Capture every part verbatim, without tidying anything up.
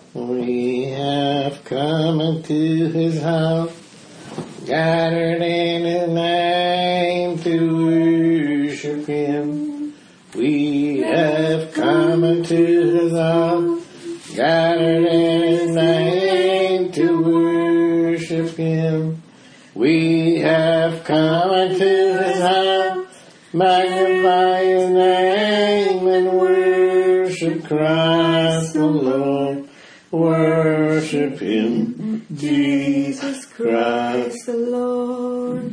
We have come into his house, gathered in his name to worship him. We have come into his house, gathered in his name to worship him. We have come into his house, magnify his name and worship Christ the Lord. Worship him, Jesus Christ the Lord.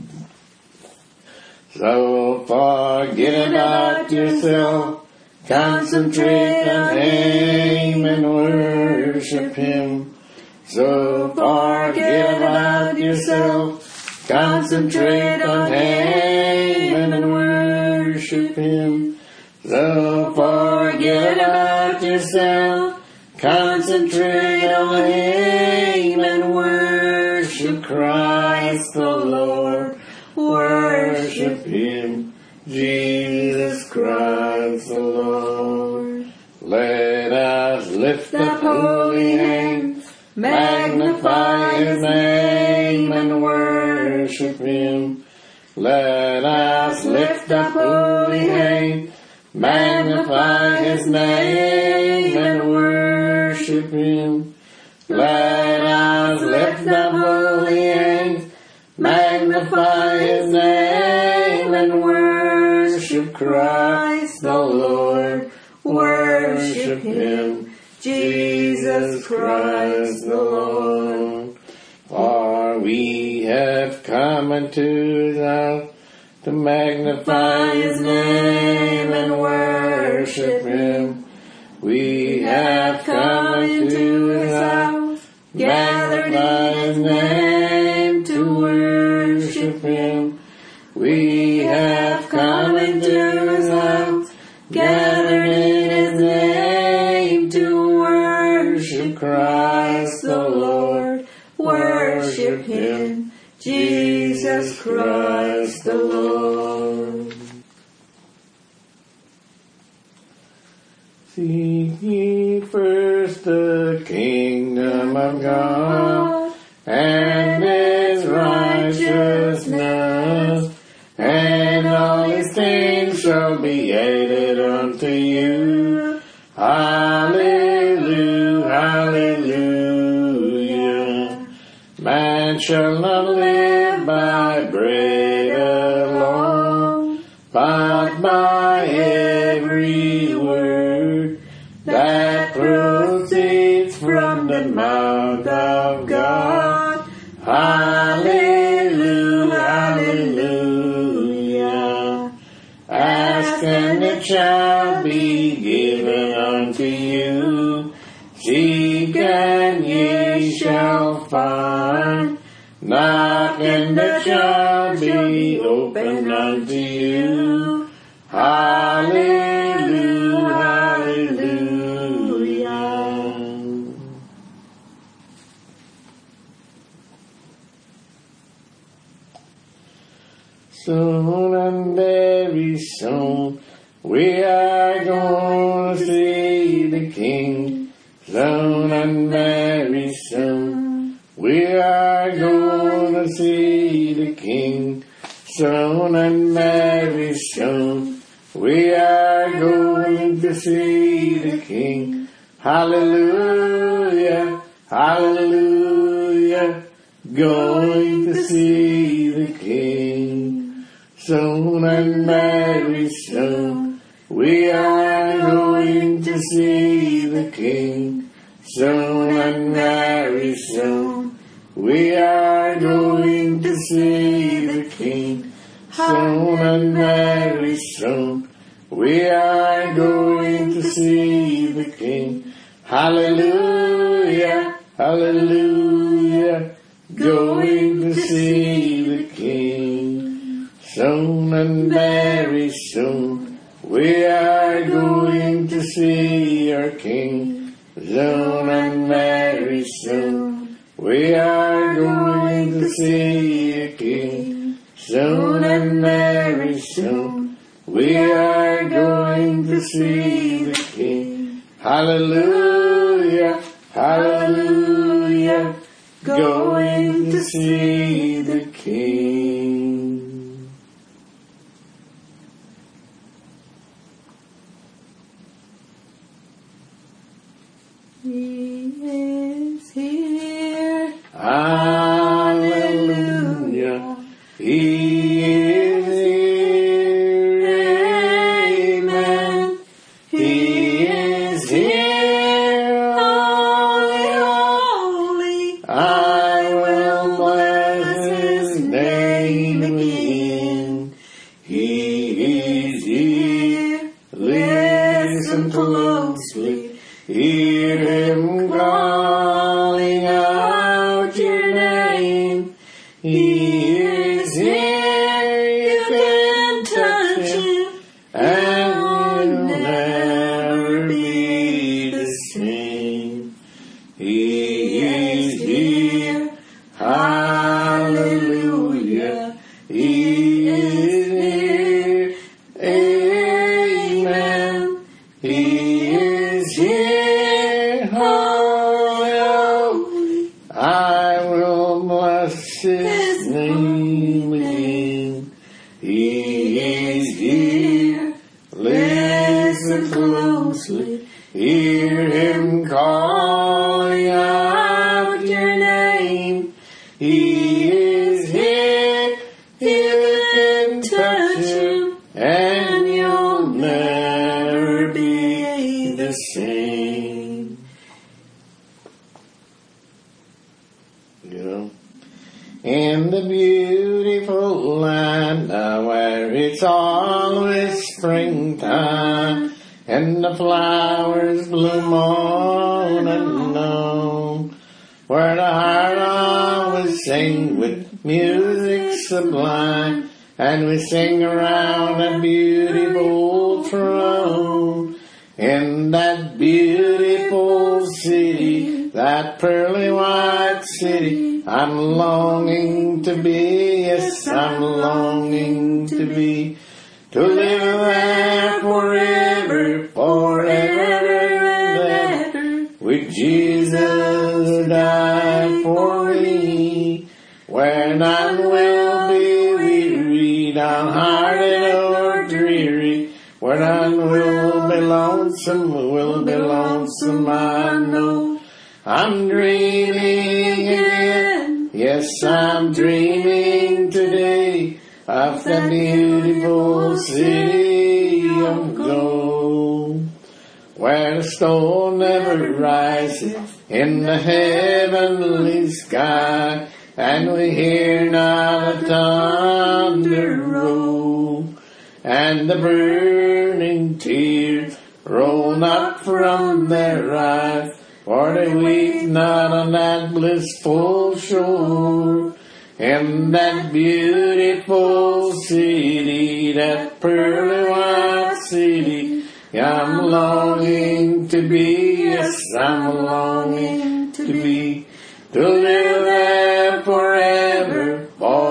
So forget about yourself, concentrate on him and worship him. So forget about yourself, concentrate on him and worship him. So forget about yourself, concentrate on him and worship Christ the Lord. Worship him, Jesus Christ the Lord. Let us lift up holy hands, magnify his name and worship him. Let us lift up holy hands, magnify his name and worship him. Let us lift up holy hands, magnify his name and worship Christ the Lord. Worship him, Jesus Christ the Lord. For we have come into his house to magnify his name and worship him. We have come into his house, gathered in his name to worship him. We have come into his house, gathered in his name to worship Christ the Lord. Worship him, Jesus Christ the Lord. Seek ye first the kingdom of God and his righteousness, and all these things shall be added unto you. Hallelujah, hallelujah. Man shall not live by bread alone, but by every word that proceeds from the mouth of God. Hallelujah, hallelujah. Ask and it shall be given unto you. Seek and ye shall find. Knock and it shall be opened unto you. Hallelujah, hallelujah. Soon and very soon we are going to see the King. Soon and very soon we are going to see the King. Soon and very soon we are going to see the King. Hallelujah, hallelujah. Going to see the King. Soon and very soon we are going to see the King. Soon and very soon we are going to see the King. Soon and very soon we are going to see the King. Hallelujah, hallelujah. Going to see the King. Soon and very soon we are going to see our King. Soon and very soon we are going to see a King. Soon and very soon we are going to see the King. Hallelujah, hallelujah, going to see the King. He is here. Hallelujah. He is here. Amen. He is here. Holy, holy. I will bless his name again. He is here. Listen closely. Hear him calling out your name. He is here. You can touch him, and you'll never be the same. He is here. Hallelujah. He is here. Amen. He is here. Hallelujah. I will bless his name again. He is here. Listen closely. Hear him calling out your name. He is here. You can touch him, and you'll never be the same. You know, in the beautiful land uh, where it's always springtime and the flowers bloom on and on, where the heart always sings with music sublime, and we sing around a beautiful throne. In that beautiful city, that pearly white city, I'm longing to be, yes, I'm longing to be, to live there forever, forever and ever, with Jesus who died for me, where none will be weary, downhearted or dreary, where none will be lonesome, will be lonesome, I know. I'm dreaming again, yes, I'm dreaming today of the beautiful city of gold, where the storm never rises in the heavenly sky, and we hear not a thunder roll, and the burning tears roll not from their eyes, for they weep not on that blissful shore. In that beautiful city, that pearly white city, I'm longing to be, yes, I'm longing to be, to live there forever,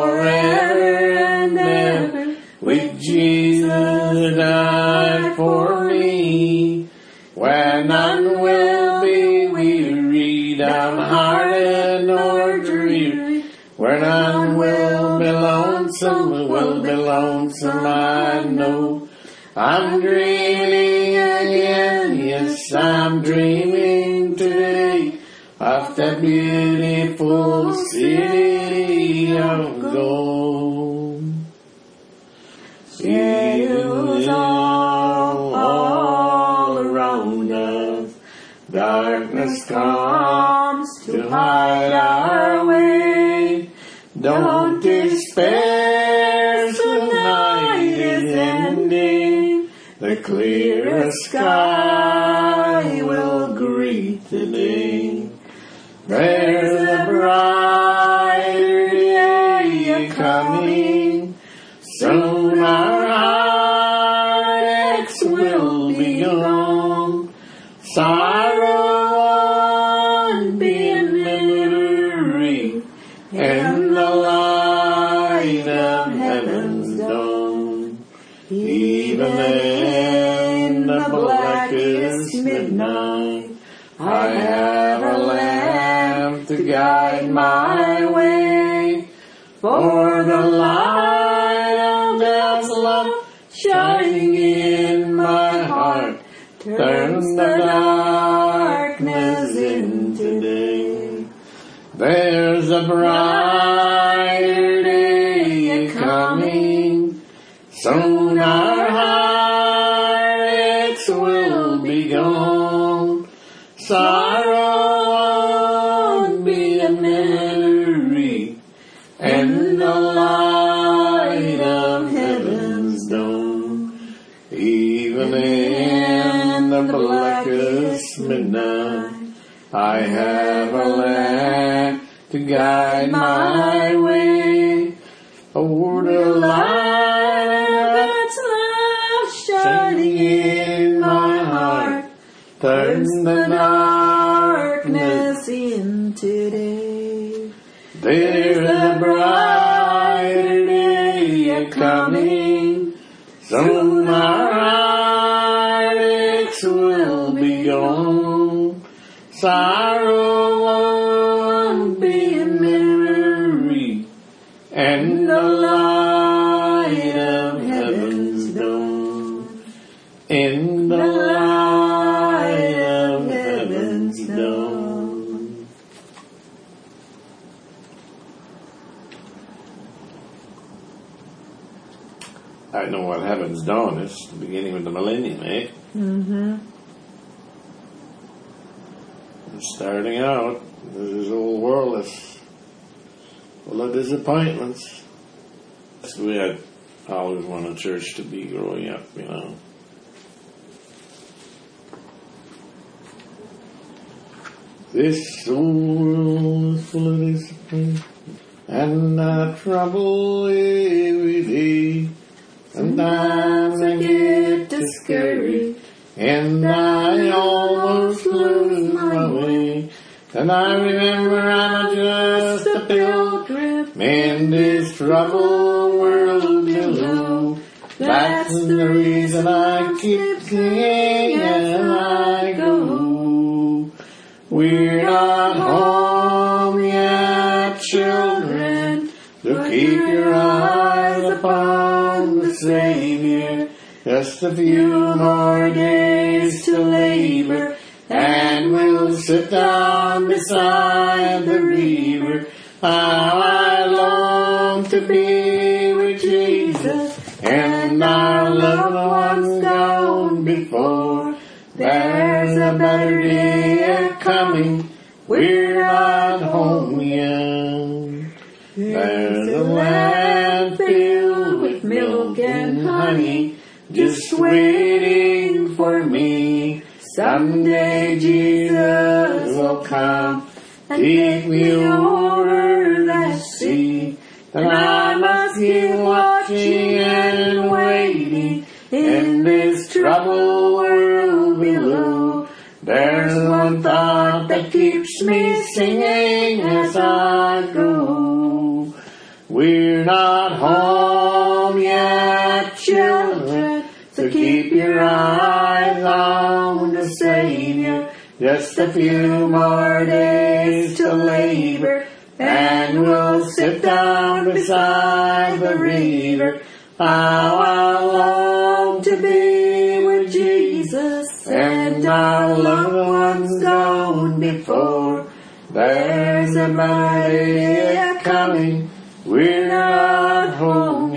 forever and ever, with Jesus who died for me, where none will be weary, downhearted nor dreary, where none will be lonesome, will be lonesome, I know. I'm dreaming again, yes, I'm dreaming today of that beautiful city of gold. Shadows all, all around us, darkness comes to hide our way. Don't despair, the night is ending, the clearest sky will greet the day. There's a brighter day coming, soon our heartaches will be gone. Sorrow won't be a memory, and the light of heaven's dawn. Even in the blackest midnight, I have a lamp to guide my way, for the light of God's love shining in my heart turns the darkness into day. There's a brighter day coming, soon our heartaches will be gone. Sorrow won't be a memory, and the light of heaven's dawn. Even in the blackest midnight, I have a lamp to guide my way. A word of light, God's love shining in my heart turns the darkness into day. There's a brighter day coming, soon our heartaches will be gone. Sorrow won't be a memory, and the light of heaven's dawn. In the light of heaven's dawn. I know what heaven's dawn is. The beginning of the millennium, eh? Mm-hmm. Starting out, this old world is full of disappointments. That's the way I always wanted church to be growing up, you know. This old world is full of disappointment, and I trouble every day. Sometimes I get discouraged, and I almost lose my way. And I remember I'm just a pilgrim in this troubled world below. That's the reason I keep singing as I go. We're not home yet, children, so keep your eyes upon the Savior. Just a few more days to labor, and we'll sit down beside the river. How I long to be with Jesus, and our loved ones gone before. There's a better day coming, we're not home yet. There's a land filled with milk and honey, just waiting for me. Someday Jesus will come and take me over that sea. And I must keep watching and waiting in this troubled world below. There's one thought that keeps me singing as I go. We're not home yet, children, so keep your eyes on the Savior. Just a few more days to labor, and we'll sit down beside the river. How I long to be with Jesus, and our loved ones gone before. There's a better day coming, we're not home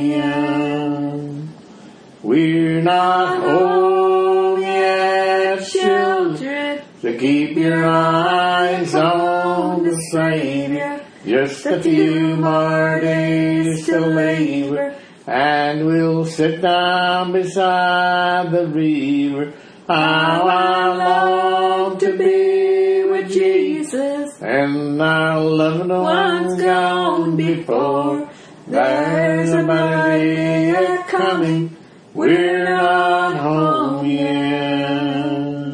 yet. We're not home yet, children, so keep your eyes on the Savior. Just a few more days to labor, and we'll sit down beside the river. How I long to be with Jesus, and our loved ones gone before. There's a better day coming, we're not home yet.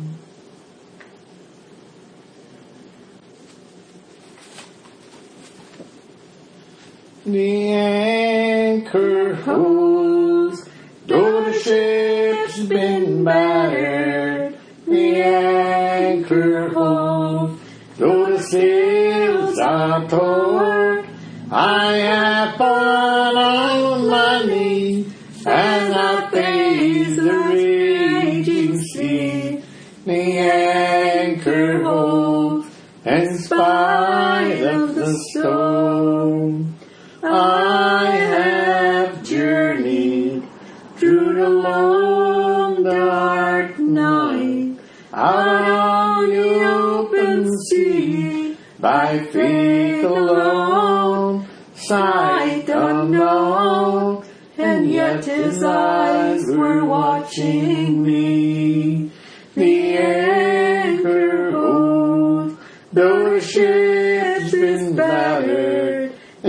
The anchor holds, though the ship's been battered. The anchor hold. Though the sails are torn, I have fallen on my knees, and I face the raging sea. The anchor holds, in spite of the storm. I have journeyed through the long dark night, out on the open sea, by faith alone, sight unknown, and yet his eyes were watching me. The anchor holds, though the ship's been battered. The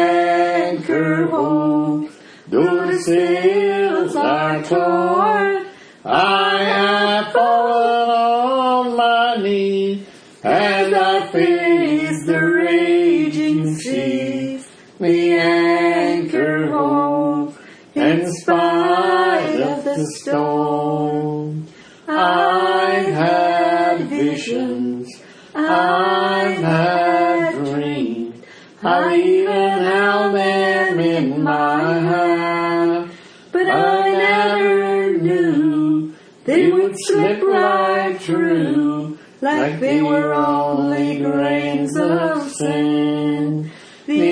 anchor holds, though the sails are torn. I have fallen on my knees, and I face the raging seas. The anchor holds, in spite of the storm. I've had visions, I've had dreams, I've even held them in my hand, but I never knew they would slip right through, like they were only grains of sand. The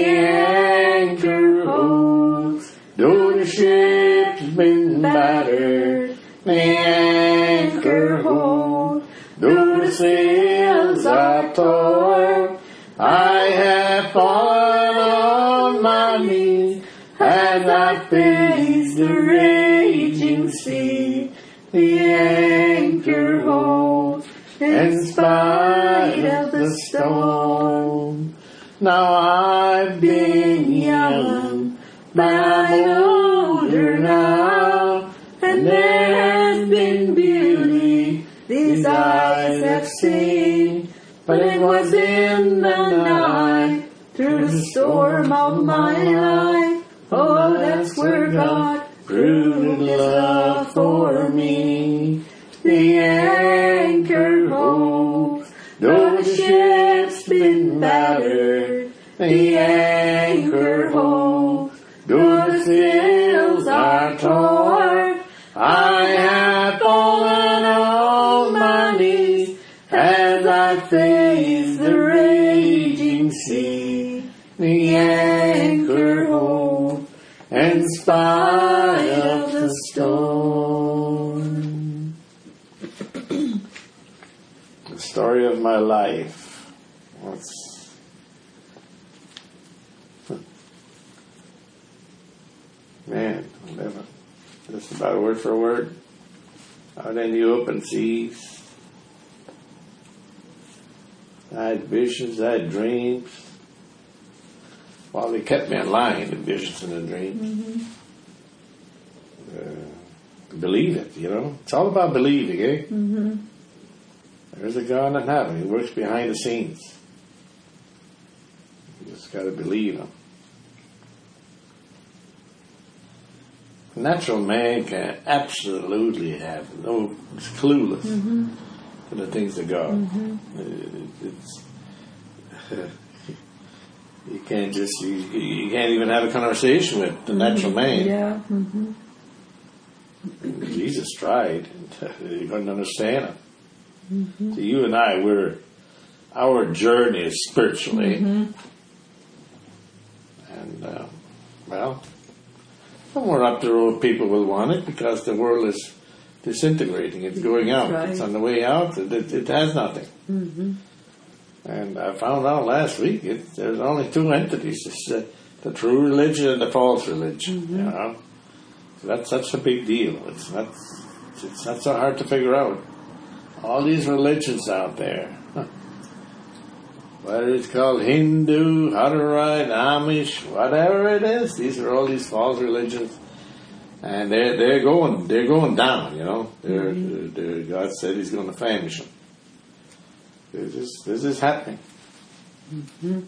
anchor holds, though the ship's been battered. The anchor holds, though the sails are torn. I have fallen on my knees, and I face the raging sea. The anchor holds, in spite of the storm. Now I've been young, but I'm older now, and there has been beauty these eyes have seen, but it was in the night, through the storm of my life. Oh, that's where God proved His love for me. The anchor holds, though the ship's been battered. The anchor holds, though the sails are torn. I have fallen on my knees, as I face the raging sea. The anchor holds, in spite of the storm. The story of my life. What's man, never. Just about word for word. Out in the open seas. I had visions, I had dreams. Well, they kept me in line, the visions and the dreams. Mm-hmm. Uh, believe it, you know. It's all about believing, eh? Mm-hmm. There's a God in heaven. He works behind the scenes. You just got to believe Him. Natural man can absolutely have no, it's clueless mm-hmm. to the things of God. Mm-hmm. It, it's uh, you can't just you, you can't even have a conversation with the mm-hmm. natural man. Yeah. Mm-hmm. Jesus tried. You couldn't understand Him. Mm-hmm. So you and I, we're our journey is spiritually, mm-hmm. and uh, well. Somewhere up the road people will want it because the world is disintegrating. It's going out. Right. It's on the way out. It, it, it has nothing. Mm-hmm. And I found out last week it, there's only two entities. It's the, the true religion and the false religion. Mm-hmm. You know? So that's such a big deal. It's not, it's not so hard to figure out. All these religions out there. Huh. Whether it's called Hindu, Hutterite, Amish, whatever it is, these are all these false religions, and they're they're going they're going down. You know, they're, mm-hmm. they're, they're, God said He's going to famish them. This is this is happening. Mm-hmm.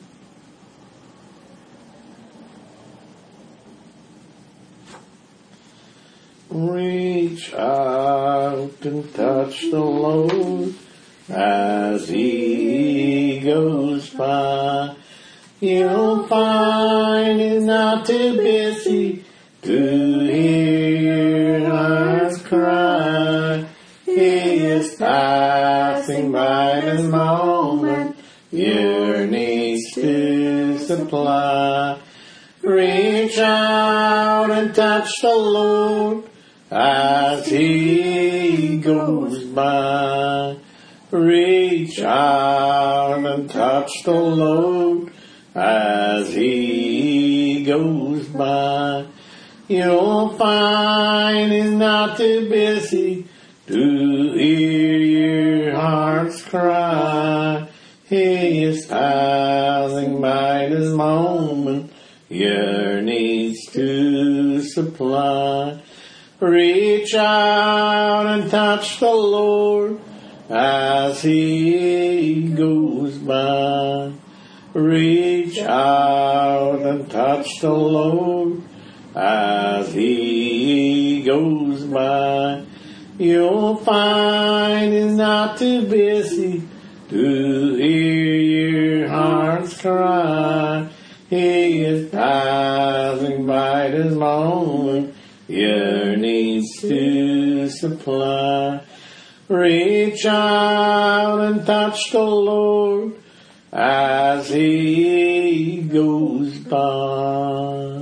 Reach out and touch the Lord. as he goes by. You'll find he's not too busy to hear your heart's cry. He is passing by this moment, your needs to supply. Reach out and touch the Lord as he goes by. Reach out and touch the Lord as he goes by. You'll find he's not too busy to hear your heart's cry. He is passing by this moment, your needs to supply. Reach out and touch the Lord as he goes by. Reach out and touch the Lord as he goes by. You'll find he's not too busy to hear your heart's cry. He is passing by this moment, your needs to supply. Reach out and touch the Lord as he goes by.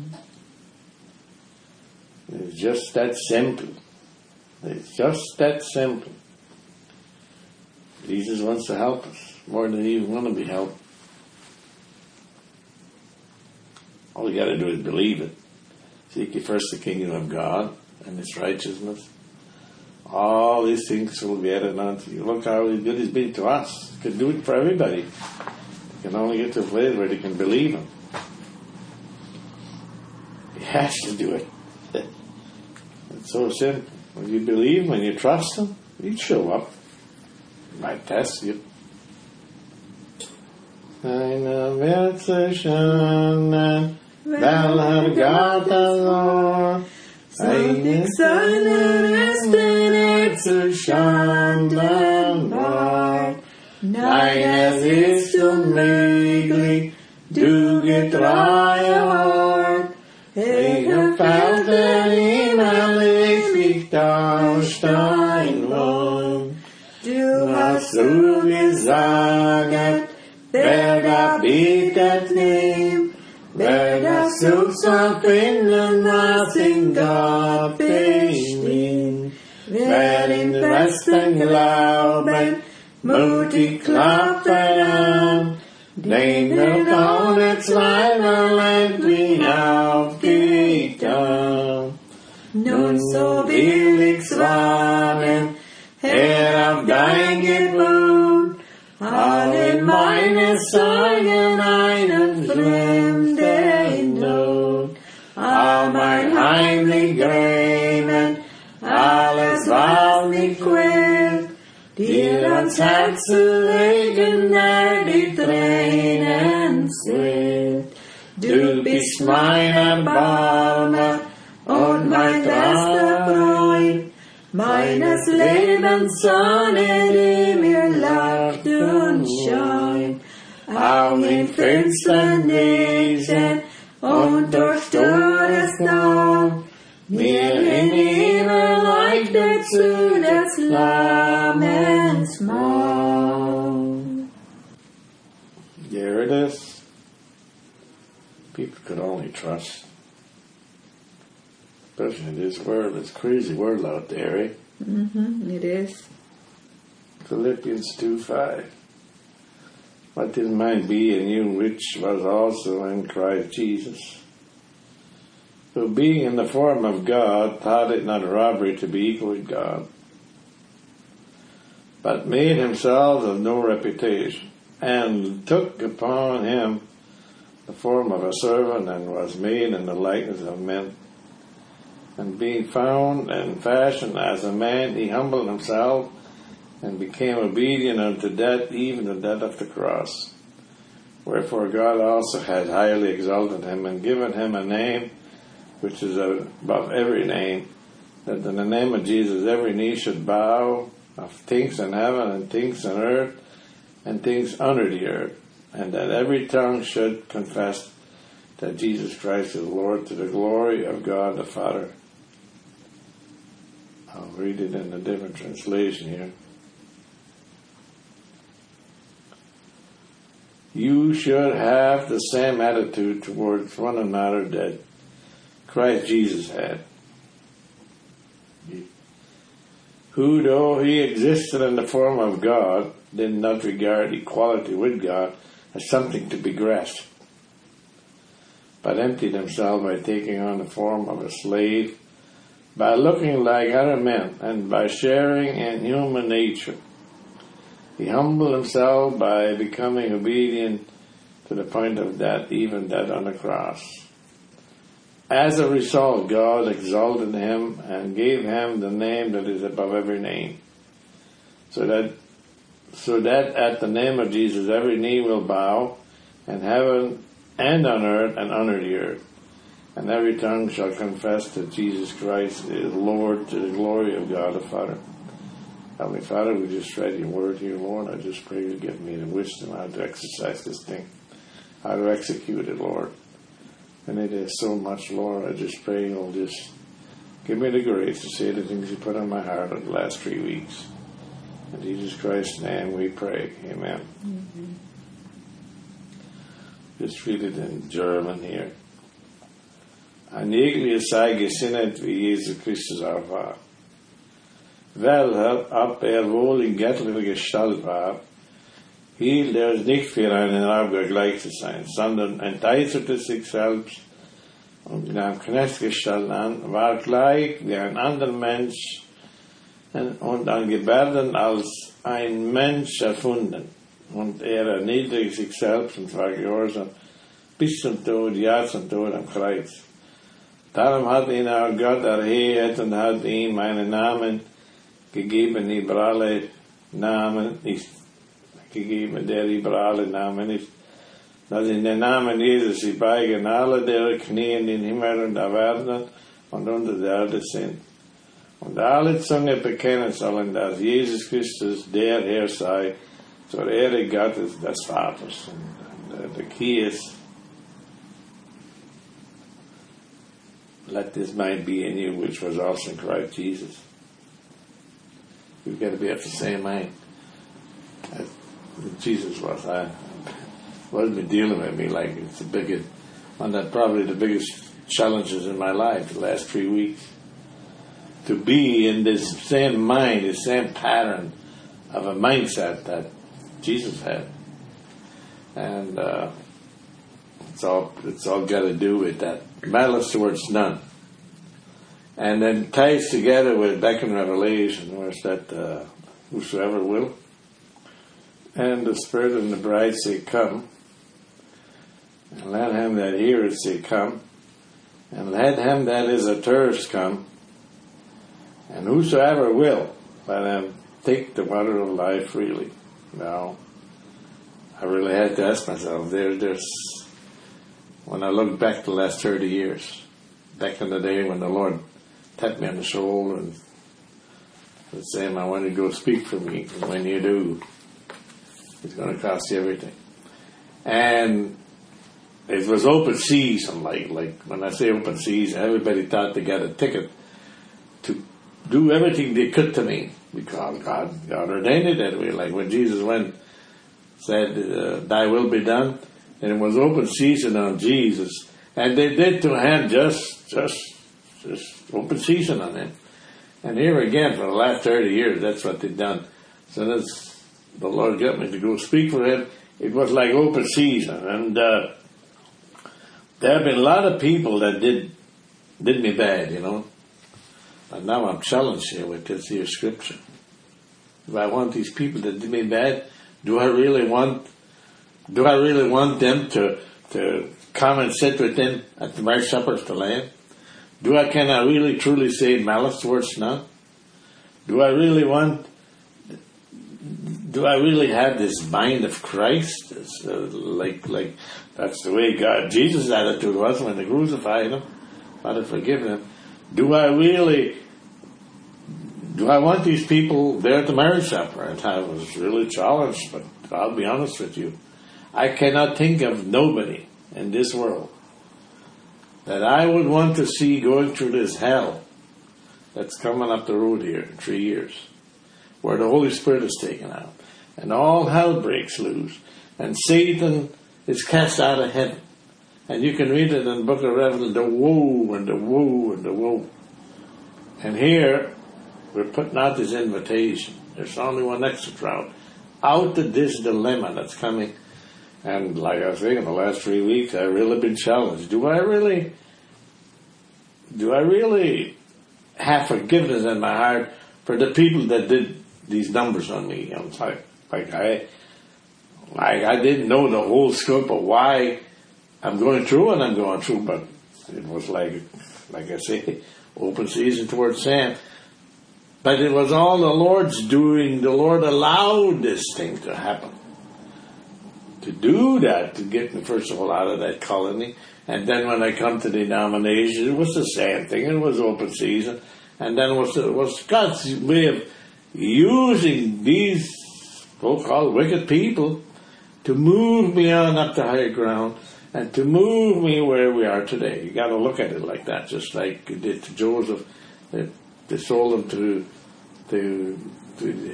It's just that simple. It's just that simple. Jesus wants to help us more than we even want to be helped. All we got to do is believe it. Seek ye first the kingdom of God and His righteousness. All these things will be added unto you. Look how good He's been to us. He can do it for everybody. He can only get to a place where they can believe Him. He has to do it. It's so simple. When you believe, when you trust Him, He'll show up. He might test you. Eine Welt Thou hast God the Lord, einig seinen Resten er zu schanden war. Nein, es ist unmöglich, du getreue Hort. Ich gefällt der Himmel ist nicht aus dein Lohn. Du hast so gesagt, wer da bietet nimmt. Wer das sucht, soll finden, was in Gott bestimmt. Wer in den Resten glauben, mutig klopft an, den wird ohne Zweifel endlich aufgetan. Nun so will ich's warnen, Herr, auf dein Gebot, alle meine Sorgen einen fremden Not. All mein heimlich Grämen, alles was mich quält, dir ans Herz zu legen, der die Tränen zählt. Du bist mein Erbarmer und mein treuster Freund, meines Lebens Sonne, die mir lacht und scheint. Auch in finstern Wesen und durch Todesnot, mir in ihrer Leichte zu des Lammens Maul. There it is. People could only trust. Especially in this world, it's a crazy world out there, eh? Mm-hmm, it is. Philippians two five. Let this mind be in you which was also in Christ Jesus, who being in the form of God thought it not robbery to be equal with God, but made himself of no reputation, and took upon him the form of a servant, and was made in the likeness of men. And being found and fashioned as a man, he humbled himself and became obedient unto death, even the death of the cross. Wherefore God also had highly exalted him and given him a name which is above every name, that in the name of Jesus every knee should bow of things in heaven and things on earth and things under the earth, and that every tongue should confess that Jesus Christ is Lord, to the glory of God the Father. I'll read it in a different translation here. You should have the same attitude towards one another that Christ Jesus had, who, though he existed in the form of God, did not regard equality with God as something to be grasped, but emptied himself by taking on the form of a slave, by looking like other men, and by sharing in human nature. He humbled himself by becoming obedient to the point of death, even death on the cross. As a result, God exalted him and gave him the name that is above every name, so that so that at the name of Jesus every knee will bow, in heaven and on earth and under the earth, and every tongue shall confess that Jesus Christ is Lord, to the glory of God the Father. Heavenly Father, we just read your word here, Lord. I just pray you give me the wisdom how to exercise this thing, how to execute it, Lord. And it is so much, Lord. I just pray you'll just give me the grace to say the things you put on my heart over the last three weeks. In Jesus Christ's name we pray. Amen. Mm-hmm. Just read it in German here. An jegliche sei gesinnet wie Jesu Christus auch war. Welcher, ob er wohl in göttlicher Gestalt war, hielt er es nicht für einen Rabe gleich zu sein, sondern enteizerte sich selbst und nahm Knechtsgestalt an, war gleich wie ein anderer Mensch und an Gebärden als ein Mensch erfunden. Und er erniedrigte sich selbst und war gehorsam bis zum Tod, ja zum Tod am Kreuz. Darum hat ihn auch Gott erhöht und hat ihm einen Namen gegeben, über alle Namen ist gegeben, der über alle Namen ist, dass in den Namen Jesus sie beugen alle, deren Knie in den Himmel und der Erde und unter der Erde sind. Und alle Zunge bekennen sollen, dass Jesus Christus der Herr sei, zur Ehre Gottes des Vaters. And uh, the key is, let this mind be in you, which was also in Christ Jesus. We've got to be of the same mind as Jesus was. I wasn't been dealing with me like it's the biggest, one that probably the biggest challenges in my life the last three weeks. To be in this same mind, the same pattern of a mindset that Jesus had, and uh, it's all it's all got to do with that malice towards none, and then ties together with back in Revelation, where it's that uh, whosoever will, and the Spirit and the bride say, "Come," and let him that heareth say, "Come," and let him that is athirst come, and whosoever will, let him take the water of life freely. Now, I really had to ask myself, there, there's, when I look back the last thirty years, back in the day when the Lord tapped me on the shoulder and was saying, I want you to go speak for me, and when you do, it's going to cost you everything. And it was open season, like, like when I say open season, everybody thought they got a ticket to do everything they could to me, because God, God ordained it that way. Like when Jesus went, said, uh, thy will be done, and it was open season on Jesus. And they did to him just, just, just open season on him. And here again, for the last thirty years, that's what they've done. So that's, the Lord got me to go speak for him. It was like open season. And uh, there have been a lot of people that did, did me bad, you know. And now I'm challenged here with this here scripture. If I want these people that did me bad, do I really want, do I really want them to, to come and sit with them at the marriage supper of the Lamb? Do I, can I really truly say malice towards none? Do I really want, do I really have this mind of Christ? It's, uh, like, like, that's the way God, Jesus' attitude was when they crucified him. Father, forgive them. Do I really, do I want these people there at the marriage supper? And I was really challenged, but I'll be honest with you. I cannot think of nobody in this world that I would want to see going through this hell that's coming up the road here in three years, where the Holy Spirit is taken out, and all hell breaks loose, and Satan is cast out of heaven. And you can read it in the book of Revelation, the woe and the woe and the woe. And here, we're putting out this invitation. There's only one exit route out of this dilemma that's coming. And like I was saying, in the last three weeks, I've really been challenged. Do I really, do I really have forgiveness in my heart for the people that did these numbers on me? I'm like, like I, I, I didn't know the whole scope of why I'm going through what I'm going through, but it was like, like I say, open season towards sand. But it was all the Lord's doing. The Lord allowed this thing to happen. To do that, to get me, first of all, out of that colony. And then when I come to the denomination, it was the same thing. It was open season. And then it was, it was God's way of using these so-called wicked people to move me on up to higher ground and to move me where we are today. You got to look at it like that, just like it did to Joseph. They, they sold him to, to, to the,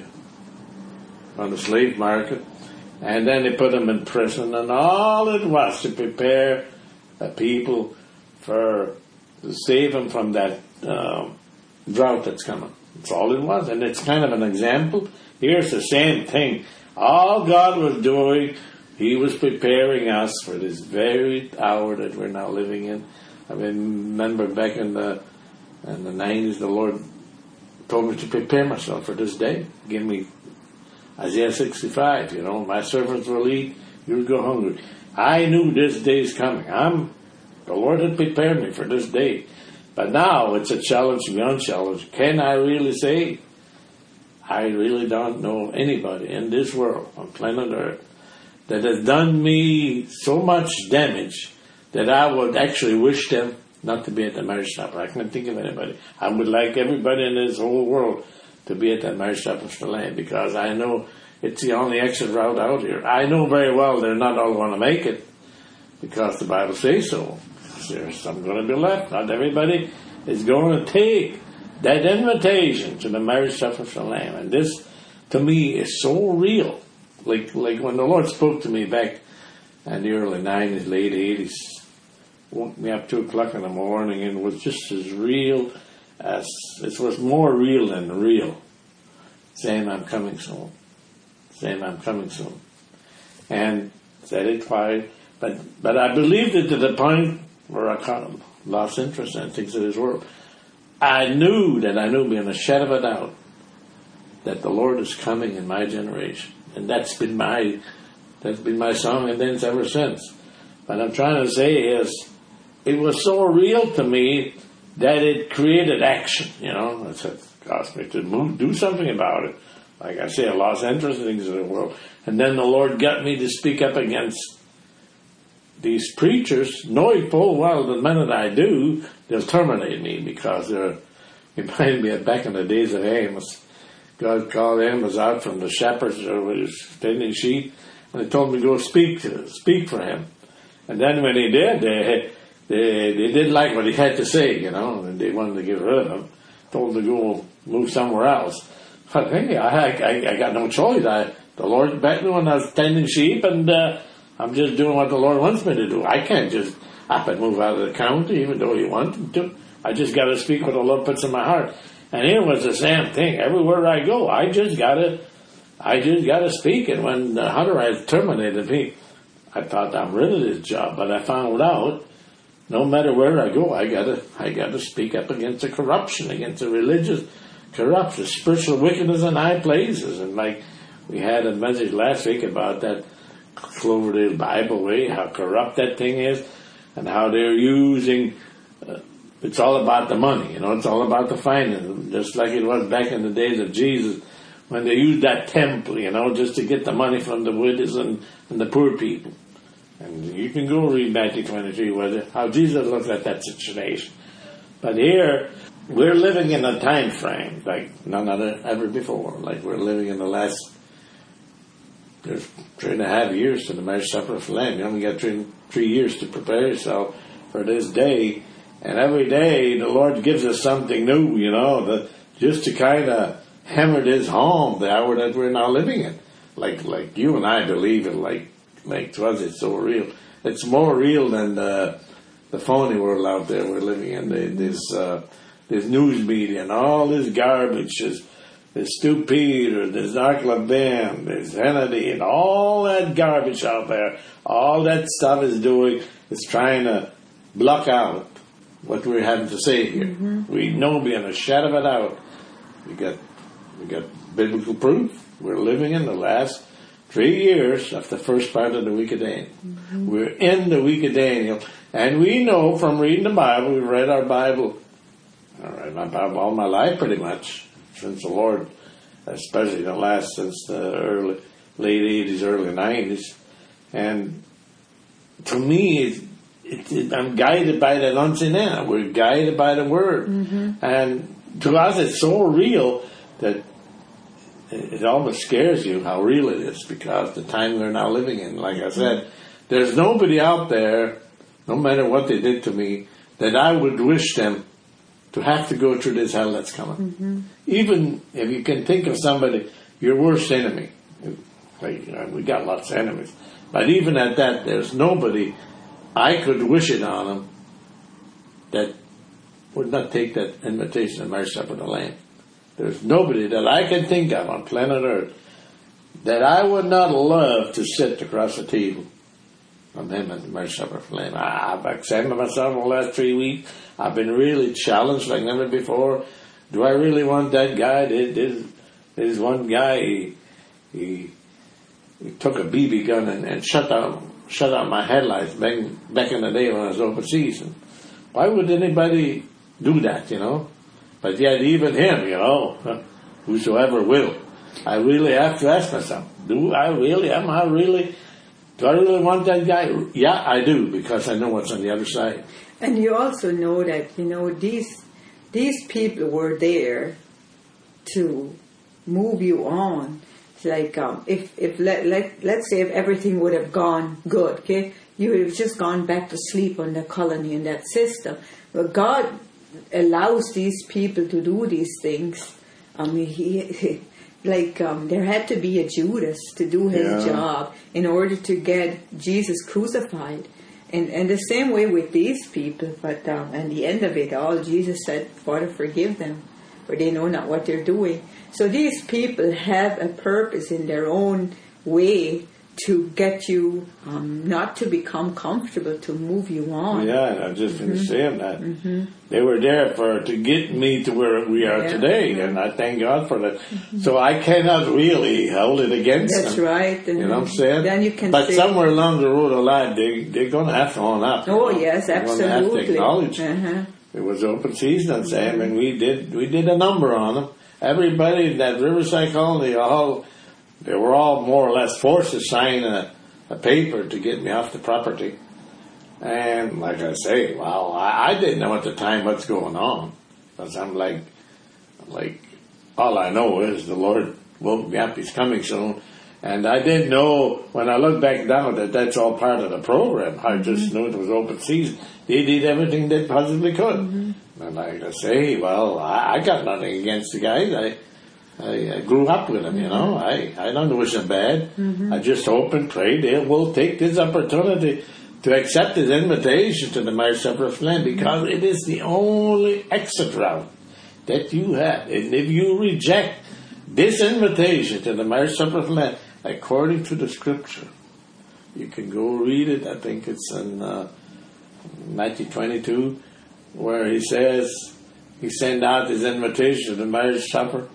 on the slave market. And then they put him in prison, and all it was to prepare the people for, to save them from that um, drought that's coming. That's all it was. And it's kind of an example. Here's the same thing. All God was doing, He was preparing us for this very hour that we're now living in. I mean, remember back in the in the nineties, the Lord told me to prepare myself for this day. Give me Isaiah sixty-five, you know, my servants will eat, you'll go hungry. I knew this day's coming. I'm, the Lord had prepared me for this day. But now it's a challenge beyond challenge. Can I really say, I really don't know anybody in this world, on planet Earth, that has done me so much damage that I would actually wish them not to be at the marriage supper. I can't think of anybody. I would like everybody in this whole world to be at that marriage supper for the Lamb, because I know it's the only exit route out here. I know very well they're not all going to make it, because the Bible says so. There's some going to be left. Not everybody is going to take that invitation to the marriage supper for the Lamb. And this, to me, is so real. Like like when the Lord spoke to me back in the early nineties, late eighties, woke me up two o'clock in the morning, and it was just as real as, it was more real than real. Saying, I'm coming soon. Saying, I'm coming soon. And said it quiet. But, but I believed it to the point where I kind of lost interest in things of this world. I knew that I knew beyond a shadow of a doubt that the Lord is coming in my generation. And that's been my, that's been my song and dance ever since. What I'm trying to say is, it was so real to me that it created action, you know. It said, caused me to move, do something about it. Like I say, I lost interest in things in the world. And then the Lord got me to speak up against these preachers, knowing full well the minute I do, they'll terminate me, because they're, remind me of back in the days of Amos. God called Amos out from the shepherds with his tending sheep, and he told me to go speak to speak for him. And then when he did, they they they didn't like what he had to say, you know, and they wanted to get rid of him. Told him to go move somewhere else. But hey, I I, I got no choice. I the Lord back me when I was tending sheep, and uh, I'm just doing what the Lord wants me to do. I can't just up and move out of the county, even though He wanted to. I just got to speak what the Lord puts in my heart. And here was the same thing. Everywhere I go, I just got to, I just got to speak. And when the hunter had terminated me, I thought, I'm rid of this job. But I found out, no matter where I go, I got to, I got to speak up against the corruption, against the religious corruption, spiritual wickedness in high places. And like we had a message last week about that Cloverdale Bible way, how corrupt that thing is, and how they're using. Uh, It's all about the money, you know, it's all about the finance, just like it was back in the days of Jesus, when they used that temple, you know, just to get the money from the widows and, and the poor people. And you can go read Matthew twenty-three, whether, how Jesus looked at that situation. But here, we're living in a time frame like none other ever before. Like we're living in the last, there's three and a half years to the marriage supper of the Lamb. You only got three, three years to prepare yourself for this day. And every day the Lord gives us something new, you know, that just to kind of hammer this home, the hour that we're now living in. Like like you and I believe it, like, like to us it's so real. It's more real than the, the phony world out there we're living in. The, this, uh, this news media and all this garbage, this, this Stu Peter, this Mark Levin, this Hannity, and all that garbage out there, all that stuff is doing is trying to block out what we're having to say here. Mm-hmm. We know beyond a shadow of a doubt. We got we got biblical proof. We're living in the last three years of the first part of the week of Daniel. Mm-hmm. We're in the week of Daniel, and we know from reading the Bible. We've read our Bible. I read my Bible all my life, pretty much, since the Lord, especially the last since the early late eighties, early nineties, and to me, it's, it, it, I'm guided by the Lanzina. We're guided by the Word. Mm-hmm. And to us, it's so real that it, it almost scares you how real it is because the time we're now living in. Like I said, there's nobody out there, no matter what they did to me, that I would wish them to have to go through this hell that's coming. Mm-hmm. Even if you can think of somebody, your worst enemy. Like, you know, we got lots of enemies. But even at that, there's nobody I could wish it on them that would not take that invitation to marriage supper of the Lamb. There's nobody that I can think of on planet Earth that I would not love to sit across the table from him at the marriage supper of the Lamb. I've examined myself in the last three weeks. I've been really challenged like never before. Do I really want that guy? There's, there's one guy, he, he, he took a B B gun and, and shut down shut out my headlights back, back in the day when I was overseas. And why would anybody do that, you know? But yet even him, you know, whosoever will. I really have to ask myself, do I really, am I really, do I really want that guy? Yeah, I do, because I know what's on the other side. And you also know that, you know, these these people were there to move you on. It's like, um, if, if let, let, let's say if everything would have gone good, okay, you would have just gone back to sleep on the colony and that system. But God allows these people to do these things. I mean, he, he like, um, there had to be a Judas to do his yeah. job in order to get Jesus crucified. And, and the same way with these people, but um, at the end of it all, Jesus said, Father, forgive them, for they know not what they're doing. So these people have a purpose in their own way to get you um, not to become comfortable, to move you on. Yeah, I just been mm-hmm. saying that. Mm-hmm. They were there for to get me to where we are yeah. today, mm-hmm. and I thank God for that. Mm-hmm. So I cannot really hold it against That's them. That's right. And you know what I'm saying? Then you can but say, somewhere along the road of life, they, they're going to have to own up. Oh, know? yes, they're absolutely. They're going to have to acknowledge uh-huh. it was open season on Sam, and we did we did a number on them. Everybody in that Riverside colony, all they were all more or less forced to sign a, a paper to get me off the property. And like I say, wow, I, I didn't know at the time what's going on, because I'm like, like all I know is the Lord woke me up. He's coming soon. And I didn't know, when I look back down, that that's all part of the program. I just knew it was open season. They did everything they possibly could. Mm-hmm. And like I say, well, I, I got nothing against the guys. I, I, I grew up with them, you know. I, I don't wish them bad. Mm-hmm. I just hope and pray they will take this opportunity to accept this invitation to the marriage supper of the Lamb, because it is the only exit route that you have. And if you reject this invitation to the marriage supper of the Lamb, according to the Scripture, you can go read it. I think it's in uh, Matthew twenty-two, where he says he sent out his invitation to the marriage supper,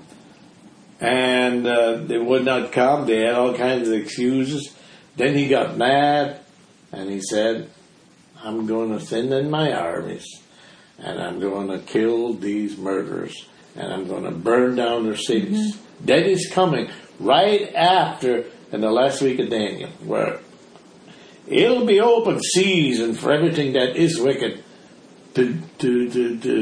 and uh, they would not come. They had all kinds of excuses. Then he got mad, and he said, I'm going to send in my armies, and I'm going to kill these murderers, and I'm going to burn down their cities. Mm-hmm. That is coming right after, in the last week of Daniel, where it'll be open season for everything that is wicked to to to, to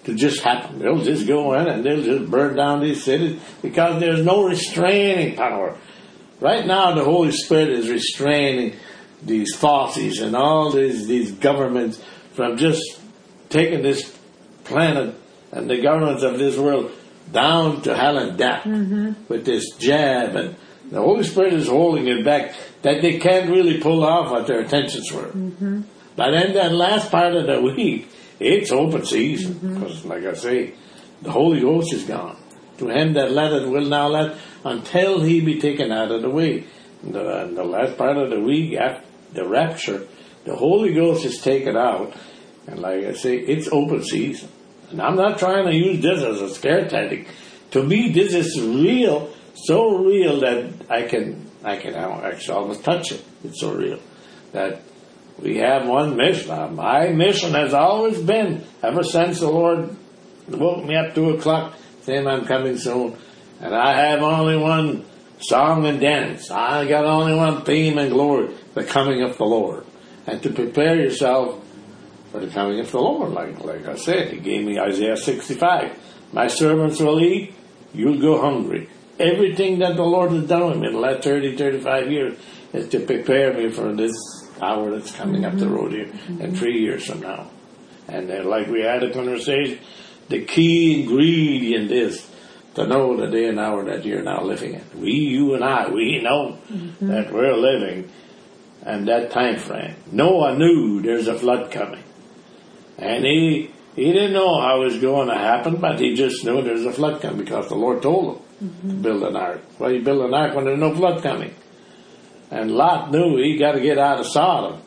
to just happen. They'll just go in and they'll just burn down these cities because there's no restraining power. Right now, the Holy Spirit is restraining these falsies and all these, these governments from just taking this planet and the governments of this world down to hell and death mm-hmm. with this jab. And the Holy Spirit is holding it back that they can't really pull off what their intentions were. Mm-hmm. But in that last part of the week, it's open season. Because, mm-hmm. like I say, the Holy Ghost is gone. To him that letteth will now let until he be taken out of the way. In the, in the last part of the week, after the rapture, the Holy Ghost is taken out. And like I say, it's open season. And I'm not trying to use this as a scare tactic. To me, this is real, so real that I can, I can actually almost touch it. It's so real that we have one mission. My mission has always been, ever since the Lord woke me up two o'clock, saying I'm coming soon. And I have only one song and dance. I got only one theme and glory, the coming of the Lord. And to prepare yourself for the coming of the Lord, like like I said, He gave me Isaiah sixty-five. My servants will eat, you'll go hungry. Everything that the Lord has done with me in the last thirty, thirty-five years is to prepare me for this hour that's coming up the road here mm-hmm. in three years from now. And then, like we had a conversation, the key ingredient is to know the day and hour that you're now living in. We, you and I, we know mm-hmm. that we're living in that time frame. Noah knew there's a flood coming. And he he didn't know how it was going to happen, but he just knew there's a flood coming because the Lord told him mm-hmm. to build an ark. Why you build an ark when there's no flood coming? And Lot knew he got to get out of Sodom.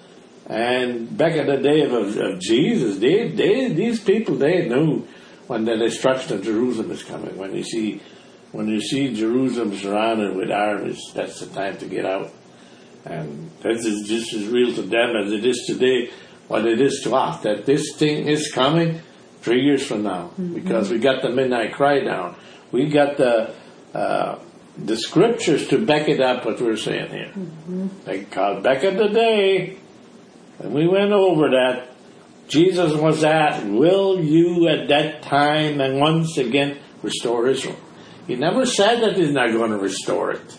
And back in the day of, of Jesus, they, they, these people, they knew when the destruction of Jerusalem is coming. When you see, when you see Jerusalem surrounded with armies, that's the time to get out. And this is just as real to them as it is today, what it is to us. That this thing is coming three years from now, mm-hmm. because we got the midnight cry down. We got the uh, the scriptures to back it up. What we're saying here, mm-hmm. because back in the day. And we went over that. Jesus was asked, will you at that time and once again restore Israel? He never said that he's not going to restore it.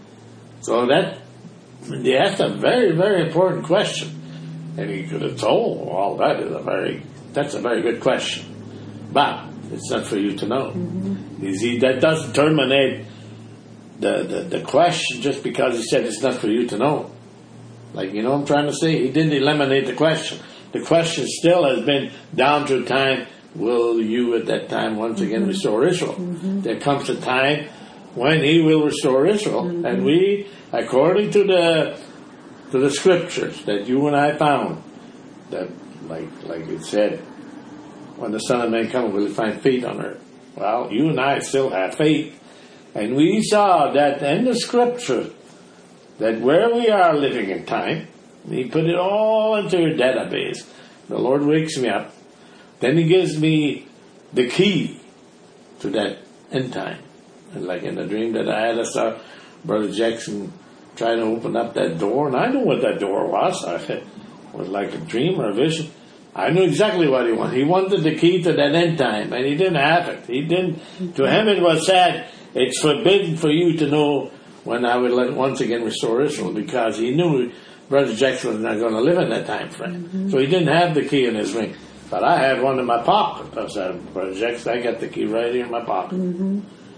So that, they asked a very, very important question. And he could have told, well, that is a very, that's a very good question. But it's not for you to know. Mm-hmm. You see, that doesn't terminate the, the, the question just because he said it's not for you to know. Like, you know what I'm trying to say? He didn't eliminate the question. The question still has been down to a time, will you at that time once again mm-hmm. restore Israel? Mm-hmm. There comes a time when He will restore Israel. Mm-hmm. And we, according to the to the scriptures that you and I found, that like like it said, when the Son of Man comes, will He find faith on earth? Well, you and I still have faith. And we saw that in the scriptures, that where we are living in time, He put it all into your database. The Lord wakes me up. Then He gives me the key to that end time. And like in the dream that I had, I saw Brother Jackson trying to open up that door. And I knew what that door was. I, it was like a dream or a vision. I knew exactly what He wanted. He wanted the key to that end time. And He didn't have it. He didn't. To Him it was said, it's forbidden for you to know when I would let once again restore Israel, because He knew Brother Jackson was not going to live in that time frame. Mm-hmm. So he didn't have the key in his ring. But I had one in my pocket. I said, Brother Jackson, I got the key right here in my pocket. Mm-hmm.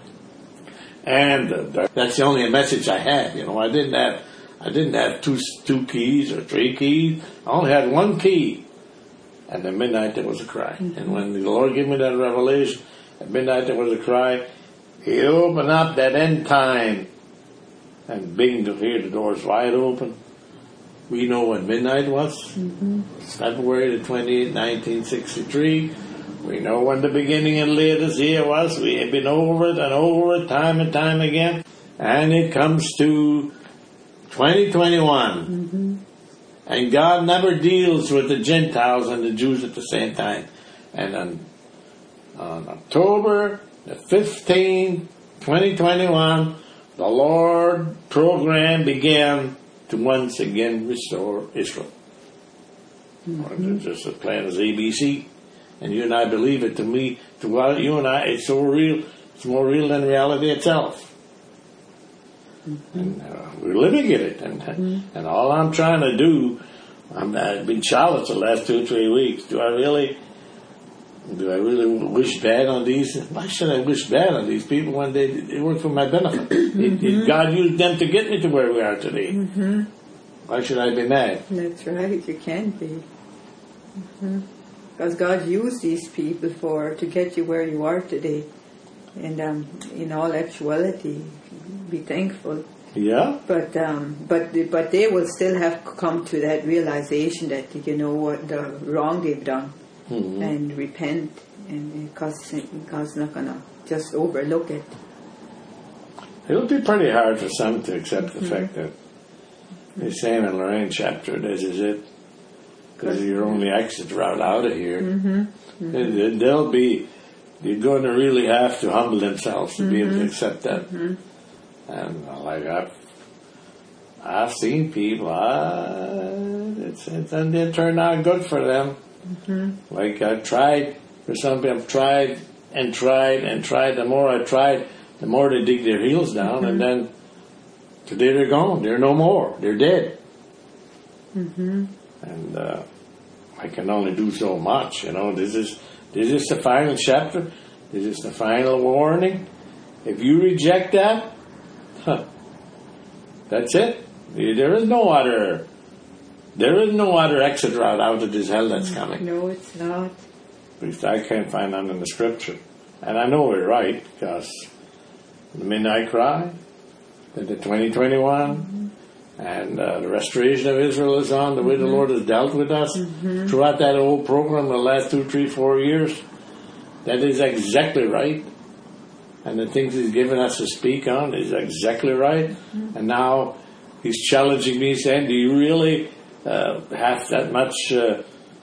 And uh, that's the only message I had. You know, I didn't have, I didn't have two two keys or three keys. I only had one key. And at midnight there was a cry. Mm-hmm. And when the Lord gave me that revelation, at midnight there was a cry. He opened up that end time. And bing, to hear the doors wide open. We know when midnight was. Mm-hmm. February the twenty-eighth, nineteen sixty-three. We know when the beginning of Laodicea was. We have been over it and over it, time and time again. And it comes to twenty twenty-one. Mm-hmm. And God never deals with the Gentiles and the Jews at the same time. And on, on October the fifteenth, twenty twenty-one, the Lord program began to once again restore Israel. Mm-hmm. Just as plain as A B C. and you and I believe it. To me, to what you and I, it's so real. It's more real than reality itself. Mm-hmm. And uh, we're living in it. And mm-hmm. and all I'm trying to do, I'm, I've been challenged the last two, three weeks. Do I really, do I really wish bad on these? Why should I wish bad on these people when they, they work for my benefit? Mm-hmm. It, it, God used them to get me to where we are today. Mm-hmm. Why should I be mad? That's right. You can't be. Mm-hmm. Because God used these people for to get you where you are today. And um, in all actuality, be thankful. Yeah. But um, but but they will still have come to that realization that, you know what, the wrong they've done, mm-hmm. and repent, and because God's not gonna just overlook it. It'll be pretty hard for some to accept mm-hmm. the fact that they're saying in Lorraine chapter, this is it, because you're only exit route out of here. Mm-hmm. Mm-hmm. They'll be. You're going to really have to humble themselves to mm-hmm. be able to accept that. Mm-hmm. And uh, like I've, I've seen people, uh, it's, it's, and it turned out good for them. Mm-hmm. Like I've tried, for some people, I've tried and tried and tried. The more I tried, the more they dig their heels down, mm-hmm. and then today they're gone. They're no more. They're dead. Mm-hmm. And uh, I can only do so much. You know, this is. This is the final chapter. This is the final warning. If you reject that, huh, that's it. There is no other. There is no other exit route out of this hell that's coming. No, it's not. At least I can't find that in the scripture, and I know we're right because the midnight cry, the twenty twenty-one. Mm-hmm. And uh, the restoration of Israel is on, the way mm-hmm. the Lord has dealt with us mm-hmm. throughout that whole program the last two, three, four years. That is exactly right. And the things He's given us to speak on is exactly right. Mm-hmm. And now He's challenging me, saying, do you really uh, have that much... Uh,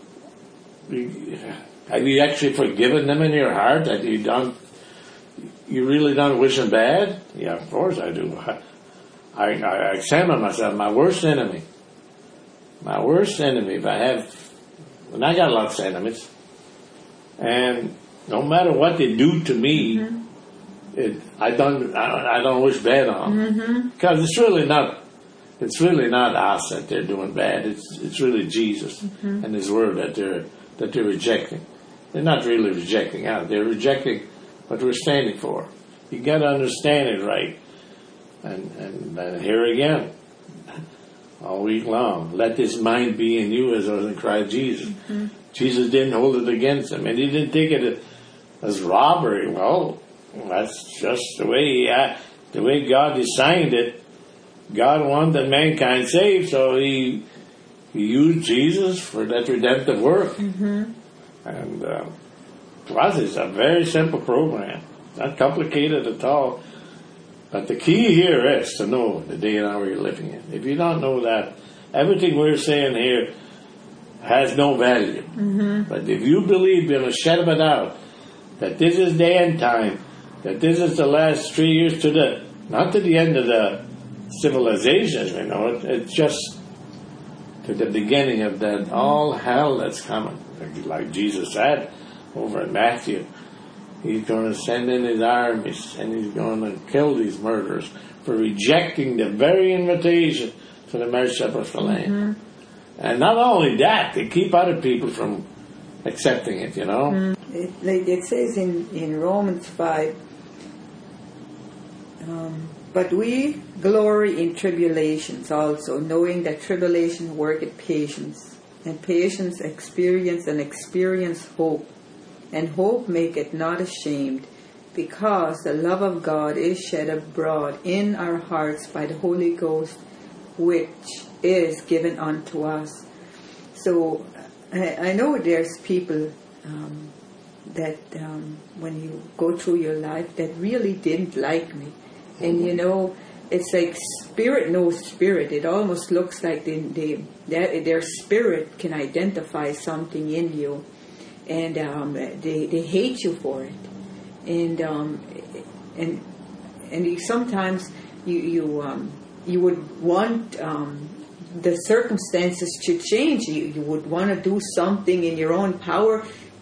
have you actually forgiven them in your heart? That you don't... You really don't wish them bad? Yeah, of course I do. I, I examine myself, my worst enemy. My worst enemy, if I have, and I got lots of enemies, and no matter what they do to me, mm-hmm. it, I don't, I, I don't wish bad on them. Mm-hmm. Because it's really not, it's really not us that they're doing bad. It's it's really Jesus mm-hmm. and His Word that they're that they're rejecting. They're not really rejecting us. They're rejecting what we're standing for. You got to understand it right. And, and and here again, all week long, let this mind be in you as was in Christ Jesus. Mm-hmm. Jesus didn't hold it against him, and He didn't take it as robbery. Well, that's just the way he, uh, the way God designed it. God wanted mankind saved, so He He used Jesus for that redemptive work. Mm-hmm. And uh, to us, it's a very simple program, not complicated at all. But the key here is to know the day and hour you're living in. If you don't know that, everything we're saying here has no value. Mm-hmm. But if you believe beyond a shadow of a doubt that this is the end time, that this is the last three years to the, not to the end of the civilization as we know it, it's just to the beginning of that all hell that's coming. Like Jesus said over in Matthew. He's going to send in His armies, and He's going to kill these murderers for rejecting the very invitation to the marriage supper of the Lamb. Mm-hmm. And not only that, they keep other people from accepting it, you know. Mm-hmm. It, like it says in, in Romans five, um, but we glory in tribulations also, knowing that tribulation worketh patience, and patience experience, and experience hope. And hope maketh not ashamed, because the love of God is shed abroad in our hearts by the Holy Ghost, which is given unto us. So I, I know there's people um, that um, when you go through your life that really didn't like me. And you know, it's like spirit knows spirit. It almost looks like they, they, their, their spirit can identify something in you. And um, they they hate you for it, and um, and and you, sometimes you you um, you would want um, the circumstances to change. You you would want to do something in your own power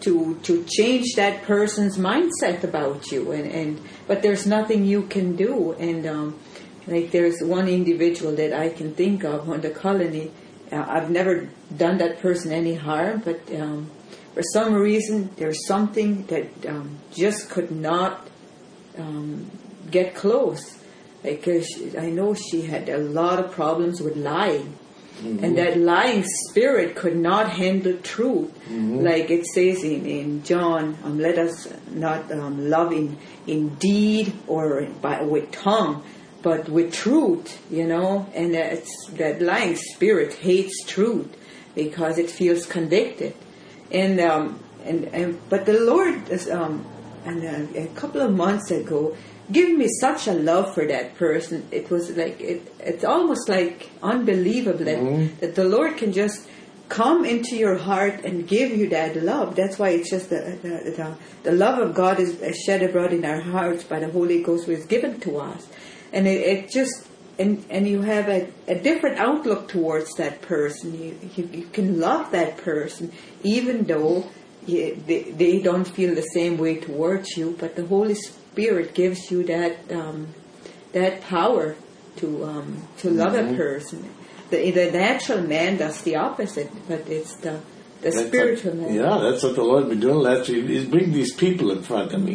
to to change that person's mindset about you, and, and but there's nothing you can do. And um, like there's one individual that I can think of on the colony. Uh, I've never done that person any harm, but um, for some reason there's something that um, just could not um, get close. Because I know she had a lot of problems with lying. Mm-hmm. And that lying spirit could not handle truth. Mm-hmm. Like it says in, in John, um, let us not um, love in, in deed or by, with tongue, but with truth, you know. And it's, that lying spirit hates truth because it feels convicted. And um, and, and but the Lord, is, um, and uh, a couple of months ago, giving me such a love for that person. It was like, it, it's almost like unbelievable that, mm-hmm. that the Lord can just come into your heart and give you that love. That's why it's just the the, the, the love of God is shed abroad in our hearts by the Holy Ghost, who is given to us. And it, it just, and, and you have a, a different outlook towards that person. You, you, you can love that person even though you, they, they don't feel the same way towards you, but the Holy Spirit Spirit gives you that um, that power to um, to love mm-hmm. a person. The, the natural man does the opposite, but it's the the that's spiritual what, man. Yeah, that's what the Lord been doing. Last year. He's bring these people in front of me,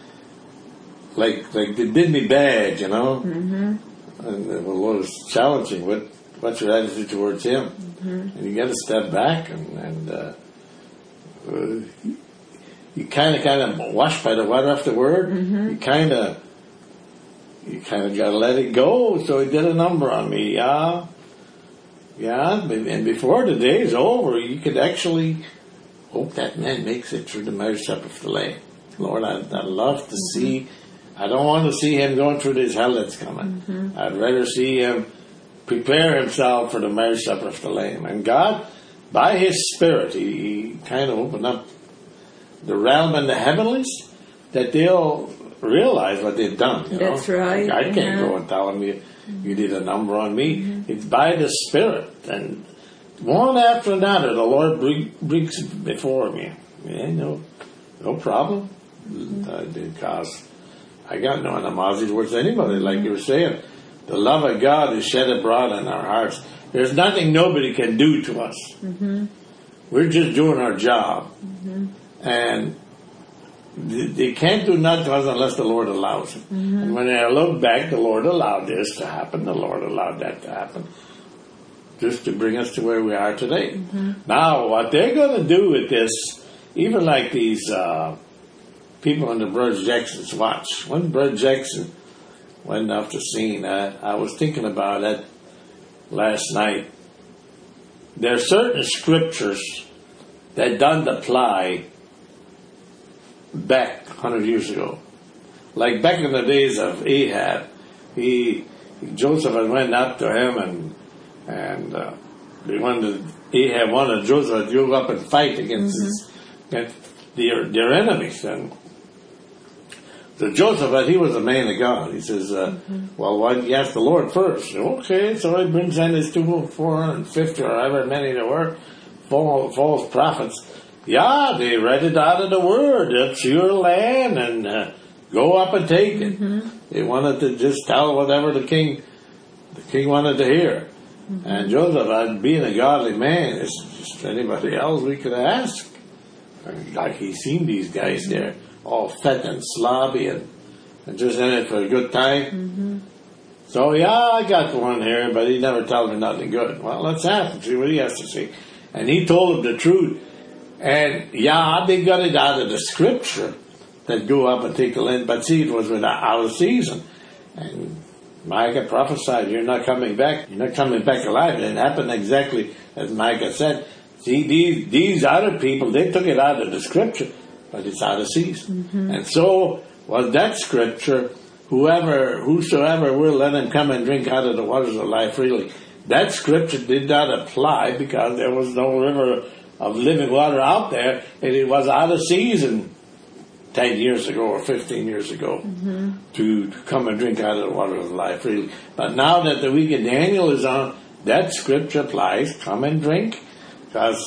mm-hmm. like like they did me bad, you know. Mm-hmm. And the Lord is challenging. What what's your attitude towards Him? Mm-hmm. And you got to step back and and. Uh, uh, You kind of, kind of wash by the water afterward. Mm-hmm. You kind of, you kind of got to let it go. So he did a number on me. Yeah, yeah. And before the day is over, you could actually hope that man makes it through the marriage supper of the Lamb. Lord, I'd, I'd love to mm-hmm. see. I don't want to see him going through this hell that's coming. Mm-hmm. I'd rather see him prepare himself for the marriage supper of the Lamb. And God, by His Spirit, He, he kind of opened up the realm and the heavenlies, that they'll realize what they've done. You That's know? right. I can't yeah. go and tell them you, you did a number on me. Mm-hmm. It's by the Spirit. And one after another, the Lord brings it before me. Yeah, no, no problem. Mm-hmm. Uh, because I got no animosity towards anybody. Like you were saying, the love of God is shed abroad in our hearts. There's nothing nobody can do to us. Mm-hmm. We're just doing our job. Mm-hmm. And they can't do nothing to us unless the Lord allows it. Mm-hmm. And when I look back, the Lord allowed this to happen. The Lord allowed that to happen. Just to bring us to where we are today. Mm-hmm. Now, what they're going to do with this, even like these uh, people on the Brother Jackson's watch. When Brother Jackson went off the scene, I, I was thinking about it last night. There are certain scriptures that don't apply back one hundred years ago. Like back in the days of Ahab, he Joseph had went up to him and and uh, they wanted Ahab wanted Joseph to go up and fight against, mm-hmm. his, against their, their enemies. And so Joseph, he was a man of God. He says, uh, mm-hmm. well, why don't you ask the Lord first? Okay, so he brings in his two, four hundred fifty or however many there were, false, false prophets. Yeah, they read it out of the Word. It's your land, and uh, go up and take it. Mm-hmm. They wanted to just tell whatever the king, the king wanted to hear. Mm-hmm. And Joseph, being a godly man, is just anybody else we could ask. And like he seen these guys there, all fat and slobby, and, and just in it for a good time. Mm-hmm. So yeah, I got one here, but he never told me nothing good. Well, let's ask him, see what he has to say. And he told him the truth. And yeah, they got it out of the scripture that go up and take the land, but see, it was out of season. And Micah prophesied, you're not coming back, you're not coming back alive. It happened exactly as Micah said. See, these, these other people, they took it out of the scripture, but it's out of season. Mm-hmm. And so was that scripture, whoever, whosoever will, let him come and drink out of the waters of life freely. That scripture did not apply because there was no river of living water out there, and it was out of season ten years ago or fifteen years ago mm-hmm. to, to come and drink out of the water of life freely. But now that the week of Daniel is on, that scripture applies, come and drink, because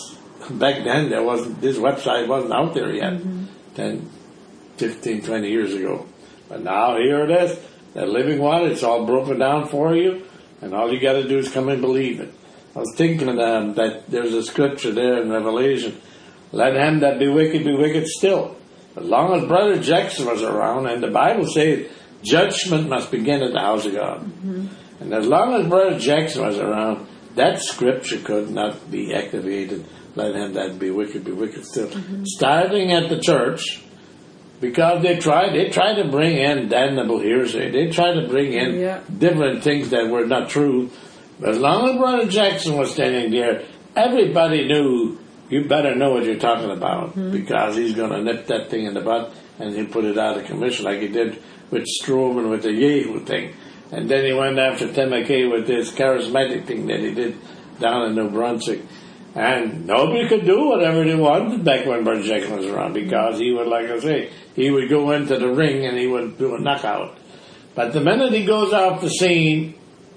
back then there wasn't, this website wasn't out there yet, mm-hmm. ten, fifteen, twenty years ago. But now here it is, that living water, it's all broken down for you, and all you got to do is come and believe it. I was thinking um, that there's a scripture there in Revelation, let him that be wicked be wicked still. As long as Brother Jackson was around, and the Bible says judgment must begin at the house of God. Mm-hmm. And as long as Brother Jackson was around, that scripture could not be activated. Let him that be wicked be wicked still. Mm-hmm. Starting at the church, because they tried, they tried to bring in damnable hearsay. They tried to bring in yeah. different things that were not true. But as long as Brother Jackson was standing there, everybody knew, you better know what you're talking about, mm-hmm. because he's going to nip that thing in the butt and he'll put it out of commission like he did with Strowman with the Yahoo thing. And then he went after Tim McKay with this charismatic thing that he did down in New Brunswick. And nobody could do whatever they wanted back when Brother Jackson was around, because he would, like I say, he would go into the ring and he would do a knockout. But the minute he goes off the scene,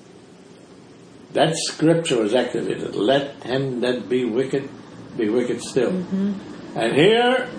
that scripture was activated. Let him that be wicked be wicked still. Mm-hmm. And here,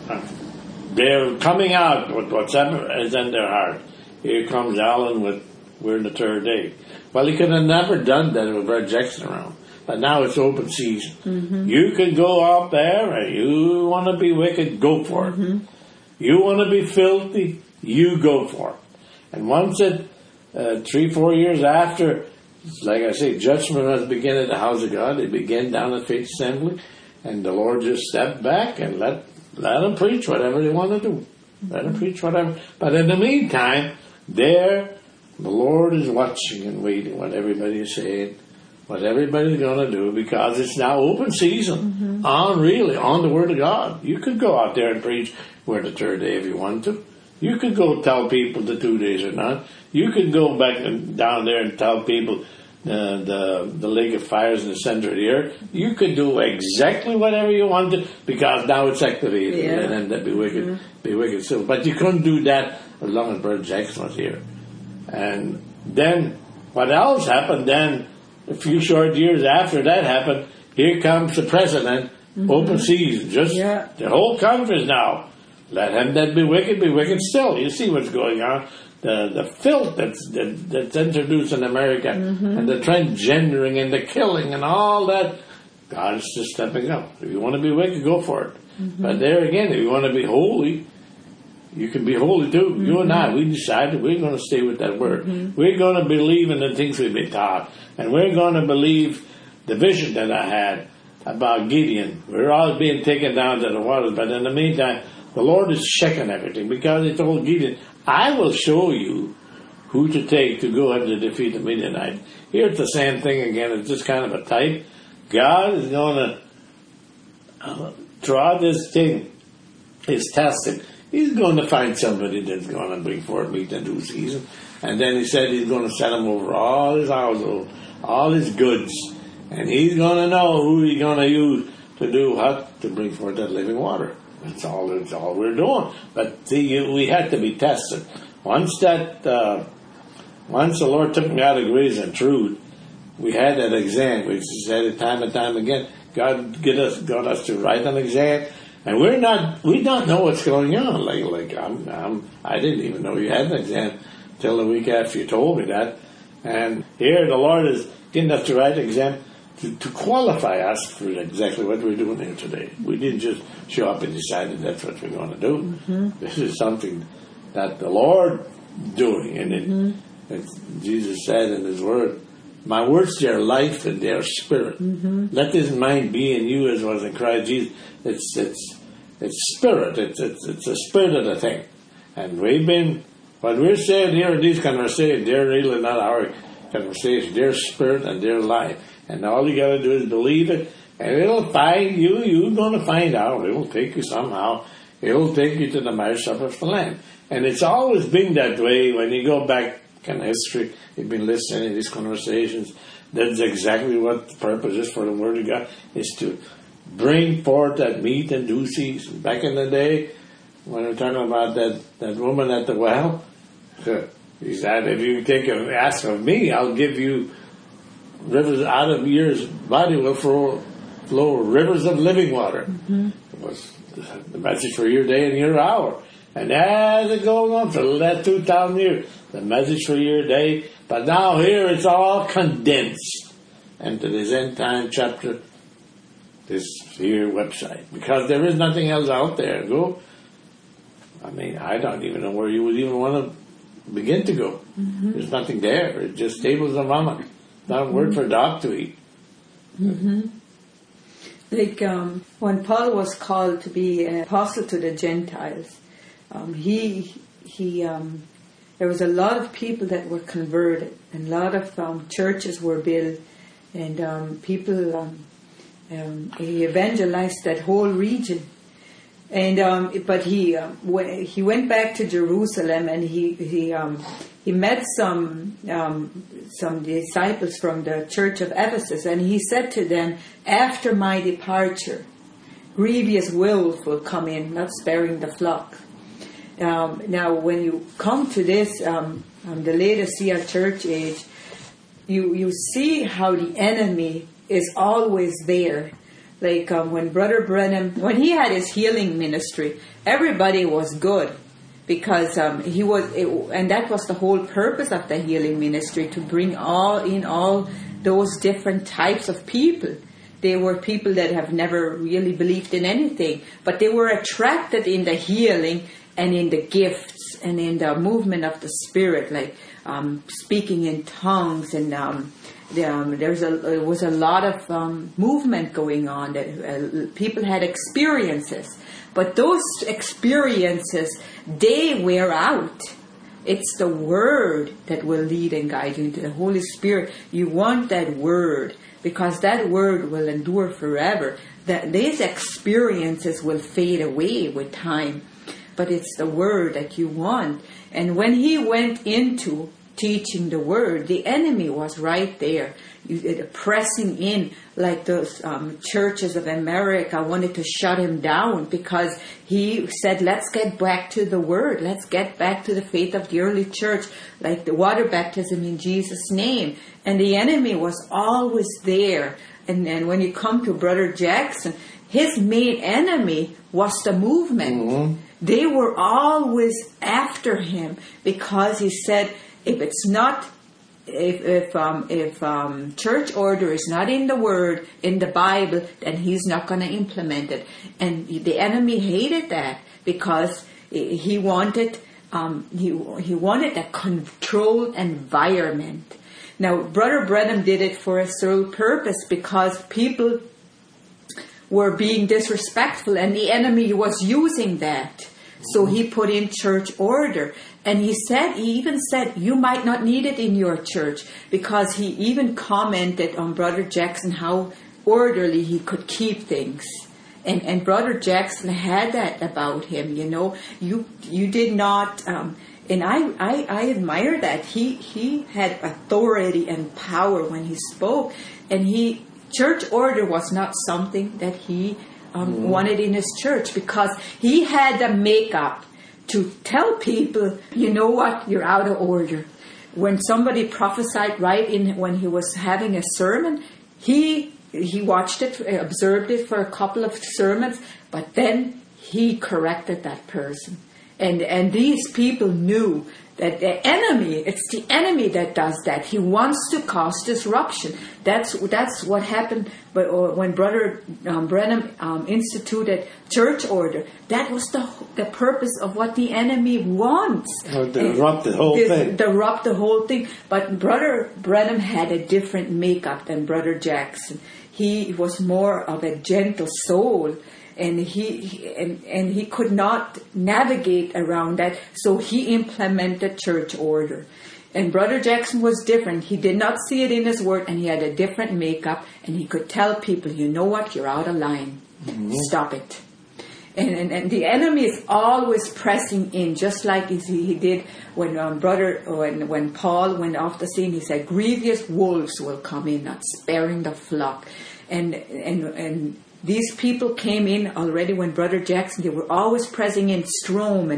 they're coming out with whatever is in their heart. Here comes Alan with, we're in the third day. Well, he could have never done that with Brother Jackson around. But now it's open season. Mm-hmm. You can go out there and you want to be wicked, go for it. Mm-hmm. You want to be filthy, you go for it. And once it, uh, three, four years after, like I say, judgment must begin at the house of God. They begin down at Faith Assembly. And the Lord just stepped back and let let them preach whatever they want to do. Let them preach whatever. But in the meantime, there, the Lord is watching and waiting what everybody is saying, what everybody's going to do, because it's now open season mm-hmm. on really, on the Word of God. You could go out there and preach we're the third day if you want to. You could go tell people the two days are not. You could go back and down there and tell people uh, the the lake of fires in the center of the earth. You could do exactly whatever you wanted, because now it's activated. Yeah. And then that be wicked, Mm-hmm. be wicked still. But you couldn't do that as long as Brother Jackson was here. And then what else happened then? A few short years after that happened, here comes the president, mm-hmm. open season, just yeah. the whole conference now. Let him that be wicked be wicked still. You see what's going on. The the filth that's that, that's introduced in America, mm-hmm. and the transgendering and the killing and all that. God is just stepping up. If you want to be wicked, go for it. Mm-hmm. But there again, if you want to be holy, you can be holy too. Mm-hmm. You and I, we decided we're going to stay with that word. Mm-hmm. We're going to believe in the things we've been taught. And we're going to believe the vision that I had about Gideon. We're all being taken down to the waters. But in the meantime, the Lord is checking everything, because He told Gideon, I will show you who to take to go and to defeat the Midianites. Here it's the same thing again. It's just kind of a type. God is going to, uh, throughout this thing, His testing, He's going to find somebody that's going to bring forth meat in due season. And then He said He's going to set him over all His household, all His goods. And He's going to know who He's going to use to do what? To bring forth that living water. That's all, that's all we're doing. But see, we had to be tested. Once that, uh, once the Lord took me out of grace and truth, we had that exam. We said it time and time again. God get us, got us to write an exam. And we're not, we don't know what's going on. Like, like I'm, I'm, I didn't even know you had an exam till the week after you told me that. And here the Lord is getting us to write an exam to, to qualify us for exactly what we're doing here today. We didn't just show up and decided that's what we're going to do. Mm-hmm. This is something that the Lord doing. And it, mm-hmm. it, Jesus said in His Word, my words, they are life and they are spirit. Mm-hmm. Let this mind be in you as was in Christ Jesus. It's it's it's spirit. It's it's it's the spirit of the thing. And we've been, what we're saying here in these conversations, they're really not our conversations. They're spirit and they're life. And all you got to do is believe it, and it'll find you. You're going to find out. It'll take you somehow. It'll take you to the marriage supper of the Lamb. And it's always been that way. When you go back in history, you've been listening to these conversations. That's exactly what the purpose is for the Word of God, is to bring forth that meat in due season. Back in the day, when we're talking about that, that woman at the well, he said, if you take a ask of me, I'll give you rivers out of your body will flow, flow rivers of living water. Mm-hmm. It was the message for your day and your hour. And as it goes on for that two thousand years, the message for your day. But now here it's all condensed into this end time chapter, this here website. Because there is nothing else out there. Go. I mean, I don't even know where you would even want to begin to go. Mm-hmm. There's nothing there. It's just tables of mammon. Not a mm-hmm. word for a dog to eat. Mm-hmm. Like um, when Paul was called to be an apostle to the Gentiles, um, he he um, there was a lot of people that were converted, and a lot of um, churches were built, and um, people um, um, he evangelized that whole region. And um, but he uh, w- he went back to Jerusalem, and he he um, he met some um, some disciples from the church of Ephesus, and he said to them, "After my departure, grievous wolves will come in, not sparing the flock." Um, now, when you come to this, um, um, the Laodicea church age, you you see how the enemy is always there. Like um, when Brother Branham, when he had his healing ministry, everybody was good because um, he was, it, and that was the whole purpose of the healing ministry, to bring all in all those different types of people. They were people that have never really believed in anything, but they were attracted in the healing and in the gifts and in the movement of the Spirit, like um, speaking in tongues and. Um, Um, there's a there was a lot of um, movement going on. That uh, people had experiences, but those experiences, they wear out. It's the Word that will lead and guide you into the Holy Spirit. You want that Word because that Word will endure forever. That these experiences will fade away with time, but it's the Word that you want. And when he went into teaching the Word, the enemy was right there, you, uh, pressing in, like those um, churches of America wanted to shut him down because he said, let's get back to the Word, let's get back to the faith of the early church, like the water baptism in Jesus' name. And the enemy was always there. And then when you come to Brother Jackson, his main enemy was the movement. Mm-hmm. They were always after him because he said, If it's not, if if um, if um, church order is not in the Word, in the Bible, then he's not going to implement it. And the enemy hated that because he wanted um, he he wanted a controlled environment. Now, Brother Branham did it for a sole purpose because people were being disrespectful, and the enemy was using that. So he put in church order. And he said, he even said, you might not need it in your church, because he even commented on Brother Jackson how orderly he could keep things. And and Brother Jackson had that about him, you know. You you did not, um, and I, I, I admire that. He he had authority and power when he spoke. And he church order was not something that he um, mm. wanted in his church, because he had the makeup to tell people, you know what, you're out of order. When somebody prophesied right in when he was having a sermon, he he watched it, observed it for a couple of sermons, but then he corrected that person. And and these people knew that the enemy, it's the enemy that does that. He wants to cause disruption. That's that's what happened when Brother um, Branham um, instituted church order. That was the the purpose of what the enemy wants. Oh, disrupt the whole Dis- thing. Disrupt the whole thing. But Brother Branham had a different makeup than Brother Jackson. He was more of a gentle soul. And he and, and he could not navigate around that, so he implemented church order. And Brother Jackson was different. He did not see it in his word, and he had a different makeup, and he could tell people, you know what, you're out of line. Mm-hmm. Stop it. And, and and the enemy is always pressing in, just like he, he did when um, brother when when Paul went off the scene. He said, grievous wolves will come in, not sparing the flock. And and and these people came in already when Brother Jackson, they were always pressing in. Strom and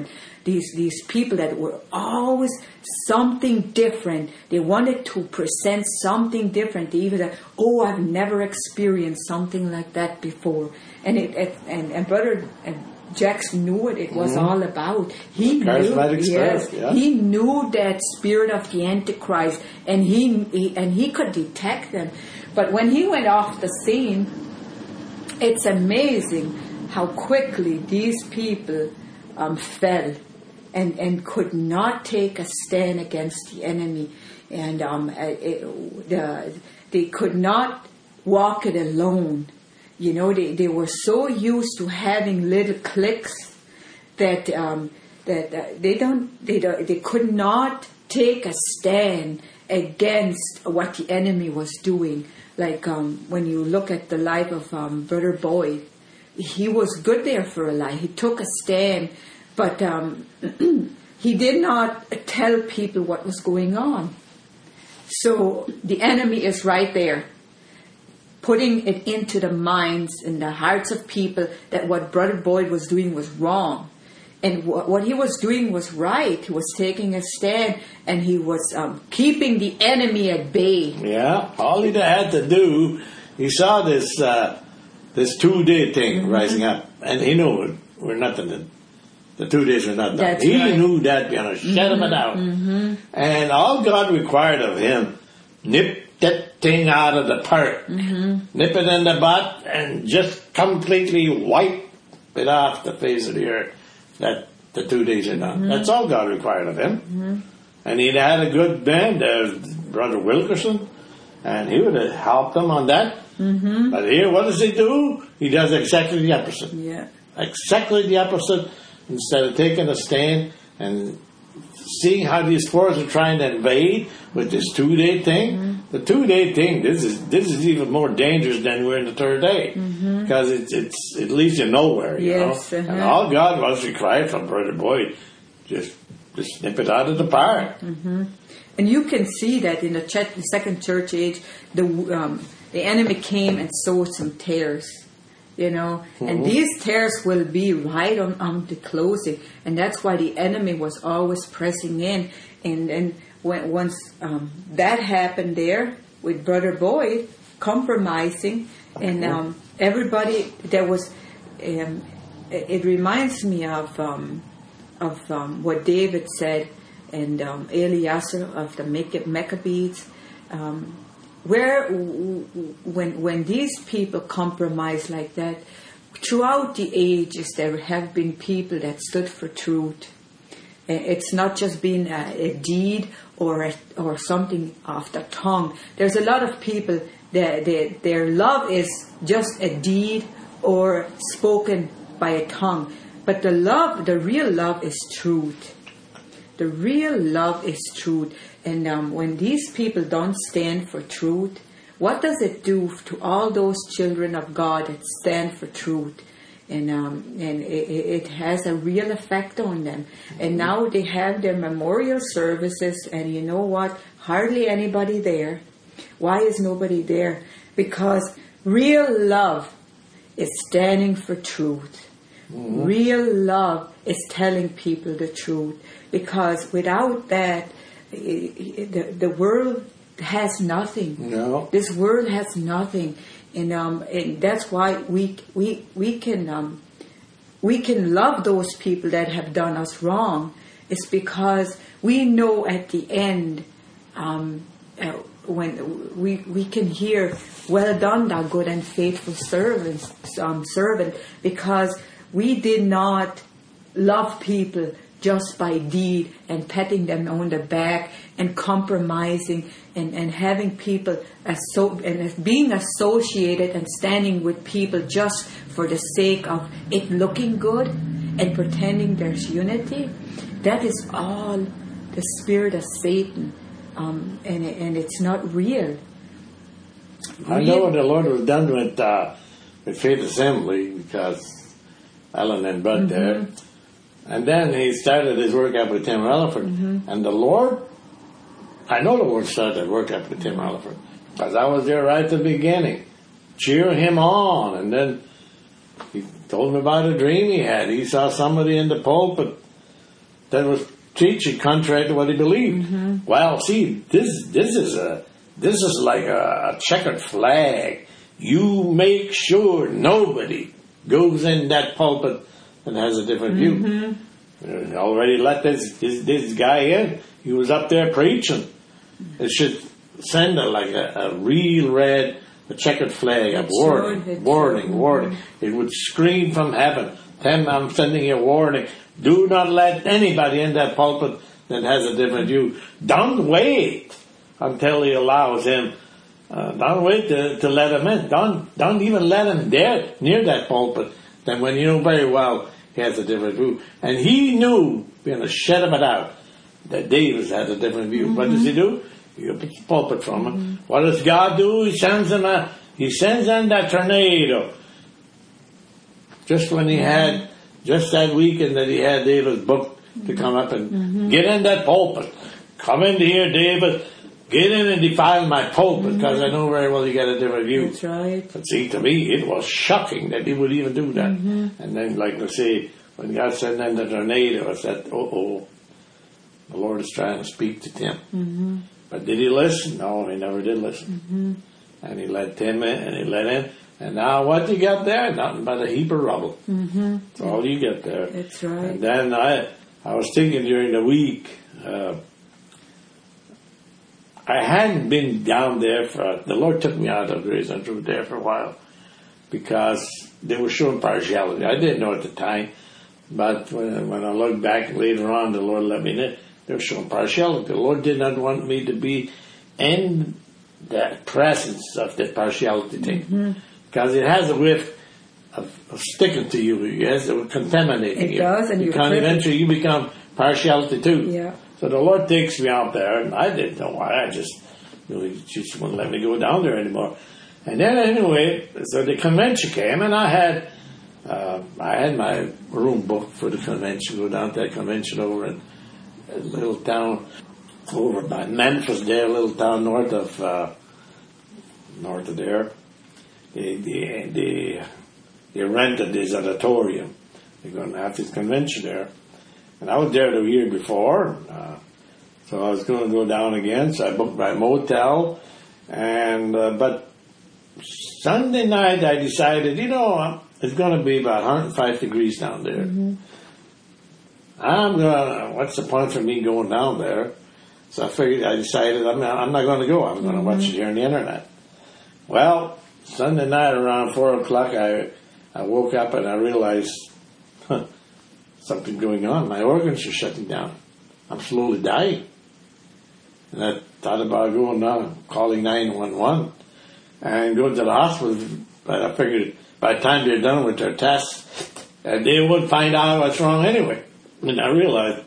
these these people that were always something different. They wanted to present something different. They even said, oh, I've never experienced something like that before. And it, it and, and Brother and Jackson knew what it was mm-hmm. all about. He Charismatic knew, yes, spirit, yeah. he knew that spirit of the Antichrist, and he, he and he could detect them. But when he went off the scene, it's amazing how quickly these people um, fell and, and could not take a stand against the enemy. And um, it, the, they could not walk it alone. You know, they, they were so used to having little cliques that um, that uh, they don't they don't, they could not take a stand against what the enemy was doing. Like um, when you look at the life of um, Brother Boyd, he was good there for a life. He took a stand, but um, he did not tell people what was going on. So the enemy is right there, putting it into the minds and the hearts of people that what Brother Boyd was doing was wrong. And wh- what he was doing was right. He was taking a stand, and he was um, keeping the enemy at bay. Yeah, all he had to do, he saw this uh, this two-day thing mm-hmm. rising up, and he knew we're nothing. The two days were not done. That's he right. knew that, you know, shut mm-hmm. him down. Mm-hmm. And all God required of him, nip that thing out of the park, mm-hmm. nip it in the butt, and just completely wipe it off the face of the earth. That the two days are done. Mm-hmm. That's all God required of him. Mm-hmm. And he'd had a good band, uh, Brother Wilkerson, and he would have helped him on that. Mm-hmm. But here, what does he do? He does exactly the opposite. Yeah. Exactly the opposite. Instead of taking a stand and seeing how these foreigners are trying to invade with this two-day thing, mm-hmm. the two-day thing, this is this is even more dangerous than we're in the third day. Mm-hmm. Because it's, it's, it leads you nowhere, you yes, know. Uh-huh. And all God was required from Brother Boyd, just, just snip it out of the park. Mm-hmm. And you can see that in the, ch- the second church age, the um, the enemy came and sowed some tares. You know, mm-hmm. and these tares will be right on, on the closing, and that's why the enemy was always pressing in. And and when once um, that happened there with Brother Boyd compromising, and um, everybody there was, um, it, it reminds me of um, of um, what David said, and um, Eleazar of the Maccabees. Um, Where, when when these people compromise like that, throughout the ages there have been people that stood for truth. It's not just been a, a deed or a, or something off the tongue. There's a lot of people that they, their love is just a deed or spoken by a tongue, but the love, the real love, is truth. The real love is truth. And um, when these people don't stand for truth, what does it do to all those children of God that stand for truth? And um, and it, it has a real effect on them. And now they have their memorial services, and you know what? Hardly anybody there. Why is nobody there? Because real love is standing for truth. Mm-hmm. Real love is telling people the truth. Because without that, The, the world has nothing. No. This world has nothing, and um, and that's why we we we can um, we can love those people that have done us wrong. It's because we know at the end, um, uh, when we we can hear, "Well done, thou good and faithful servant," um, servant, because we did not love people just by deed and patting them on the back and compromising and, and having people as so and as being associated and standing with people just for the sake of it looking good and pretending there's unity. That is all the spirit of Satan, um, and and it's not real. I know what the Lord was done with uh, with Faith Assembly, because Ellen and Bud mm-hmm. there. And then he started his work up with Tim Rutherford. Mm-hmm. And the Lord, I know the Lord started work up with Tim Rutherford, because I was there right at the beginning, cheering him on. And then he told me about a dream he had. He saw somebody in the pulpit that was teaching contrary to what he believed. Mm-hmm. Well, see, this this is a this is like a, a checkered flag. You make sure nobody goes in that pulpit and has a different view. Mm-hmm. Already let this, this this guy in. He was up there preaching. It should send a, like a, a real red, a checkered flag, a warning, sure, warning, sure. warning. It would scream from heaven. Tim, I'm sending you a warning. Do not let anybody in that pulpit that has a different view. Don't wait until he allows him. Uh, don't wait to, to let him in. Don't don't even let him there near that pulpit. Then when you know very well he has a different view, and he knew being a shed of it out that David had a different view. Mm-hmm. What does he do? He gets the pulpit from him. Mm-hmm. What does God do? He sends him a he sends in that tornado. Just when he had just that weekend that he had David's book to come up and mm-hmm. get in that pulpit. Come in here, David. Get in and defile my pulpit, because mm-hmm. I know very well you got a different view. That's right. But see, to me, it was shocking that he would even do that. Mm-hmm. And then, like I say, when God sent in the tornado, I said, uh-oh, the Lord is trying to speak to Tim. Mm-hmm. But did he listen? No, he never did listen. Mm-hmm. And he let Tim in, and he let in. And now what you got there? Nothing but a heap of rubble. Mm-hmm. That's all you get there. That's right. And then I, I was thinking during the week, uh, I hadn't been down there for, the Lord took me out of Grace and Truth there for a while because they were showing partiality. I didn't know at the time, but when, when I look back later on, the Lord let me know, they were showing partiality. The Lord did not want me to be in the presence of that partiality thing, mm-hmm. because it has a whiff of, of sticking to you. It has a contaminating it you. Does, and you can eventually you become partiality too. Yeah. So the Lord takes me out there, and I didn't know why. I just, you know, He just wouldn't let me go down there anymore. And then anyway, so the convention came, and I had, uh, I had my room booked for the convention. Go down to that convention over in a little town over by Memphis, there, a little town north of, uh, north of there. They, they, they, they rented this auditorium. They're going to have this convention there. And I was there the year before, uh, so I was going to go down again. So I booked my motel, and uh, but Sunday night I decided, you know, it's going to be about one hundred five degrees down there. Mm-hmm. I'm gonna. What's the point for me going down there? So I figured. I decided I'm not, I'm not going to go. I'm going to watch it here on the internet. Well, Sunday night around four o'clock, I I woke up and I realized, huh, something going on. My organs are shutting down. I'm slowly dying. And I thought about going down, calling nine one one, and going to the hospital. But I figured by the time they're done with their tests, uh, they would find out what's wrong anyway. And I realized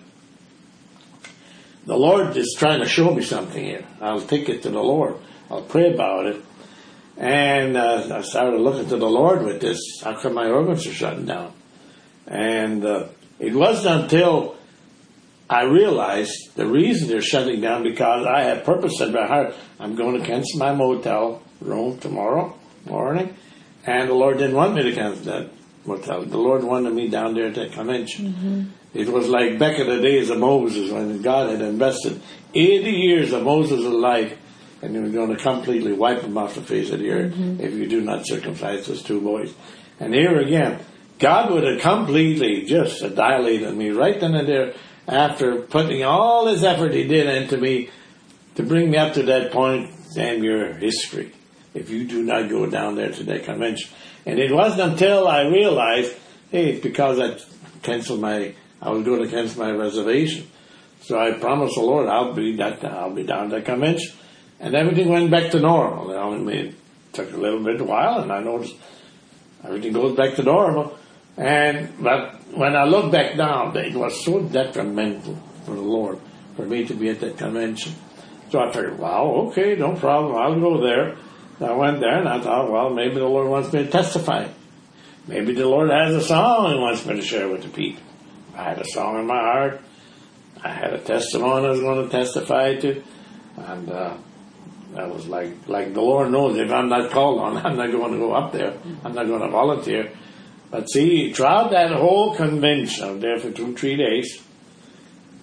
the Lord is trying to show me something here. I'll take it to the Lord. I'll pray about it. And uh, I started looking to the Lord with this. How come my organs are shutting down? And uh, it wasn't until I realized the reason they're shutting down, because I had purpose in my heart. I'm going to cancel my motel room tomorrow morning. And the Lord didn't want me to cancel that motel. The Lord wanted me down there at that convention. Mm-hmm. It was like back in the days of Moses, when God had invested eighty years of Moses' life, and he was going to completely wipe him off the face of the earth mm-hmm. if you do not circumcise those two boys. And here again, God would have completely just dilated me right then and there after putting all his effort he did into me to bring me up to that point, and your history, if you do not go down there to that convention. And it wasn't until I realized, hey, it's because I canceled my, I was going to cancel my reservation. So I promised the Lord I'll be that, I'll be down at that convention. And everything went back to normal. It only it took a little bit of a while, and I noticed everything goes back to normal. And but when I look back now, it was so detrimental for the Lord for me to be at that convention. So I figured, wow, okay, no problem, I'll go there. So I went there and I thought, well, maybe the Lord wants me to testify. Maybe the Lord has a song he wants me to share with the people. I had a song in my heart. I had a testimony I was going to testify to. And uh, that was like, like the Lord knows if I'm not called on, I'm not going to go up there. I'm not going to volunteer. But see, throughout that whole convention, I was there for two, three days,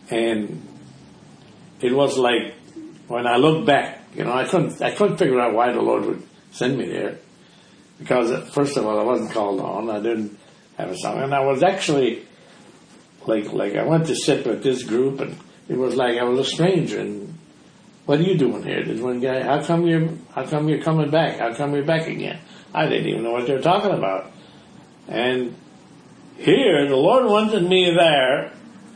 And it was like, when I look back, you know, I couldn't, I couldn't figure out why the Lord would send me there. Because, uh, first of all, I wasn't called on. I didn't have a song. And I was actually, like, like I went to sit with this group, and it was like I was a stranger. And what are you doing here? There's one guy, how come you're, how come you're coming back? How come you're back again? I didn't even know what they were talking about. And here, the Lord wanted me there.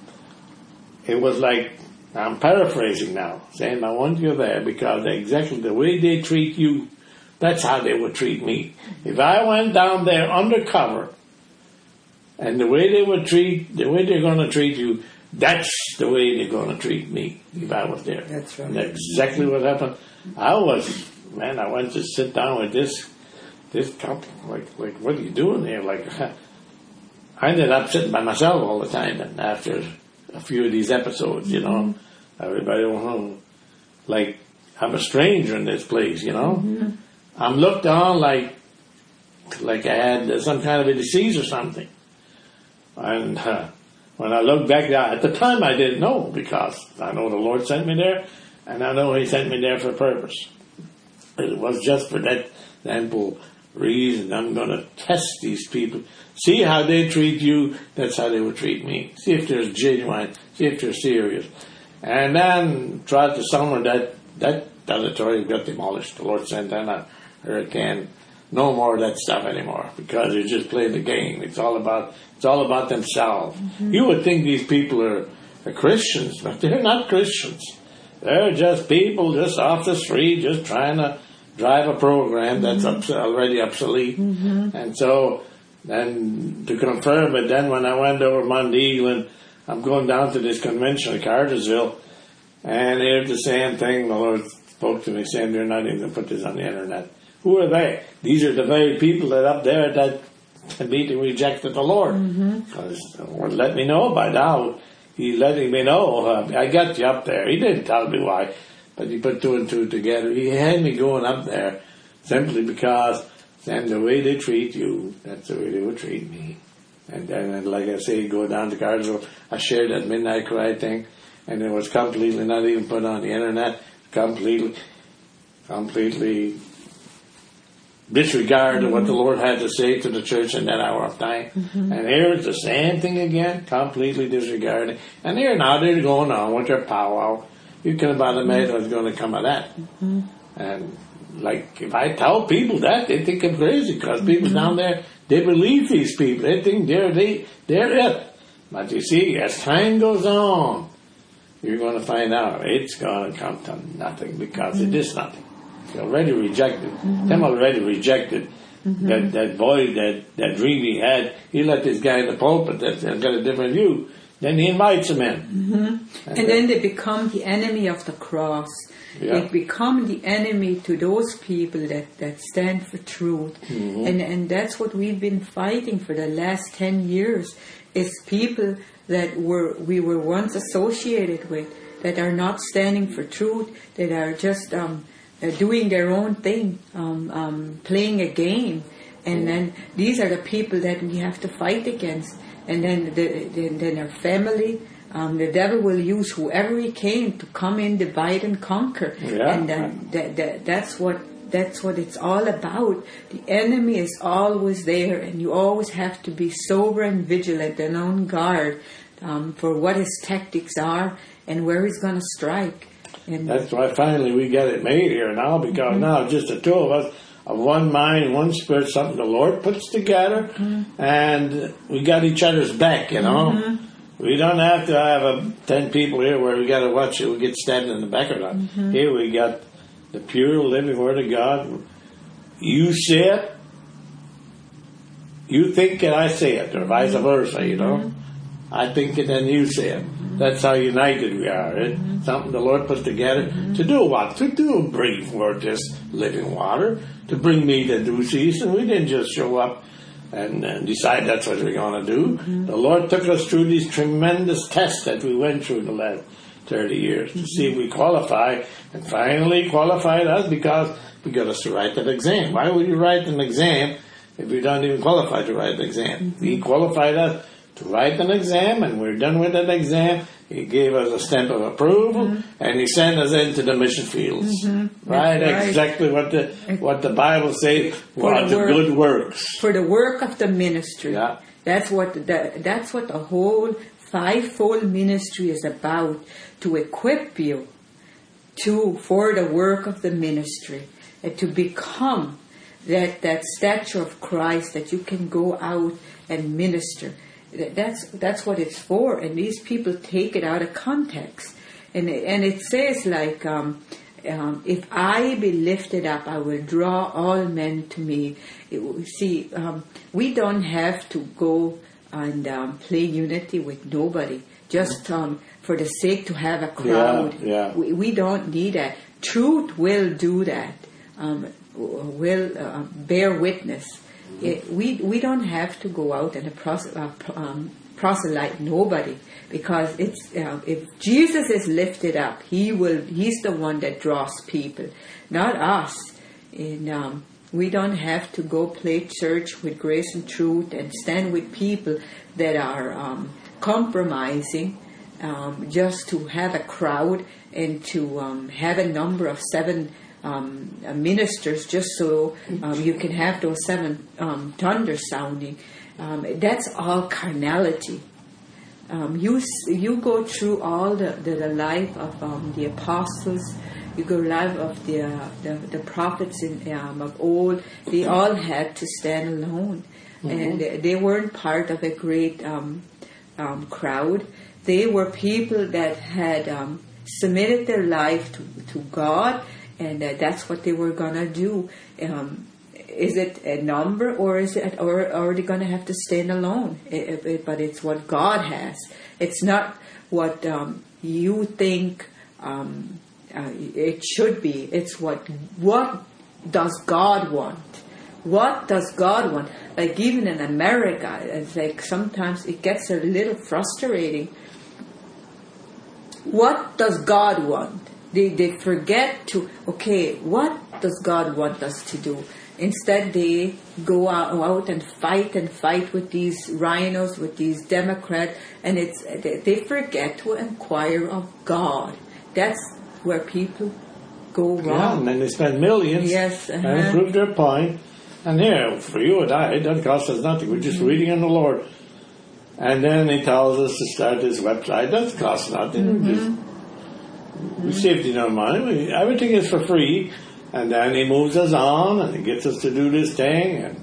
It was like, I'm paraphrasing now, saying I want you there because exactly the way they treat you, that's how they would treat me. If I went down there undercover, and the way they would treat, the way they're going to treat you, that's the way they're going to treat me if I was there. That's right. And that's exactly what happened. I was, man, I went to sit down with this, this couple, like, like, what are you doing there? Like, I ended up sitting by myself all the time, and after a few of these episodes, you know, everybody went home. Like, I'm a stranger in this place, you know. Mm-hmm. I'm looked on like, like I had some kind of a disease or something. And uh, when I look back, at the time I didn't know, because I know the Lord sent me there, and I know He sent me there for a purpose. It was just for that simple reason. I'm going to test these people. See how they treat you, that's how they would treat me. See if they're genuine, see if they're serious. And then throughout the summer, that, that auditorium got demolished. The Lord sent down a hurricane. No more of that stuff anymore, because they're just playing the game. It's all about it's all about themselves. Mm-hmm. You would think these people are, are Christians, but they're not Christians. They're just people just off the street, just trying to drive a program that's mm-hmm. obs- already obsolete. Mm-hmm. And so, then to confirm it, then when I went over Monday Eagle, I'm going down to this convention in Cartersville, and here's the same thing. The Lord spoke to me saying they're not even going to put this on the internet. Who are they? These are the very people that up there that immediately rejected the Lord. Because mm-hmm. the Lord let me know by now. He's letting me know. Uh, I got you up there. He didn't tell me why, but he put two and two together. He had me going up there simply because then the way they treat you, that's the way they would treat me. And then, and like I say, go down to Cartersville. I shared that Midnight Cry thing, and it was completely not even put on the internet. Completely, completely disregard mm-hmm. what the Lord had to say to the church in that hour of time. Mm-hmm. And here's the same thing again, completely disregarding. And here now they're going on with their powwow. You can about imagine what's going to come of that. Mm-hmm. And like, if I tell people that, they think I'm crazy, because mm-hmm. people down there, they believe these people. They think they're, they, they're it. But you see, as time goes on, you're going to find out it's going to come to nothing, because mm-hmm. it is nothing. It's already rejected. Mm-hmm. Them already rejected mm-hmm. that, that boy, that, that dream he had. He let this guy in the pulpit that got a different view. Then he invites him in. Mm-hmm. And, and then they become the enemy of the cross. Yeah. They become the enemy to those people that, that stand for truth. Mm-hmm. And and that's what we've been fighting for the last ten years, is people that were we were once associated with, that are not standing for truth, that are just um, uh, doing their own thing, um, um, playing a game. And then these are the people that we have to fight against. And then the, the, then our family, um, the devil will use whoever he can to come in, divide and conquer. Yeah. And then that, that, that's what that's what it's all about. The enemy is always there, and you always have to be sober and vigilant and on guard um, for what his tactics are and where he's going to strike. And that's why finally we get it made here now, because mm-hmm. now just the two of us, of one mind, one spirit, something the Lord puts together, mm-hmm. and we got each other's back, you know. Mm-hmm. We don't have to have a, ten people here where we got to watch it, we get stabbed in the back or not. Mm-hmm. Here we got the pure, living Word of God. You say it, you think it, I say it, or vice versa, you know. Mm-hmm. I think it, and you say it. Mm-hmm. That's how united we are. It's mm-hmm. something the Lord put together mm-hmm. to do what? To do bring forth this living water, to bring meat and due season. We didn't just show up and, and decide that's what we're going to do. Mm-hmm. The Lord took us through these tremendous tests that we went through in the last thirty years mm-hmm. to see if we qualify, and finally qualified us because we got us to write that exam. Why would you write an exam if we don't even qualify to write the exam? Mm-hmm. He qualified us to write an exam, and we're done with that exam. He gave us a stamp of approval, mm-hmm. and He sent us into the mission fields. Mm-hmm. Right? right? Exactly what the what the Bible says. What the, the good works for the work of the ministry. Yeah. That's what the, that's what the whole fivefold ministry is about, to equip you to for the work of the ministry, and to become that that stature of Christ, that you can go out and minister. That's that's what it's for, and these people take it out of context, and it, and it says like, um, um, if I be lifted up, I will draw all men to me. It, see, um, we don't have to go and um, play unity with nobody just um, for the sake to have a crowd. Yeah, yeah. We, we don't need that. Truth will do that. Um, will uh, bear witness. It, we we don't have to go out and pros- uh, um, proselyte nobody, because it's uh, if Jesus is lifted up, he will. He's the one that draws people, not us. And um, we don't have to go play church with Grace and Truth and stand with people that are um, compromising um, just to have a crowd and to um, have a number of seven. Um, uh, ministers, just so um, you can have those seven um, thunders sounding. Um, that's all carnality. Um, you you go through all the, the, the life of um, the apostles. You go life of the uh, the, the prophets in, um, of old. They all had to stand alone, mm-hmm. and they weren't part of a great um, um, crowd. They were people that had um, submitted their life to, to God. And uh, that's what they were gonna do. Um, is it a number, or is it, or, or are they gonna have to stand alone? It, it, but it's what God has. It's not what um, you think um, uh, it should be. It's what what does God want? What does God want? Like even in America, it's like sometimes it gets a little frustrating. What does God want? They they forget to, okay, what does God want us to do? Instead, they go out, out and fight and fight with these rhinos, with these Democrats, and it's they, they forget to inquire of God. That's where people go wrong. Yeah, and then they spend millions yes, uh-huh. and prove their point. And here, for you and I, it doesn't cost us nothing. We're just mm-hmm. reading on the Lord. And then He tells us to start this website. It doesn't cost nothing. Mm-hmm. We just We saved enough money. We, everything is for free. And then He moves us on and He gets us to do this thing. And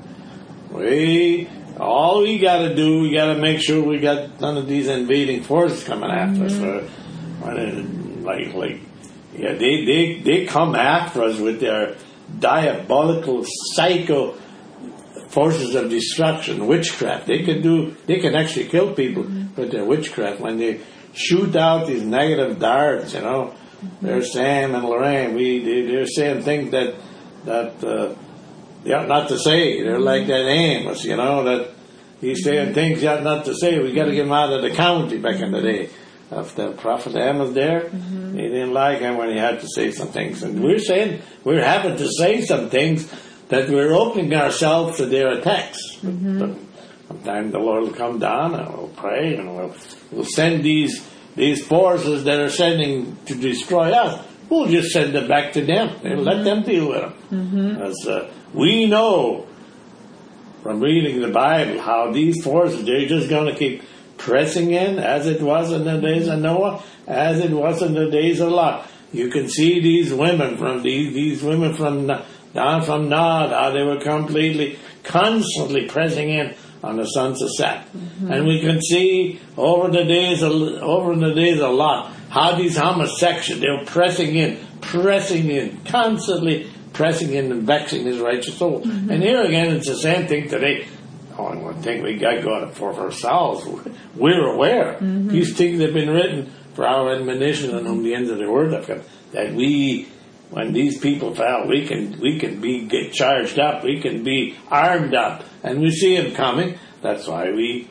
we, all we got to do, we got to make sure we got none of these invading forces coming after mm-hmm. us. Uh, like, like, yeah, they, they, they come after us with their diabolical, psycho forces of destruction, witchcraft. They can do, they can actually kill people mm-hmm. with their witchcraft when they shoot out these negative darts, you know. Mm-hmm. There's Sam and Lorraine. We they, they're saying things that that uh, they ought not to say. They're like that Amos, you know, that he's saying things he ought not to say. We got to get him out of the county back in the day. Of the prophet Amos there, mm-hmm. he didn't like him when he had to say some things, and we're saying we're having to say some things that we're opening ourselves to their attacks. Mm-hmm. But sometimes the Lord will come down and we'll pray and we'll we'll send these these forces that are sending to destroy us. We'll just send them back to them and mm-hmm. let them deal with them. Mm-hmm. As uh, we know from reading the Bible how these forces, they're just going to keep pressing in, as it was in the days of Noah, as it was in the days of Lot. You can see these women from these these women from down from Nod, how they were completely, constantly pressing in on the sons of Seth. Mm-hmm. And we can see over the days of over in the days of Lot how these homosexuals, they were pressing in, pressing in, constantly pressing in and vexing his righteous soul. Mm-hmm. And here again, it's the same thing today. Only one thing we got going for ourselves, we're aware. Mm-hmm. These things have been written for our admonition, and whom the ends of the word have come. That we, when these people fell, we can we can be get charged up, we can be armed up, and we see him coming. That's why we.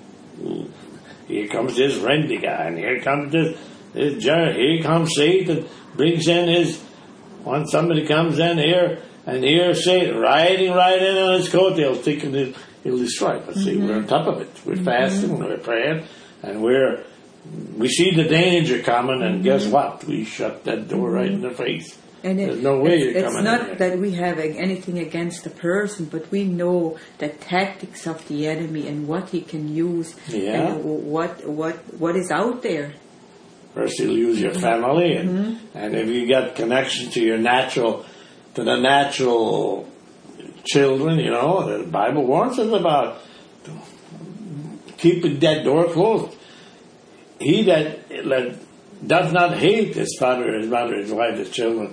Here comes this Randy guy, and here comes this, this here comes Satan, brings in his. When somebody comes in here, and here Satan riding right in on his coattails, thinking that he'll destroy it. But see, mm-hmm. we're on top of it. We're mm-hmm. fasting, we're praying, and we're we see the danger coming, and guess what? We shut that door right in their face. And it, There's no way it's, you're it's coming not in there. that we have anything against the person, but we know the tactics of the enemy and what he can use, Yeah. and what what what is out there. First, he'll use your family, and, Mm-hmm. and if you got connection to your natural, to the natural children, you know, the Bible warns us about keeping that door closed. He that, that does not hate his father, his mother, his wife, his children,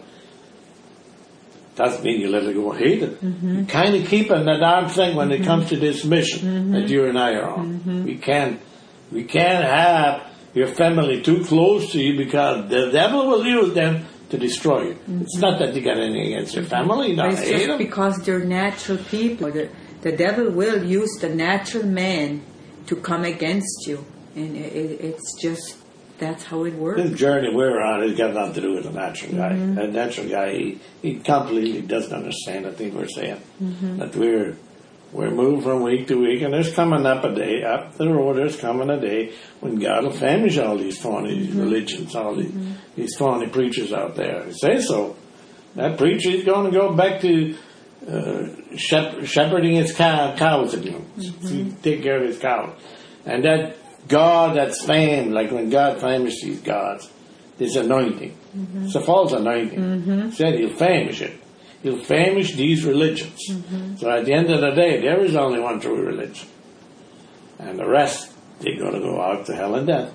doesn't mean you let it go hate it. Mm-hmm. You kind of keep an arm's length when it comes to this mission Mm-hmm. that you and I are on. We can't, we can't have your family too close to you because the devil will use them to destroy you. It's not that you got anything against your family, you But don't it's hate just them. because they're natural people. The, the devil will use the natural man to come against you, and it, it, it's just that's how it works. This journey we're on has got nothing to do with the natural guy. Mm-hmm. That natural guy, he, he completely doesn't understand the thing we're saying. Mm-hmm. That we're we're moving from week to week, and there's coming up a day, up the road, there's coming a day when God will famish all these phony Mm-hmm. religions, all these, these phony preachers out there. He says so. That preacher is going to go back to uh, shep- shepherding his cow, cows again, Mm-hmm. to take care of his cows. And that God that's famed, like when God famishes these gods, this anointing. Mm-hmm. It's a false anointing. Mm-hmm. He said he'll famish it. He'll famish these religions. Mm-hmm. So at the end of the day, there is only one true religion. And the rest, they're going to go out to hell and death.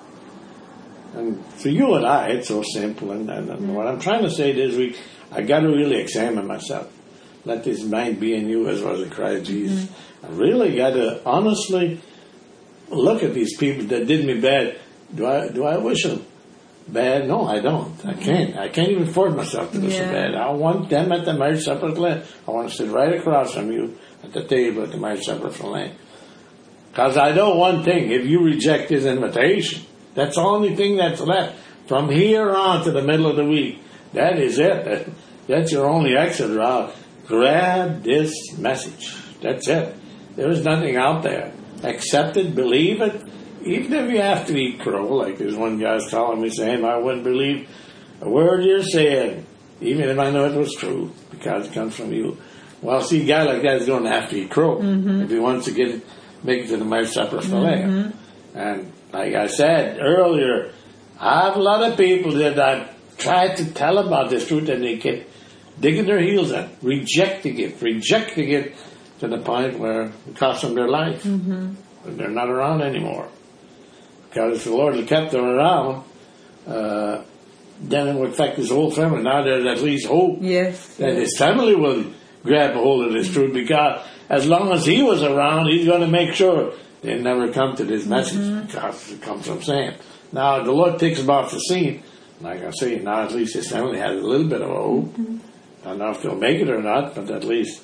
And for you and I, it's so simple. And, and, and what I'm trying to say this week, I got to really examine myself. Let this mind be in you as was in Christ Jesus. I really got to honestly look at these people that did me bad. Do I do I wish them bad? No, I don't. I can't. I can't even force myself to wish them Yeah. bad. I want them at the marriage supper of the Lamb. I want to sit right across from you at the table at the marriage supper of the Lamb. Because I know one thing. If you reject his invitation, that's the only thing that's left. From here on to the middle of the week, that is it. That, that's your only exit route. Grab this message. That's it. There is nothing out there. Accept it, believe it, even if you have to eat crow, like this one guy's calling me saying, I wouldn't believe a word you're saying, even if I know it was true, because it comes from you. Well, see, a guy like that is going to have to eat crow Mm-hmm. if he wants to get make it to the marriage supper of the Lamb. And like I said earlier, I have a lot of people that I've tried to tell about this truth, and they keep digging their heels in, rejecting it, rejecting it, to the point where it cost them their life. Mm-hmm. They're not around anymore. Because if the Lord had kept them around, uh, then it would affect his whole family. Now there's at least hope Yes. that his family will grab a hold of this truth, because as long as he was around, he's going to make sure they never come to this message, Mm-hmm. because it comes from Sam. Now the Lord takes him off the scene. Like I say, now at least his family has a little bit of a hope. Mm-hmm. I don't know if they'll make it or not, but at least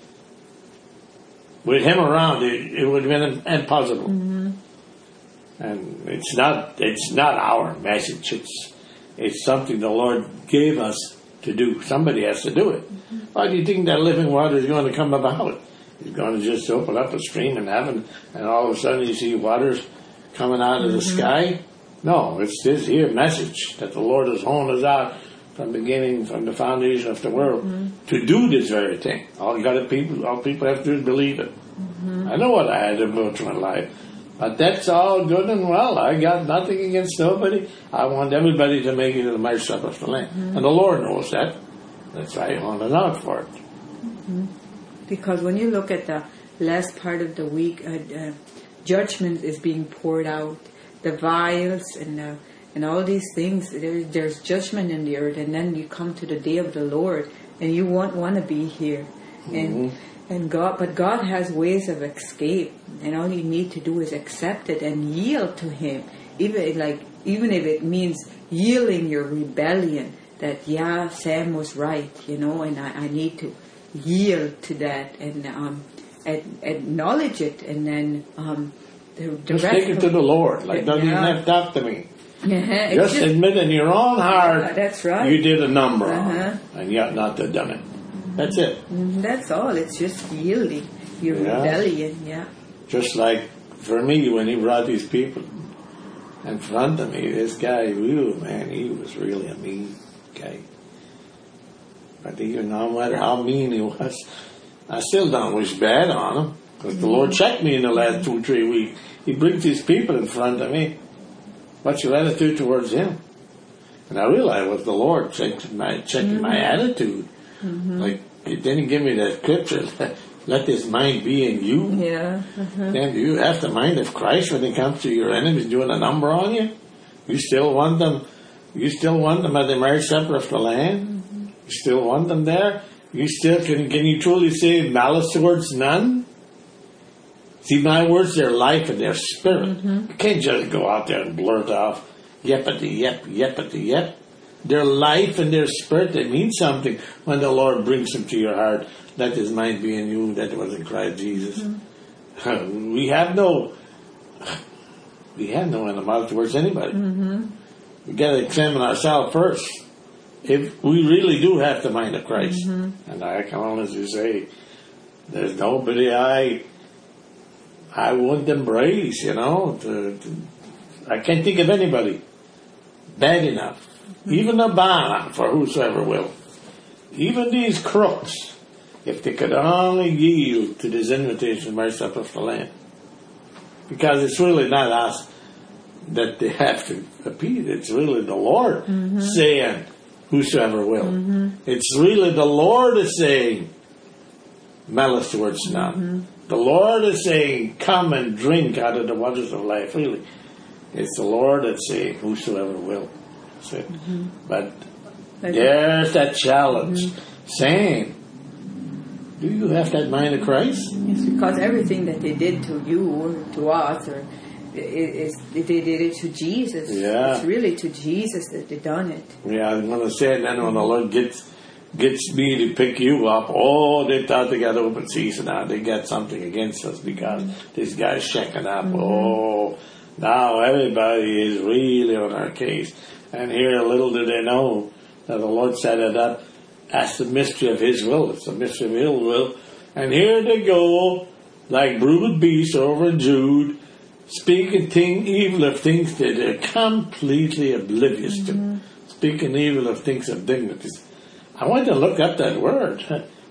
with him around, it, it would have been impossible. Mm-hmm. And it's not it's not our message. It's it's something the Lord gave us to do. Somebody has to do it. Mm-hmm. Why do you think that living water is going to come about? He's going to just open up a stream in heaven, and all of a sudden you see waters coming out of the Mm-hmm. sky? No, it's this here message that the Lord has honed us out from the beginning, from the foundation of the world, Mm-hmm. to do this very thing. All you got to people, all people have to do is believe it. Mm-hmm. I know what I had to go through in life, but that's all good and well. I got nothing against nobody. I want everybody to make it to the marriage supper of the Lamb, Mm-hmm. and the Lord knows that. That's why He wanted us out for it. Because when you look at the last part of the week, uh, uh, judgment is being poured out. The vials and uh, and all these things, there, there's judgment in the earth. And then you come to the day of the Lord, and you won't want to be here. And and God, but God has ways of escape, and all you need to do is accept it and yield to Him. Even like even if it means yielding your rebellion, that yeah, Sam was right, you know, and I, I need to yield to that and um, ad- acknowledge it, and then um, the, the Just rest take it of to the Lord. Like, don't even Yeah. have to talk to me. Yeah, it's Just, just- admit in your own heart Yeah, that's right. you did a number on Uh-huh. it, and yet not to done it. That's it. Mhm, that's all. It's just yielding your Yeah. rebellion. Yeah. Just like for me, when He brought these people in front of me. This guy, whew, man, he was really a mean guy. But even no matter how mean he was, I still don't wish bad on him. Because the Lord checked me in the last two, three weeks. He brings these people in front of me. What's your attitude towards him? And I realized it was the Lord checking my, checking mm-hmm. my attitude. Mm-hmm. Like, then he gave me that scripture, let this mind be in you. Yeah. Uh-huh. Then do you have the mind of Christ when it comes to your enemies doing a number on you? You still want them, you still want them at the marriage supper of the Lamb? Mm-hmm. You still want them there? You still, can, can you truly say malice towards none? See, my words, their life and their spirit. Mm-hmm. You can't just go out there and blurt off, yeppity, yep, yeppity, yep. Their life and their spirit, they mean something when the Lord brings them to your heart. Let His mind be in you that was in Christ Jesus. Mm-hmm. We have no, we have no animosity towards anybody. Mm-hmm. We got to examine ourselves first. If we really do have the mind of Christ, mm-hmm. and I can honestly say, there's nobody I, I wouldn't embrace. You know, to, to, I can't think of anybody bad enough. Mm-hmm. Even Obama, for whosoever will. Even these crooks, if they could only yield to this invitation of marriage supper of the Lamb. Because it's really not us that they have to appease. It's really the Lord mm-hmm. saying, whosoever will. Mm-hmm. It's really the Lord is saying, malice towards none. Mm-hmm. The Lord is saying, come and drink out of the waters of life. Really, it's the Lord that's saying, whosoever will. That's it. Mm-hmm. But there's that challenge, mm-hmm. saying, do you have that mind of Christ? It's because everything that they did to you or to us, or is they did it to Jesus. Yeah. It's really to Jesus that they done it. Yeah, I'm going to say it then when the Lord gets gets me to pick you up. Oh, they thought they got open season now. They got something against us because mm-hmm. this guy's checking up. Mm-hmm. Oh, now everybody is really on our case. And here, little do they know that the Lord set it up as the mystery of His will. It's the mystery of His will. And here they go, like brood beasts over in Jude, speaking thing, evil of things that they're completely oblivious mm-hmm. to. Speaking evil of things of dignities. I want to look up that word.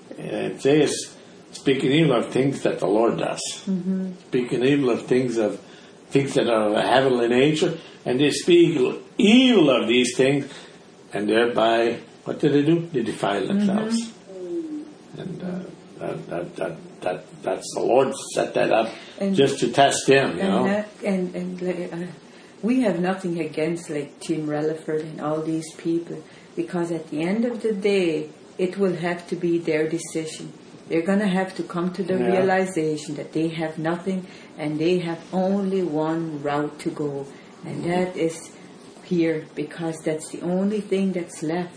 It says, speaking evil of things that the Lord does. Mm-hmm. Speaking evil of things of things that are of a heavenly nature. And they speak evil of these things. And thereby, what do they do? They defile themselves. Mm-hmm. And uh, that, that, that, that, that's the Lord set that up and just to test them, you and know. That, and and like, uh, we have nothing against like Tim Relaford and all these people, because at the end of the day, it will have to be their decision. They're going to have to come to the yeah. realization that they have nothing and they have only one route to go, and mm-hmm. that is here, because that's the only thing that's left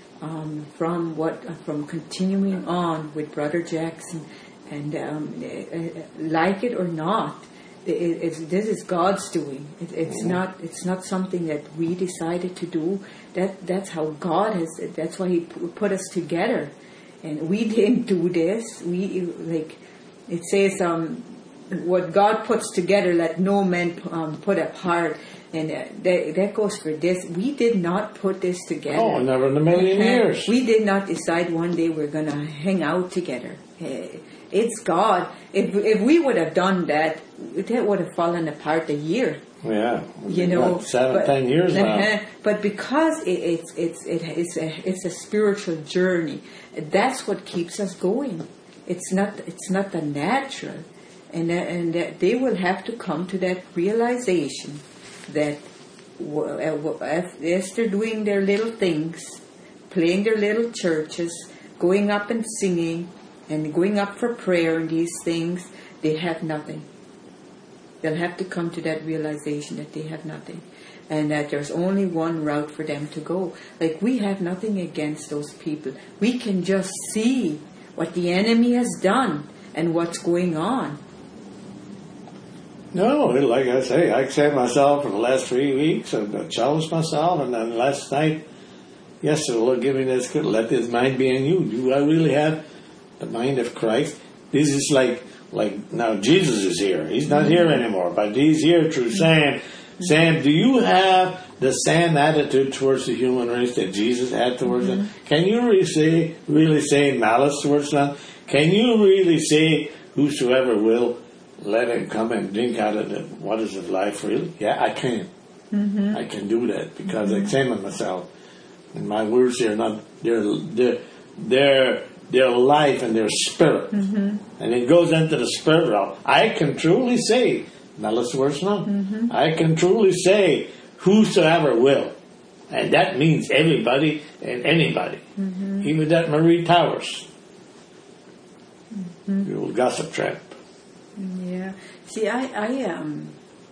um, from what uh, from continuing on with Brother Jackson. And um, uh, like it or not, it, it's, this is God's doing. It, it's not. It's not something that we decided to do. That that's how God has. That's why He put us together, and we didn't do this. We like it says, um, what God puts together, let no man um, put apart. And uh, that, that goes for this. We did not put this together. Oh, never in a million years. We did not decide one day we're going to hang out together. Uh, It's God. If if we would have done that, that would have fallen apart a year. Yeah, you know, seven, but, ten years now. But because it, it's it's it, it's a it's a spiritual journey, that's what keeps us going. It's not it's not the natural, and that, and that they will have to come to that realization that as they're doing their little things, playing their little churches, going up and singing, and going up for prayer and these things, they have nothing. They'll have to come to that realization that they have nothing. And that there's only one route for them to go. Like, we have nothing against those people. We can just see what the enemy has done and what's going on. No, like I say, I accept myself for the last three weeks and challenged myself. And then last night, yes, the Lord gave me this good. Let His mind be in you. Do I really have the mind of Christ? This is like, like now Jesus is here. He's not here anymore, but He's here through saying, Sam, do you have the same attitude towards the human race that Jesus had towards Mm-hmm. them? Can you really say, really say malice towards them? Can you really say, whosoever will, let him come and drink out of the waters of life? Really? Yeah, I can. Mm-hmm. I can do that because I examine myself. And my words here are not, they're, they're, they're, their life and their spirit. Mm-hmm. And it goes into the spirit realm. I can truly say, malice towards none. Mm-hmm. I can truly say, whosoever will. And that means everybody and anybody. Mm-hmm. Even that Marie Towers. Mm-hmm. The old gossip trap. Yeah. See, I, I, um,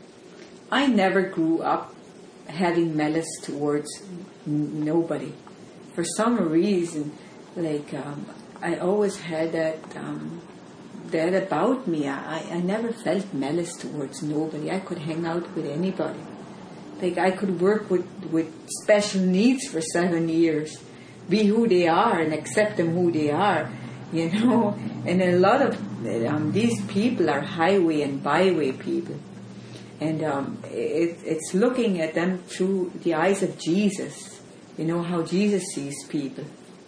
I never grew up having malice towards n- nobody. For some reason, like, um, I always had that, um, that about me. I, I never felt malice towards nobody. I could hang out with anybody. Like, I could work with, with special needs for seven years, be who they are and accept them who they are, you know. And a lot of um, these people are highway and byway people. And um, it, it's looking at them through the eyes of Jesus, you know, how Jesus sees people.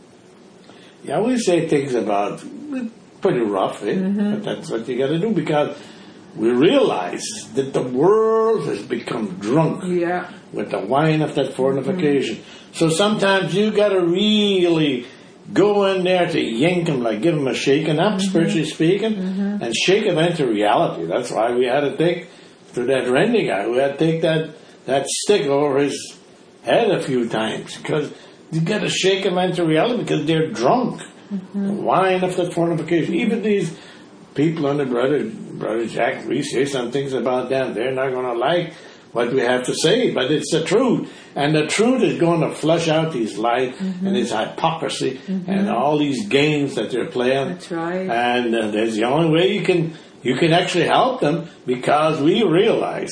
Yeah, we say things about pretty rough, eh? Mm-hmm. But that's what you got to do because we realize that the world has become drunk Yeah. with the wine of that fornication. Mm-hmm. So sometimes you got to really go in there to yank them, like give them a shaking up, mm-hmm. spiritually speaking, mm-hmm. and shake them into reality. That's why we had to take, to that Randy guy, we had to take that, that stick over his head a few times because you got to shake them into reality because they're drunk. Mm-hmm. The wine of that fornication. Even these people under Brother Brother Jack, we say some things about them. They're not going to like what we have to say, but it's the truth. And the truth is going to flush out these lies mm-hmm. and this hypocrisy mm-hmm. and all these games that they're playing. That's right. And uh, that's the only way you can you can actually help them because we realize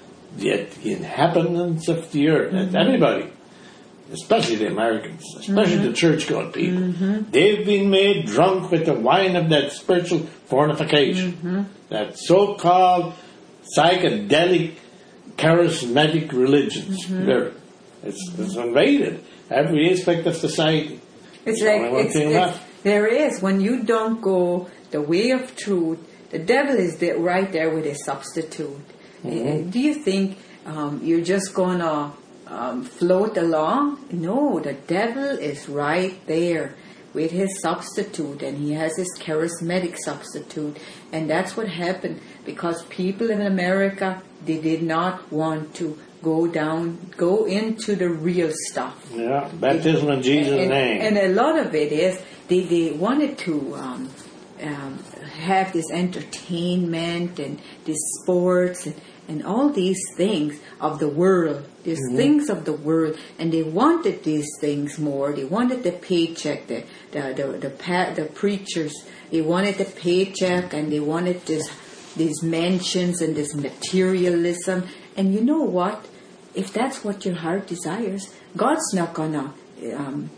that the inhabitants of the earth, mm-hmm. everybody, especially the Americans, especially mm-hmm. the church-going people, mm-hmm. they've been made drunk with the wine of that spiritual fornication, mm-hmm. that so-called psychedelic, charismatic religions. Mm-hmm. It's, it's invaded every aspect of society. It's like it's, it's, there is when you don't go the way of truth, the devil is there, right there with a substitute. Mm-hmm. Uh, do you think um, you're just gonna Um, float along? No, the devil is right there with his substitute, and he has his charismatic substitute, and that's what happened because people in America, they did not want to go down, go into the real stuff. Yeah, baptism in Jesus' and, name. And a lot of it is they, they wanted to um, um, have this entertainment and this sports and and all these things of the world, these mm-hmm. things of the world, and they wanted these things more. They wanted the paycheck, the the the the, pa- the preachers. They wanted the paycheck, and they wanted this these mansions and this materialism. And you know what? If that's what your heart desires, God's not gonna. Um,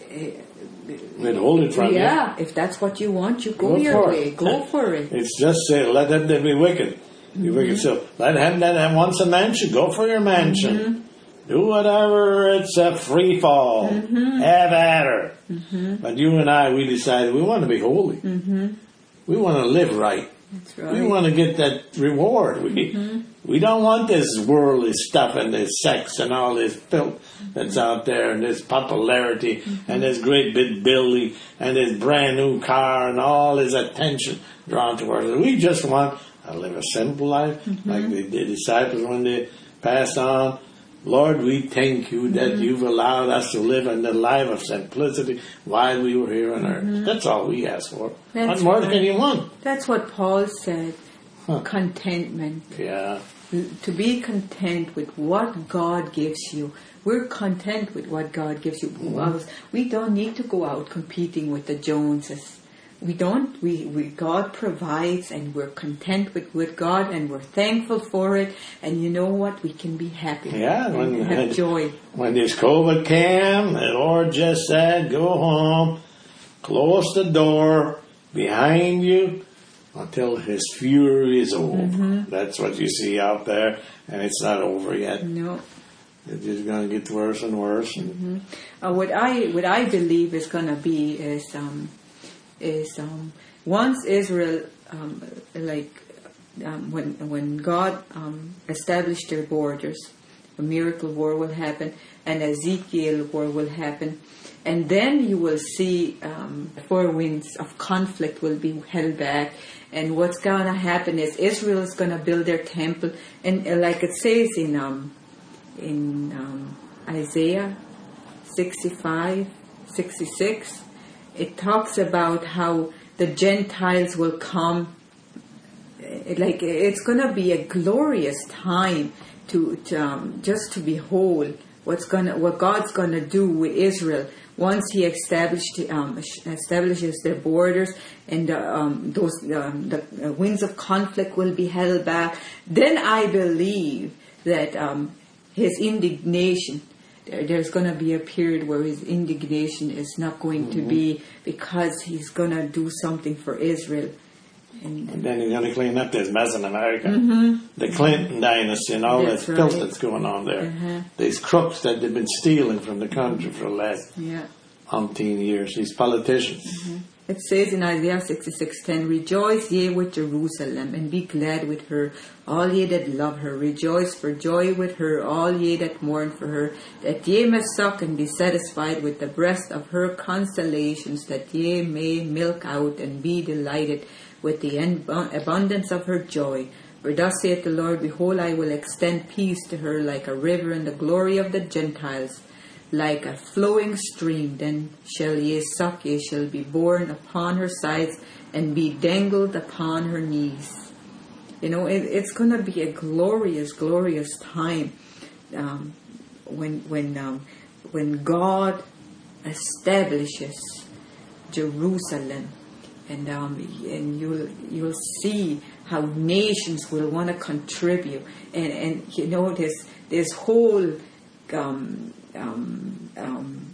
hold it from you. Yeah, if that's what you want, you go, go your way. It. Go for it. It's just say, let them that be wicked. You wicked so let him that wants a mansion, go for your mansion. Mm-hmm. Do whatever, it's a free fall. Mm-hmm. Have at her. Mm-hmm. But you and I, we decided we want to be holy. Mm-hmm. We want to live right. That's right. We want to get that reward. We mm-hmm. we don't want this worldly stuff and this sex and all this filth that's out there and this popularity mm-hmm. and this great big building and this brand new car and all this attention drawn towards it. We just want to live a simple life mm-hmm. like the, the disciples when they passed on. Lord, we thank you that mm-hmm. you've allowed us to live in the life of simplicity while we were here on earth. Mm-hmm. That's all we ask for. That's what more right. can you want? That's what Paul said. Huh. Contentment. Yeah. To be content with what God gives you. We're content with what God gives you. Mm-hmm. We don't need to go out competing with the Joneses. We don't. We, we God provides, and we're content with, with God, and we're thankful for it. And you know what? We can be happy. Yeah, when and have when, joy. When this COVID came, the Lord just said, "Go home, close the door behind you, until his fury is over. Mm-hmm. That's what you see out there, and it's not over yet. No. It's just going to get worse and worse. And Mm-hmm. Uh, what I what I believe is going to be is um, is um, once Israel um, like um, when when God um, established their borders, a miracle war will happen, and Ezekiel war will happen, and then you will see um, four winds of conflict will be held back. And what's going to happen is Israel is going to build their temple, and uh, like it says in um, in um, Isaiah sixty-five, sixty-six, it talks about how the Gentiles will come. It, like it's going to be a glorious time to, to um, just to behold what's gonna what God's going to do with Israel once He established um, establishes their borders, and uh, um, those um, the uh, winds of conflict will be held back. Then I believe that um, His indignation. There's going to be a period where his indignation is not going mm-hmm. to be, because he's going to do something for Israel. And, and then he's going to clean up this mess in America. Mm-hmm. The Clinton dynasty and all That's that right. filth that's going on there. Uh-huh. These crooks that they've been stealing from the country for the last yeah. umpteen years. These politicians. Mm-hmm. It says in Isaiah sixty-six ten, "Rejoice ye with Jerusalem, and be glad with her, all ye that love her. Rejoice for joy with her, all ye that mourn for her, that ye may suck and be satisfied with the breast of her consolations, that ye may milk out and be delighted with the abundance of her joy. For thus saith the Lord, Behold, I will extend peace to her like a river in the glory of the Gentiles, like a flowing stream. Then shall ye suck, ye shall be borne upon her sides, and be dangled upon her knees." You know, it, it's going to be a glorious, glorious time um, when when um, when God establishes Jerusalem, and um, and you'll you'll see how nations will want to contribute, and and you know this this whole um, um, um,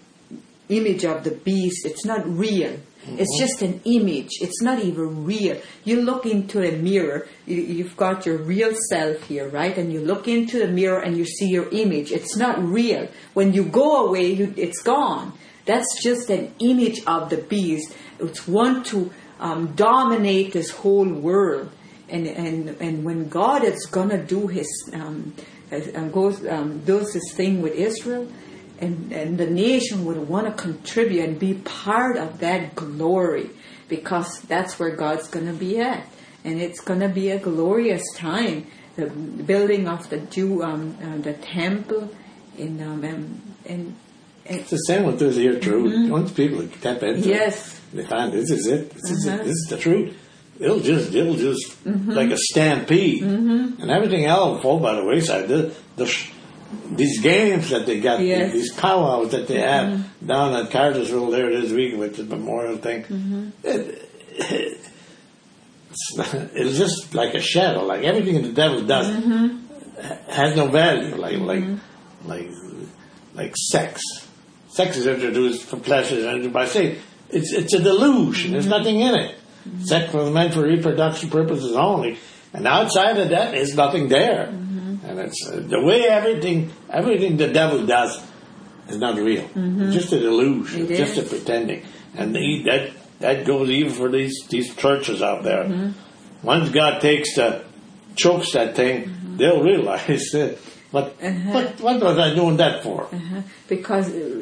image of the beast. It's not real. Mm-hmm. It's just an image. It's not even real. You look into a mirror. You, you've got your real self here, right? And you look into the mirror and you see your image. It's not real. When you go away, you, it's gone. That's just an image of the beast. It's one to um, dominate this whole world. And and and when God is gonna do His um, and goes um, does His thing with Israel, and and the nation would want to contribute and be part of that glory, because that's where God's gonna be at, and it's gonna be a glorious time. The building of the Jew um, uh, the temple, in um, and, and it's the same with this here truth. Mm-hmm. Once people tap into yes. it, they find this is it. This is Uh-huh. it. This is the truth. It'll just, it'll just Mm-hmm. like a stampede, Mm-hmm. and everything else will fall by the wayside. The, the, these games that they got, Yes. these powwows that they have Mm-hmm. down at Cartersville there this week with the memorial thing, Mm-hmm. it, it, it's, not, it's just like a shadow. Like everything the devil does Mm-hmm. has no value. Like Mm-hmm. like like like sex. Sex is introduced for pleasure, and by saying it's it's a delusion. There's nothing in it. Mm-hmm. Sex was meant for reproduction purposes only, and outside of that, there's nothing there. Mm-hmm. And it's uh, the way everything everything the devil does is not real. Mm-hmm. It's just a delusion. It It's just a is. pretending, and he, that that goes even for these these churches out there. Mm-hmm. Once God takes the chokes that thing, mm-hmm. they'll realize that. What, Uh-huh. what what was I doing that for? Uh-huh. Because uh,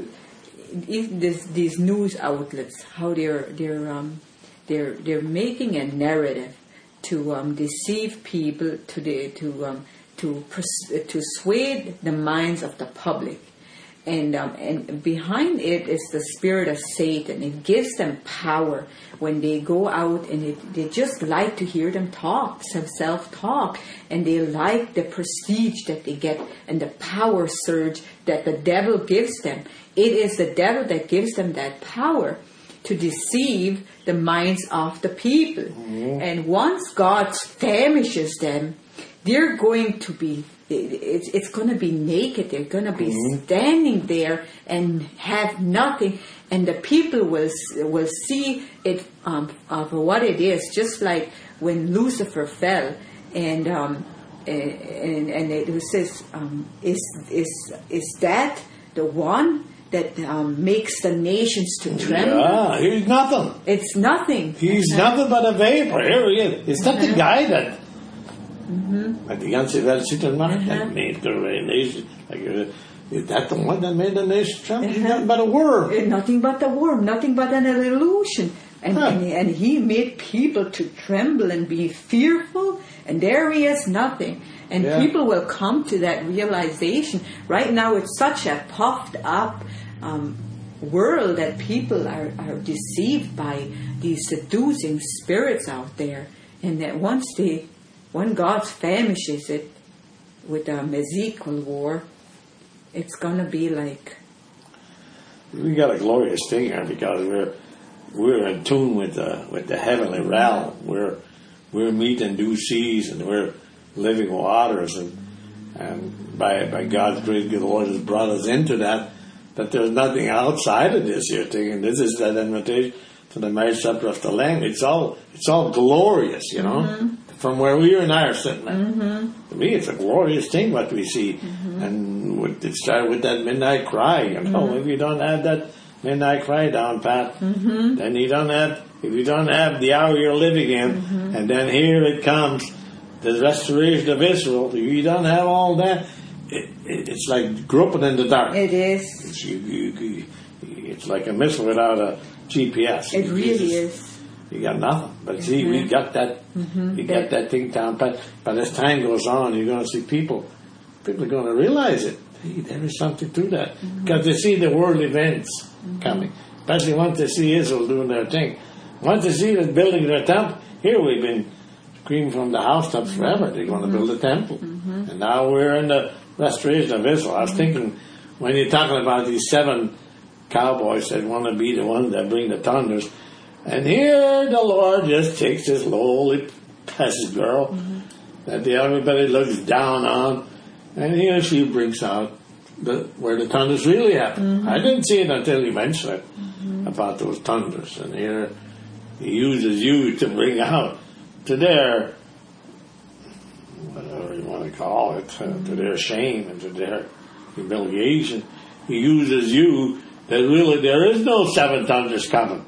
if this, these news outlets, how they're they're um, they're they're making a narrative to um, deceive people, to the, to um, to pers- to sway the minds of the public, and um, and behind it is the spirit of Satan. It gives them power when they go out, and it, they just like to hear them talk, some self-talk, and they like the prestige that they get and the power surge that the devil gives them. It is the devil that gives them that power to deceive the minds of the people. Mm-hmm. And once God famishes them, they're going to be it's it's going to be naked. They're going to be Mm-hmm. standing there and have nothing, and the people will will see it um, uh, for what it is. Just like when Lucifer fell, and um, and and it says, um, is is is that the one that um, makes the nations to tremble? Yeah, he's nothing. It's nothing. He's Uh-huh. nothing but a vapor. Here he is. It's not the Uh-huh. guy that. Mm-hmm. Like the ganze Welt zittern macht, Uh-huh. that made the nation. Like, uh, is that the one that made the nation tremble? He's Uh-huh. nothing but a worm. Uh, Nothing but a worm, nothing but an illusion. And, Huh. and, and he made people to tremble and be fearful, and there he is nothing. And Yeah. people will come to that realization. Right now it's such a puffed up um, world that people are, are deceived by these seducing spirits out there. And that once they, when God famishes it with the Ezekiel war, it's going to be like... We got a glorious thing here because we're we're in tune with the with the heavenly realm. We're we're meat and dew seas, and we're living waters, and and by by God's great good Lord has brought us into that. That there's nothing outside of this here thing, and this is that invitation to the marriage supper of the Lamb. It's all it's all glorious, you know, Mm-hmm. from where we and I are sitting. Mm-hmm. To me, it's a glorious thing what we see, Mm-hmm. and with, it started with that midnight cry. You know, Mm-hmm. if you don't have that midnight cry down pat, Mm-hmm. then you don't have. If you don't have the hour you're living in, Mm-hmm. and then here it comes, the restoration of Israel. If you don't have all that, it, it, it's like groping in the dark. It is. It's, you, you, you, it's like a missile without a G P S. It You really just- is. You got nothing. But see, we Mhm. got that. Mhm. We got that thing down. But but as time goes on, you're going to see people. People are going to realize it. Hey, there is something to that because they see the world events coming. Especially once they see Israel doing their thing. Once they see them building their temple. Here we've been screaming from the housetops forever. They're going to build a temple, and now we're in the restoration of Israel. I was thinking when you're talking about these seven cowboys that want to be the ones that bring the thunders. And here the Lord just takes this lowly peasant girl Mm-hmm. that the everybody looks down on, and here she brings out the, where the thunders really happen. Mm-hmm. I didn't see it until he mentioned it about those thunders, and here he uses you to bring out to their, whatever you want to call it, uh, to their shame and to their humiliation. He uses you that really there is no seven thunders coming.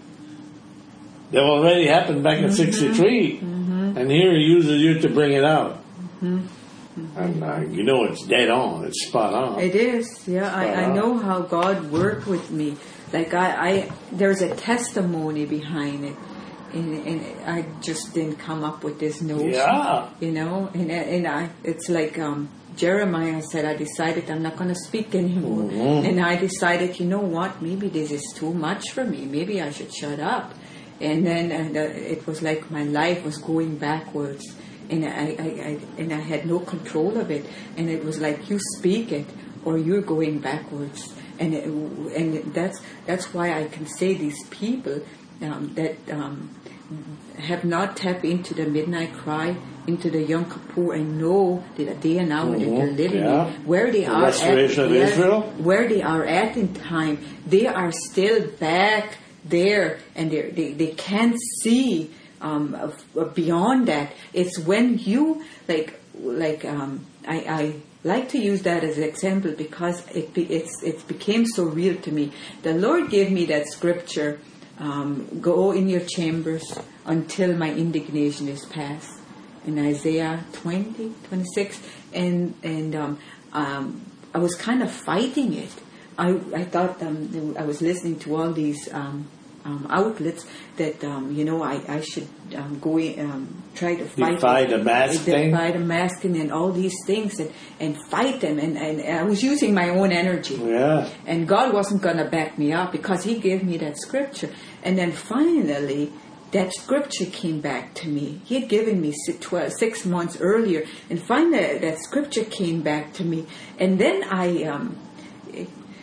They already happened back in sixty-three, Mm-hmm. and here he uses you to bring it out. Mm-hmm. And uh, you know it's dead on, it's spot on. It is, yeah. I, I Spot on. know how God worked with me. Like I, I there's a testimony behind it, and, and I just didn't come up with this notion. Yeah. You know, and and I, it's like um, Jeremiah said. I decided I'm not going to speak anymore, Mhm. and I decided, you know what? Maybe this is too much for me. Maybe I should shut up. And then uh, the, it was like my life was going backwards. And I, I, I and I had no control of it, and it was like you speak it or you're going backwards, and it, and that's that's why I can say these people um, that um, have not tapped into the midnight cry, into the Yom Kippur, and know the day and hour that they're Mhm, living yeah. in, where they The are restoration at, of yes, Israel? where they are at in time, they are still back there, and they they they can't see. Um, of, of beyond that, it's when you like like um, I, I like to use that as an example because it be, it's it became so real to me. The Lord gave me that scripture: um, "Go in your chambers until my indignation is past." In Isaiah twenty, twenty-six, and and um, um, I was kind of fighting it. I I thought um, I was listening to all these. Um, Um, outlets that um, you know I, I should um, go in, um, try to fight Defy it, the mask thing? defy the masking and all these things and, and fight them and, and I was using my own energy Yeah. and God wasn't going to back me up because He gave me that scripture, and then finally that scripture came back to me. He had given me six, twelve, six months earlier, and finally that scripture came back to me, and then I um,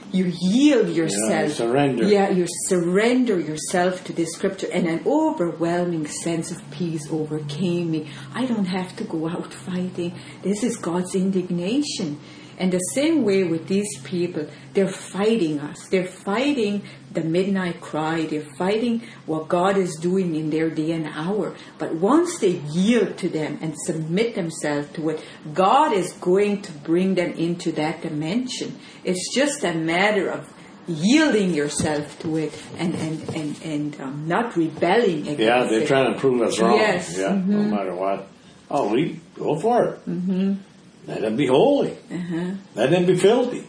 you yield yourself. Yeah, you surrender. Yeah, you surrender yourself to this scripture, and an overwhelming sense of peace overcame me. I don't have to go out fighting. This is God's indignation. And the same way with these people, they're fighting us. They're fighting the midnight cry. They're fighting what God is doing in their day and hour. But once they yield to them and submit themselves to it, God is going to bring them into that dimension. It's just a matter of yielding yourself to it and, and, and, and um, not rebelling against it. Yeah, they're it. trying to prove us wrong. Yes. Yeah, Mm-hmm. no matter what. Oh, we go for it. Mm-hmm. Let them be holy. Uh-huh. Let them be filthy.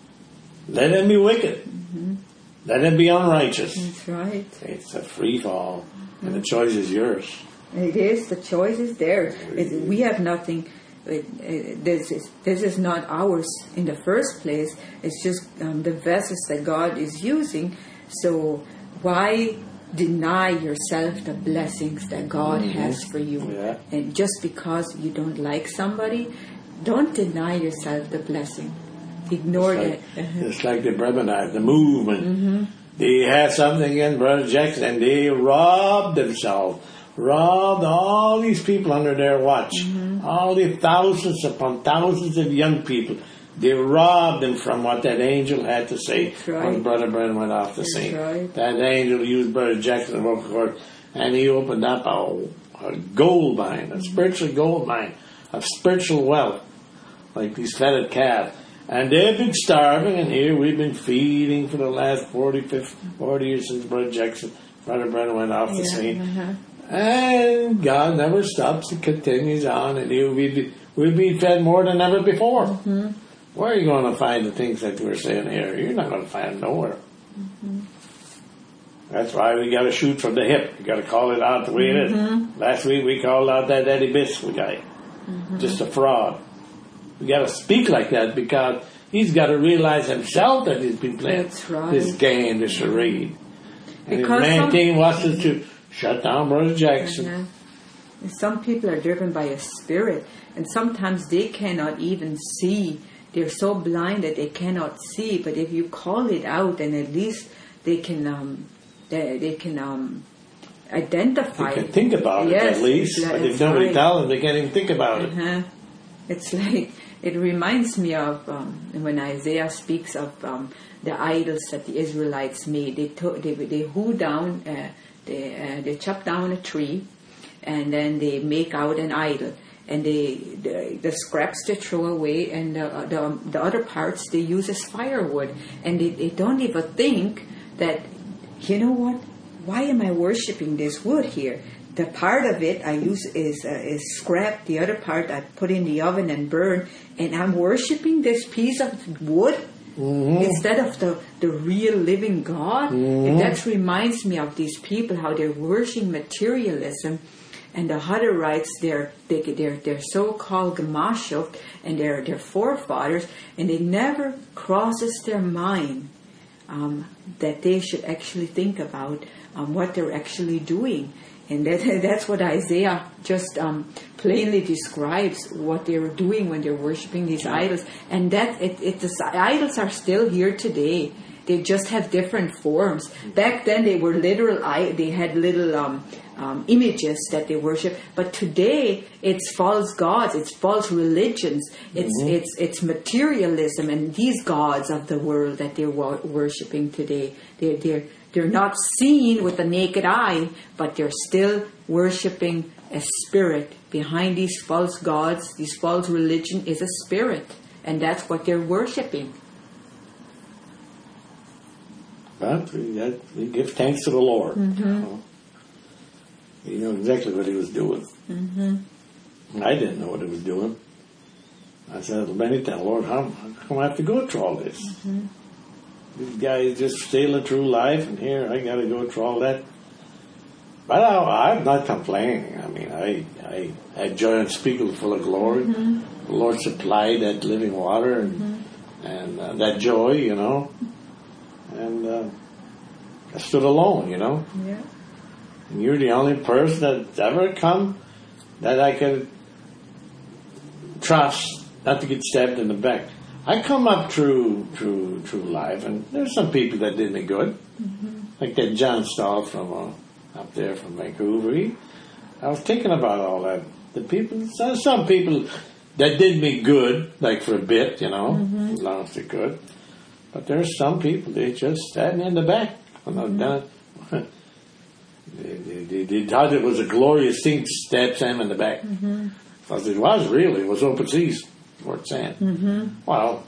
Let them be wicked. Mm-hmm. Let them be unrighteous. That's right. It's a free fall, and the choice is yours. It is. The choice is there. It, we have nothing. It, it, this is this is not ours in the first place. It's just um, the vessels that God is using. So why deny yourself the blessings that God Mm-hmm. has for you? Yeah. And just because you don't like somebody, don't deny yourself the blessing. Ignore It's that. like, Uh-huh. it's like the Bremenite, the movement. Mm-hmm. They had something against Brother Jackson, and they robbed themselves, robbed all these people under their watch, Mm-hmm. all the thousands upon thousands of young people. They robbed them from what that angel had to say That's right. when Brother Brennan went off the That's scene. right. That angel used Brother Jackson to walk forward, and he opened up a, a gold mine, a spiritual gold mine of spiritual wealth, like these fatted calves. And they've been starving, and here we've been feeding for the last forty, fifty, forty years since Brother Jackson, Brother Brennan went off the Yeah, scene. uh-huh. And God never stops, He continues on, and he'll be, we'll be fed more than ever before. Mm-hmm. Where are you going to find the things that we're saying here? You're not going to find them nowhere. Mm-hmm. That's why we got to shoot from the hip. We got to call it out the way it Mm-hmm. is. Last week we called out that Eddie Biscuit guy, Mm-hmm. just a fraud. We got to speak like that because he's got to realize himself that he's been playing That's right. this game, this charade. And his Because main some- thing was to, to shut down Brother Jackson. Uh-huh. And some people are driven by a spirit, and sometimes they cannot even see. They're so blind that they cannot see. But if you call it out, then at least they can um, they, they can um, identify. They can think about it Yes, at least. it's like- But if it's nobody right. tells them, they can't even think about it. Uh-huh. It's like, it reminds me of um, when Isaiah speaks of um, the idols that the Israelites made. They took, they, they hew down, uh, they, uh, they chop down a tree, and then they make out an idol. And they, the, the scraps they throw away, and the, the, the other parts they use as firewood. And they, they don't even think that, you know what, why am I worshiping this wood here? The part of it I use is uh, is scrap. The other part I put in the oven and burn. And I'm worshiping this piece of wood Mm-hmm. instead of the, the real living God. Mm-hmm. And that reminds me of these people, how they're worshiping materialism. And the Hutterites, they're, they, they're, they're so-called Gemashuk, and they're, they're forefathers, and it never crosses their mind um, that they should actually think about um, what they're actually doing. And that, that's what Isaiah just um, plainly describes, what they were doing when they're worshiping these idols. And that it, it, the idols are still here today. They just have different forms. Back then, they were literal. They had little um, um, images that they worship. But today, it's false gods. It's false religions. It's Mm-hmm. it's it's materialism and these gods of the world that they're wo- worshiping today. They're they're they're not seen with the naked eye, but they're still worshiping a spirit. Behind these false gods, this false religion is a spirit, and that's what they're worshiping. But we, that, we give thanks to the Lord. Mm-hmm. You know. He knew exactly what he was doing. Mm-hmm. I didn't know what he was doing. I said many times, Lord, how, how come I have to go through all this? Mm-hmm. These guys just sailing through life, and here I got to go through all that. But I, I'm not complaining. I mean, I, I had joy unspeakable, full of glory. Mm-hmm. The Lord supplied that living water and, Mm-hmm. and uh, that joy, you know. And uh, I stood alone, you know. Yeah. And you're the only person that's ever come that I could trust not to get stabbed in the back. I come up through through through life, and there's some people that did me good, mm-hmm. like that John Stahl from uh, up there from Vancouver. He, I was thinking about all that. The people, some, some people that did me good, like for a bit, you know, mm-hmm. as long as they could. But there's some people they just stand in the back when I've done it. they, they, they, they thought it was a glorious thing to stab Sam in the back. Mm-hmm. Because it was really, it was open seas. Worth saying. Mm-hmm. Well,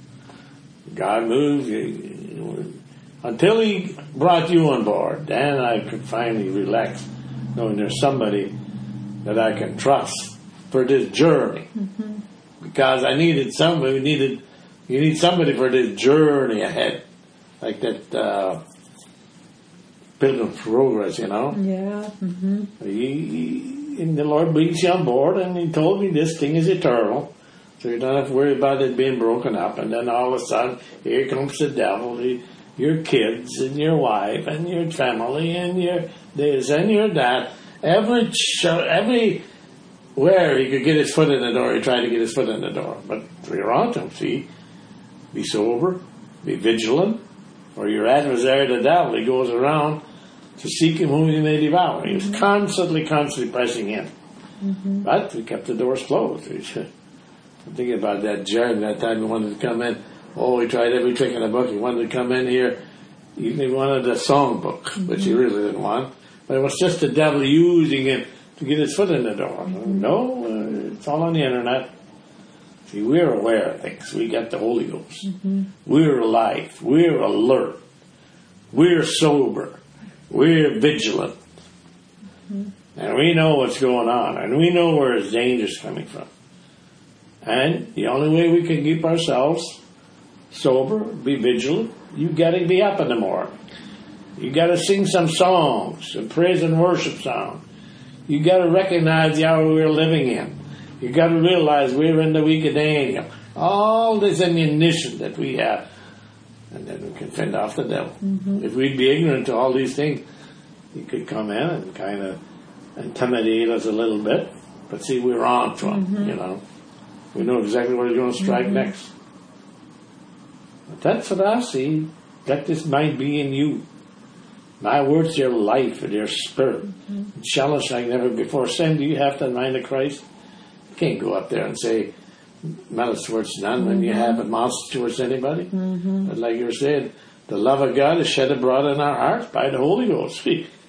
God moved you, you, until He brought you on board. Then I could finally relax, knowing there's somebody that I can trust for this journey. Mm-hmm. Because I needed somebody. Needed you need somebody for this journey ahead, like that uh, Pilgrim's Progress, you know. Yeah. Mm-hmm. He, he, and the Lord brings you on board, and He told me this thing is eternal. So you don't have to worry about it being broken up. And then all of a sudden, here comes the devil, the, your kids and your wife and your family and your this and your that. Every, everywhere he could get his foot in the door, he tried to get his foot in the door. But you're on to him, see? Be sober, be vigilant, or your adversary, the devil, he goes around to seek him whom he may devour. He was mm-hmm. constantly, constantly pressing in. Mm-hmm. But we kept the doors closed. I'm thinking about that Jared that time he wanted to come in. Oh, he tried every trick in the book. He wanted to come in here. He wanted a song book, mm-hmm. which he really didn't want. But it was just the devil using him to get his foot in the door. Mm-hmm. No, uh, it's all on the internet. See, we're aware of things. We got the Holy Ghost. Mm-hmm. We're alive. We're alert. We're sober. We're vigilant. Mm-hmm. And we know what's going on. And we know where his danger's coming from. And the only way we can keep ourselves sober, be vigilant, you got to be up in the morning. You got to sing some songs, some praise and worship songs. You got to recognize the hour we're living in. You got to realize we're in the week of Daniel. All this ammunition that we have, and then we can fend off the devil. Mm-hmm. If we'd be ignorant to all these things, he could come in and kind of intimidate us a little bit. But see, we're on to him, mm-hmm. you know. We know exactly where he's going to strike mm-hmm. next. But that's what I see. Let this mind be in you. My words, their life, their spirit. Mm-hmm. Challenge like never before. Sam, do you have the mind of Christ? You can't go up there and say malice towards none mm-hmm. when you have a malice towards anybody. Mm-hmm. But like you were saying, the love of God is shed abroad in our hearts by the Holy Ghost.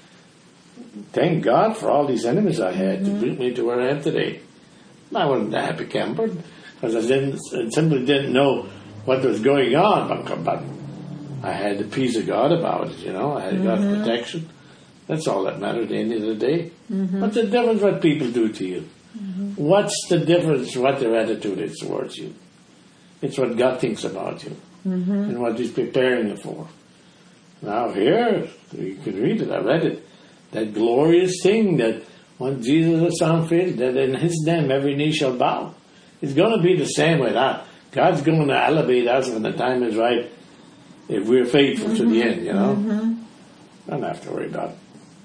Thank God for all these enemies I had mm-hmm. to bring me to where I am today. I wasn't a happy camper because I didn't, I simply didn't know what was going on, but, but I had the peace of God about it, you know. I had mm-hmm. God's protection. That's all that mattered at the end of the day. Mm-hmm. What's the difference what people do to you? Mm-hmm. What's the difference what their attitude is towards you? It's what God thinks about you mm-hmm. and what He's preparing you for. Now here, you can read it. I read it. That glorious thing that when Jesus is found faithful, that in His name every knee shall bow. It's going to be the same way that God's going to elevate us when the time is right if we're faithful mm-hmm. to the end, you know. Mm-hmm. Don't have to worry about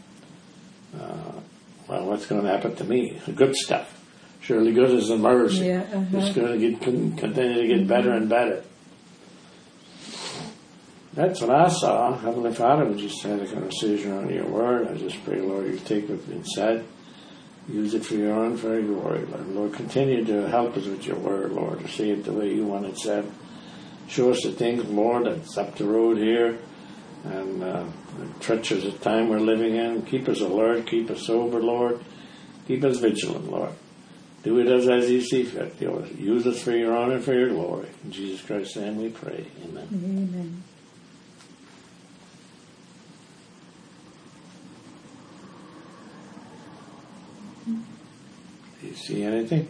uh, well, what's going to happen to me? The good stuff. Surely goodness and mercy. Yeah, uh-huh. It's going to get, continue to get better and better. That's what I saw. Heavenly Father, we just had a conversation on your word. I just pray, Lord, you take what's been said. Use it for your own very glory, Lord. Lord, continue to help us with your word, Lord, to see it the way you want it said. Show us the things, Lord, that's up the road here, and uh, the treacherous time we're living in. Keep us alert, keep us sober, Lord. Keep us vigilant, Lord. Do it as, as you see fit, Lord. Use us for your honor and for your glory. In Jesus Christ's name we pray. Amen. Amen. Do you see anything?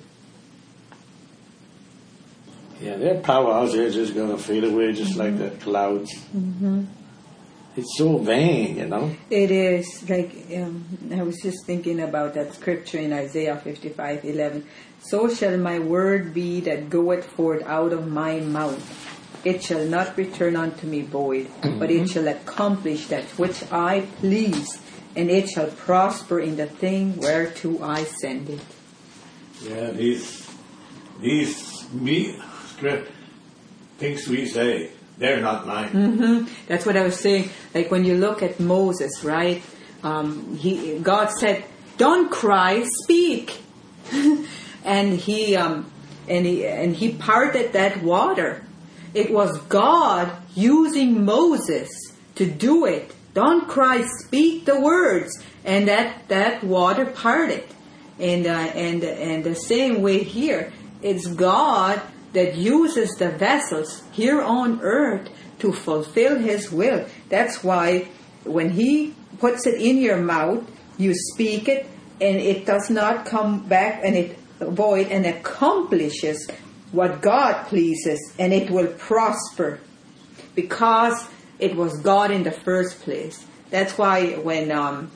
Yeah, their powwows are just going to fade away just mm-hmm. like the clouds. Mm-hmm. It's so vain, you know. It is. Like, um, I was just thinking about that scripture in Isaiah fifty-five eleven. So shall my word be that goeth forth out of my mouth. It shall not return unto me void, mm-hmm. but it shall accomplish that which I please, and it shall prosper in the thing whereto I send it. Yeah, these, these, me, things we say, they're not mine. Mm-hmm. That's what I was saying. Like when you look at Moses, right? Um, he, God said, "Don't cry, speak," and he, um, and he, and he parted that water. It was God using Moses to do it. Don't cry, speak the words, and that, that water parted. And uh, and and the same way here, it's God that uses the vessels here on earth to fulfill His will. That's why when He puts it in your mouth, you speak it, and it does not come back and it void and accomplishes what God pleases, and it will prosper because it was God in the first place. That's why when um,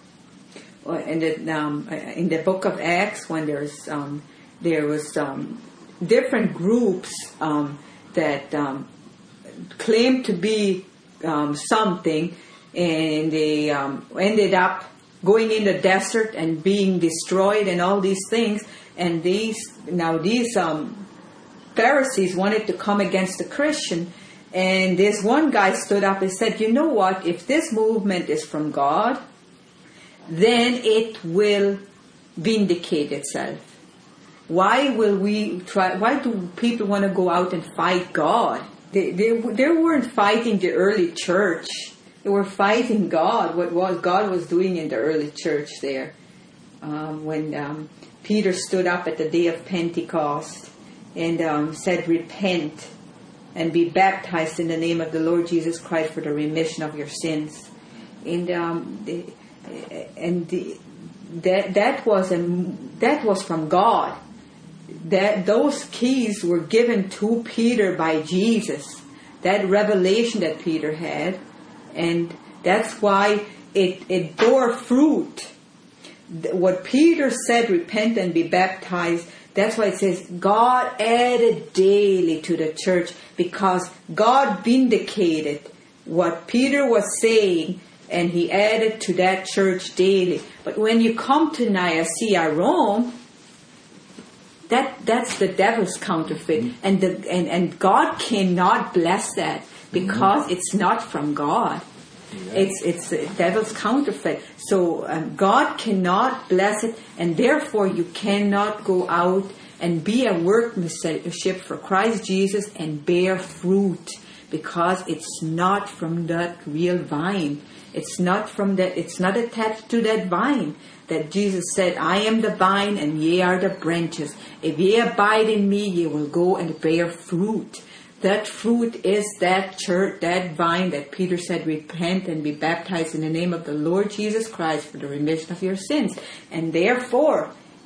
in the um, in the book of Acts, when there's um, there was um, different groups um, that um, claimed to be um, something, and they um, ended up going in the desert and being destroyed, and all these things. And these now these um, Pharisees wanted to come against the Christian, and this one guy stood up and said, "You know what? If this movement is from God, then it will vindicate itself. Why will we try? Why do people want to go out and fight God? They they, they weren't fighting the early church. They were fighting God. What was God was doing in the early church there, um, when um, Peter stood up at the day of Pentecost and um, said, 'Repent and be baptized in the name of the Lord Jesus Christ for the remission of your sins.'" And um, the, and the, that that was a, that was from God. That those keys were given to Peter by Jesus. That revelation that Peter had, and that's why it it bore fruit. What Peter said, "Repent and be baptized." That's why it says God added daily to the church, because God vindicated what Peter was saying, and He added to that church daily. But when you come to Nicaea, Rome, that that's the devil's counterfeit, mm-hmm. and the and, and God cannot bless that because mm-hmm. it's not from God. Yeah. It's it's the devil's counterfeit. So um, God cannot bless it, and therefore you cannot go out and be a workmanship for Christ Jesus and bear fruit, because it's not from that real vine. It's not from that. It's not attached to that vine. That Jesus said, "I am the vine, and ye are the branches. If ye abide in me, ye will go and bear fruit." That fruit is that church, that vine that Peter said, "Repent and be baptized in the name of the Lord Jesus Christ for the remission of your sins." And therefore,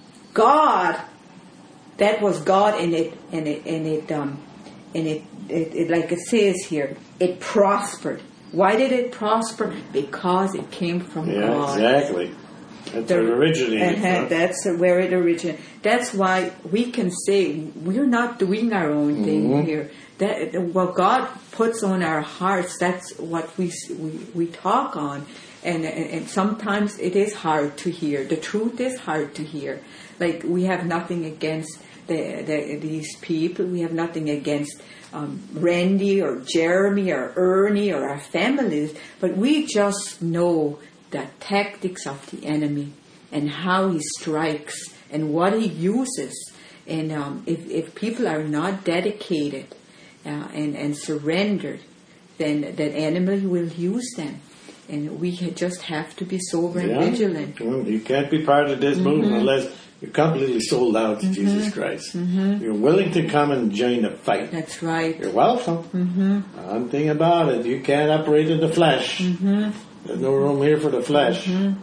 God, that was God, and it, and it, and it, um, and it, it, it, like it says here, it prospered. Why did it prosper? Because it came from yeah, God. Yeah, exactly. That's where it originated from. That's where it originated. That's why we can say we're not doing our own thing mm-hmm. here. That what God puts on our hearts, that's what we we, we talk on, and, and and sometimes it is hard to hear. The truth is hard to hear. Like, we have nothing against the, the these people. We have nothing against um, Randy or Jeremy or Ernie or our families, but we just know the tactics of the enemy and how he strikes and what he uses. And um, if if people are not dedicated Uh, and, and surrendered, then that enemy will use them. And we just have to be sober and yeah. vigilant. Well, you can't be part of this mm-hmm. movement unless you're completely sold out to mm-hmm. Jesus Christ. Mm-hmm. You're willing to come and join the fight. That's right. You're welcome. Mm-hmm. One thing about it, you can't operate in the flesh. Mm-hmm. There's no room here for the flesh. Mm-hmm.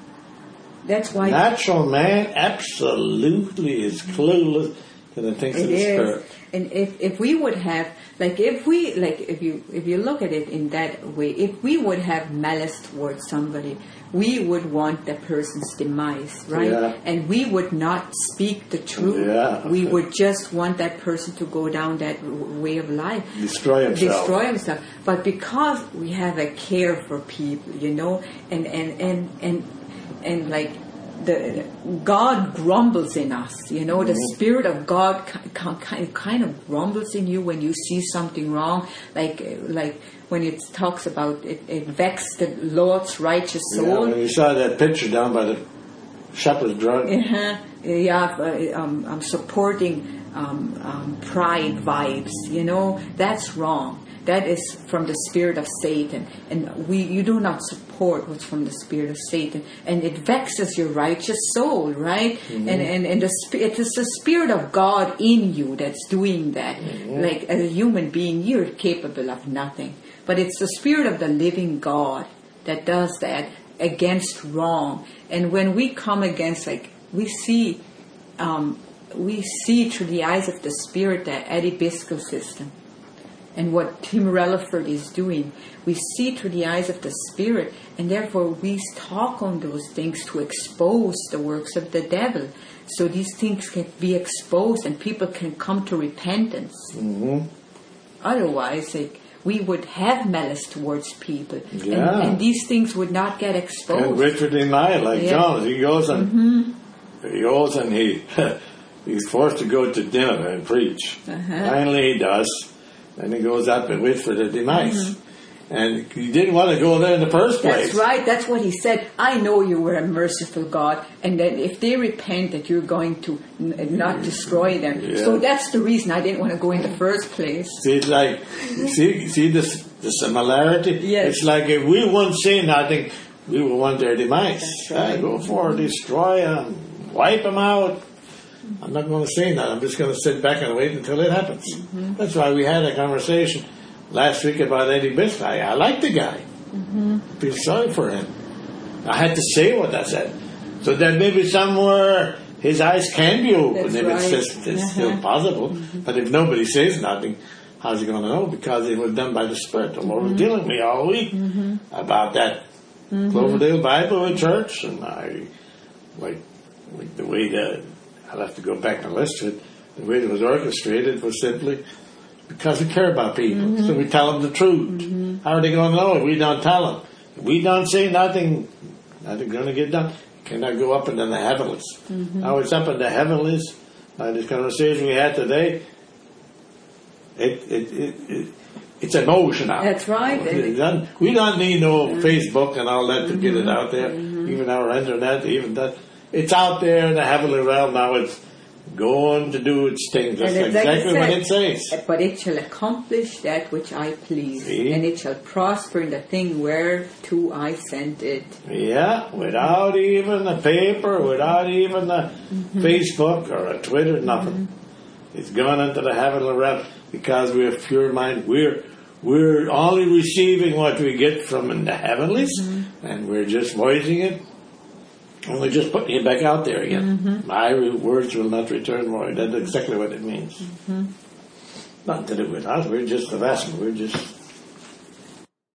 That's why natural man absolutely is clueless to the things it of the is. Spirit. And if, if we would have, like if we, like if you if you look at it in that way, if we would have malice towards somebody, we would want the person's demise, right? Yeah. And we would not speak the truth. Yeah, okay. We would just want that person to go down that way of life. Destroy himself. Destroy himself. But because we have a care for people, you know, and, and, and, and, and like, the God grumbles in us. You know, the Spirit of God kind kind of grumbles in you when you see something wrong. Like like when it talks about it, it vexed the Lord's righteous soul. Yeah, when you saw that picture down by the shepherd's drug. Uh-huh. Yeah, uh, um, I'm supporting um, um, pride vibes. You know, that's wrong. That is from the spirit of Satan, and we you do not support what's from the spirit of Satan, and it vexes your righteous soul, right? Mm-hmm. And and and the it is the spirit of God in you that's doing that. Mm-hmm. Like as a human being, you're capable of nothing, but it's the spirit of the living God that does that against wrong. And when we come against, like we see, um, we see through the eyes of the spirit that Eddie Biscoe system. And what Tim Relaford is doing, we see through the eyes of the Spirit, and therefore we talk on those things to expose the works of the devil. So these things can be exposed and people can come to repentance. Mm-hmm. Otherwise, like, we would have malice towards people. Yeah. And, and these things would not get exposed. And Richard denied, like yeah. John, he goes and mm-hmm. he goes and he he's forced to go to dinner and preach. Uh-huh. Finally he does. And he goes up and waits for the demise. Mm-hmm. And he didn't want to go there in the first place. That's right. That's what he said. I know you were a merciful God. And that if they repent, that you're going to n- not destroy them. Yeah. So that's the reason I didn't want to go in the first place. See, it's like, see, see this, the similarity? Yes. It's like if we won't say nothing, we will want their demise. That's right. I go for destroy them, wipe them out. I'm not going to say that. I'm just going to sit back and wait until it happens. Mm-hmm. That's why we had a conversation last week about Eddie Biscoe. I, I like the guy. Mm-hmm. I feel sorry for him. I had to say what I said. So that maybe somewhere his eyes can be open. That's if right. it's, just, it's uh-huh. still possible. Mm-hmm. But if nobody says nothing, how's he going to know? Because it was done by the Spirit. The Lord was dealing with me all week mm-hmm. about that mm-hmm. Cloverdale Bible Church. And I, like, like the way that I'll have to go back and list it. The way it was orchestrated was simply because we care about people. Mm-hmm. So we tell them the truth. Mm-hmm. How are they going to know if we don't tell them? If we don't say nothing, nothing going to get done. You cannot go up into the heavens. Mm-hmm. Now it's up in the heavens. Uh, this conversation we had today, it, it, it, it it's emotional. That's right. We don't, we don't need no mm-hmm. Facebook and all that to mm-hmm. get it out there. Mm-hmm. Even our internet, even that. It's out there in the heavenly realm now. It's going to do its thing. That's exactly what it says. But it shall accomplish that which I please. See? And it shall prosper in the thing whereto I sent it. Yeah, without even the paper, without even the mm-hmm. Facebook or a Twitter, nothing. Mm-hmm. It's gone into the heavenly realm because we're pure mind. We're we're only receiving what we get from in the heavenlies, mm-hmm. and we're just voicing it. Only just putting it back out there again. Mm-hmm. My words will not return void. That's exactly what it means. Mm-hmm. Nothing to do with us. We're just the vessel. We're just